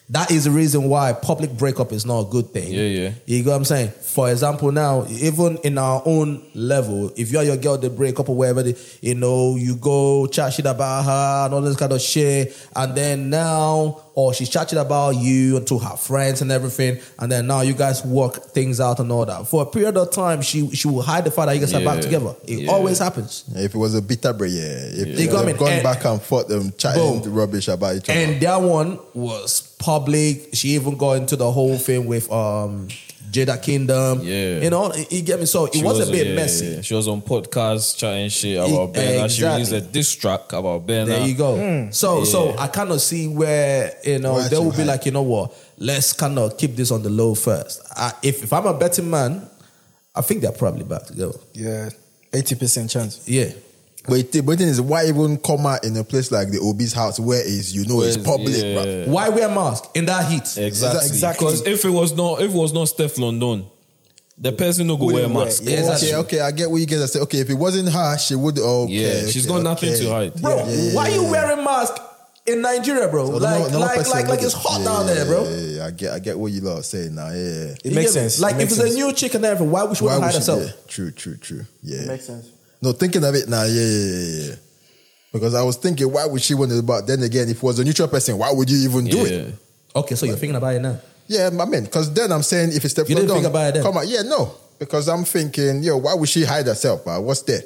That is the reason why public breakup is not a good thing. Yeah. You get what I'm saying? For example, now, even in our own level, if you and your girl, they break up or whatever, you go chat shit about her and all this kind of shit, and then now, or she's chatting about you to her friends and everything, and then now you guys work things out and all that. For a period of time, she will hide the fact that you guys are back together. It always happens. If it was a bitter break, if they gone back and forth, chatting rubbish about each other. And that one was public. She even got into the whole thing with Jada Kingdom. Yeah. You get me? So it was a bit messy. Yeah. She was on podcasts chatting shit about Burna. Exactly. She released a diss track about Burna. There you go. So I kind of see where, they will be like, you know what, let's kind of keep this on the low first. If I'm a betting man, I think they're probably back together. Yeah, 80% chance. Yeah. But the thing is, why even come out in a place like the Obi's house where it's public, bro? Why wear mask in that heat? Exactly. Because if it was not Steph London, the person no go wear mask. Okay, I get what you guys are saying. Okay, if it wasn't her, she would. Okay, she's got nothing to hide. Bro, why are you wearing mask in Nigeria, bro? So like it's hot down there, bro. Yeah, I get what you lot are saying now. Yeah, it makes sense. Like if it's a new chick and everything, why would she want to hide herself? True. Yeah, it makes sense. No, thinking of it now, yeah. Because I was thinking, why would she want it? But then again, if it was a neutral person, why would you even do it? Okay, so you're thinking about it now? Yeah, I mean, because then I'm saying if it's Steph London, you didn't think about it then? Come on, no. Because I'm thinking, why would she hide herself? What's there?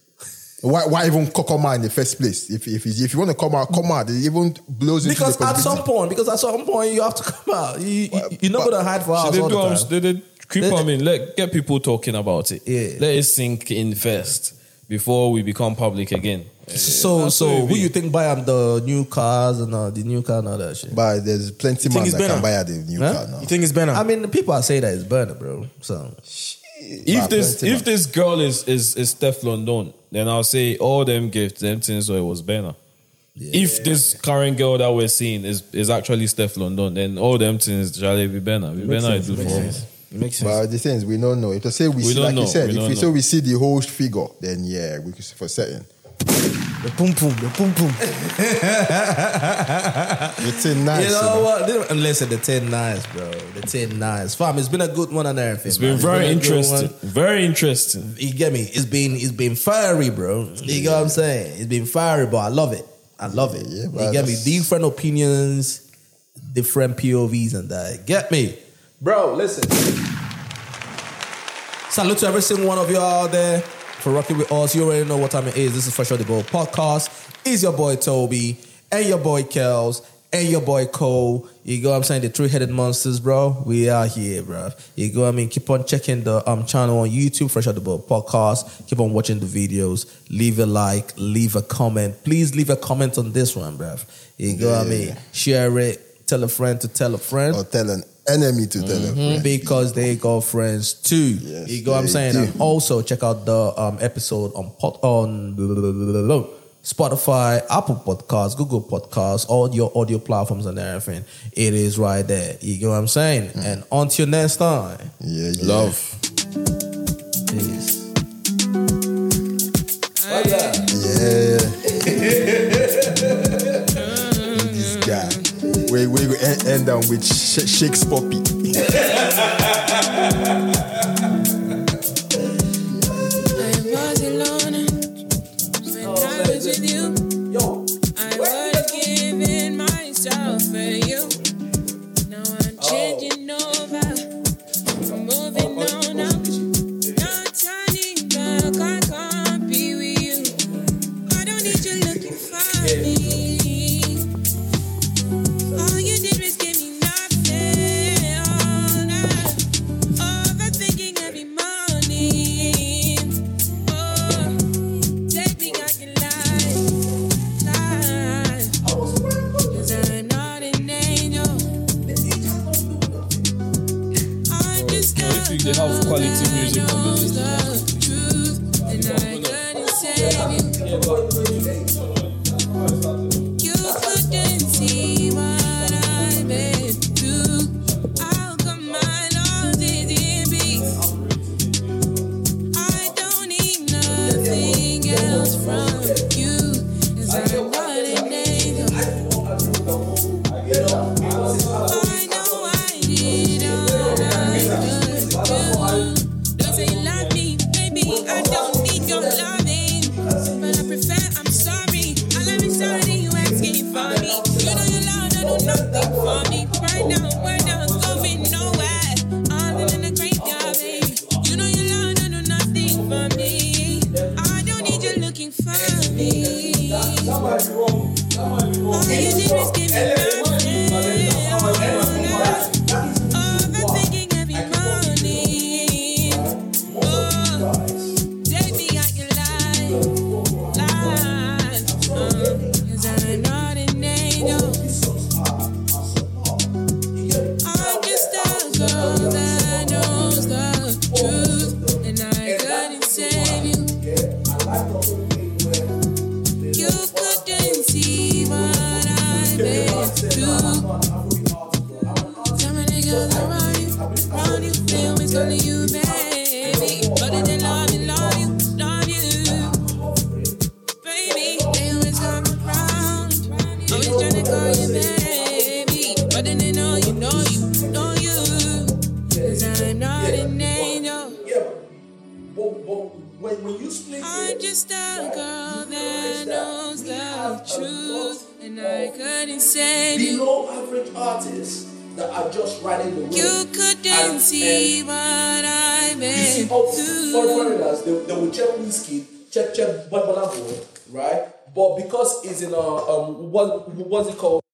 Why even come out in the first place? If you want to come out, it even blows into because the at some point you have to come out. You're not gonna hide for hours all the time. They did creep on in. Get people talking about it. Yeah. Let it sink in first before we become public again. So who you think buy the new cars and the new car and all that shit? But there's plenty man that can buy the new car now. You think it's Burna? I mean, the people are saying that it's Burna, bro. So if this girl is Steph London, then I'll say all them gifts, them things, so it was Burna. Yeah. If this current girl that we're seeing is actually Steph London, then all them things shall be Burna. Burna is do for us. It makes sense. But the thing is, we don't know. If you say we see, like you said, if we see the whole figure, then we can see for certain. The pum pum. The 10 nice. You know what? Listen, the 10 nice, bro. The 10 nice. Fam, it's been a good one and everything. It's been very interesting. Very interesting. You get me? It's been fiery, bro. You get what I'm saying? It's been fiery, but I love it. Yeah, you get me? Different opinions, different POVs and that. Get me? Bro, listen. Salute to every single one of you out there for rocking with us. You already know what time it is. This is Fresh Out the Boat Podcast. It's your boy Toby and your boy Kels and your boy Cole. You go, I'm saying the three-headed monsters, bro. We are here, bro. You go, keep on checking the channel on YouTube, Fresh Out the Boat Podcast. Keep on watching the videos. Leave a like, leave a comment. Please leave a comment on this one, bro. You go, share it. Tell a friend to tell a friend. Or tell an enemy to tell a friend. Because they got friends too. Yes, you go, I'm saying. And also check out the episode on Spotify, Apple Podcasts, Google Podcasts, all your audio platforms and everything. It is right there. You know what I'm saying? And until next time. Yeah. Love. Peace. This guy. We end down with Shakes Poppy. With you, I would have given myself for you. Now I'm changing over, I'm moving on now. Not turning back, I can't be with you. I don't need you looking for me. All you did was give me nothing. All that overthinking every morning. Oh, take me out your life. They have quality music on the You couldn't see what I made do. How come my nose is in peace? I don't need nothing else from you, 'cause I'm not an angel. know I did all I could. Don't say you love me, baby. I don't need your loving, but I prefer I'm sorry. I love you sorry you asking for me. You know you love, don't do nothing for me. Right now, we're not going nowhere. Other than the graveyard, baby. You know you love, don't do nothing for me. I don't need you looking for me. All you did was give me nothing. Overthinking every morning. Oh, take me out your life. 'Cause I'm not an angel. I'm just a girl that knows the truth, and I couldn't save you. You couldn't see what I've been through. Some of the girls around you, they always call you baby, but they didn't love you, baby. They always come around, always trying to call you baby, but then they know you. 'Cause I'm not an angel. When you split I'm just a girl that knows the truth, and I couldn't save you. below average artists that are just riding the wave. You couldn't see what I've You see, been for through. foreigners, they will check Wizkid, check Burna Boy, right? But because it's in what's it called?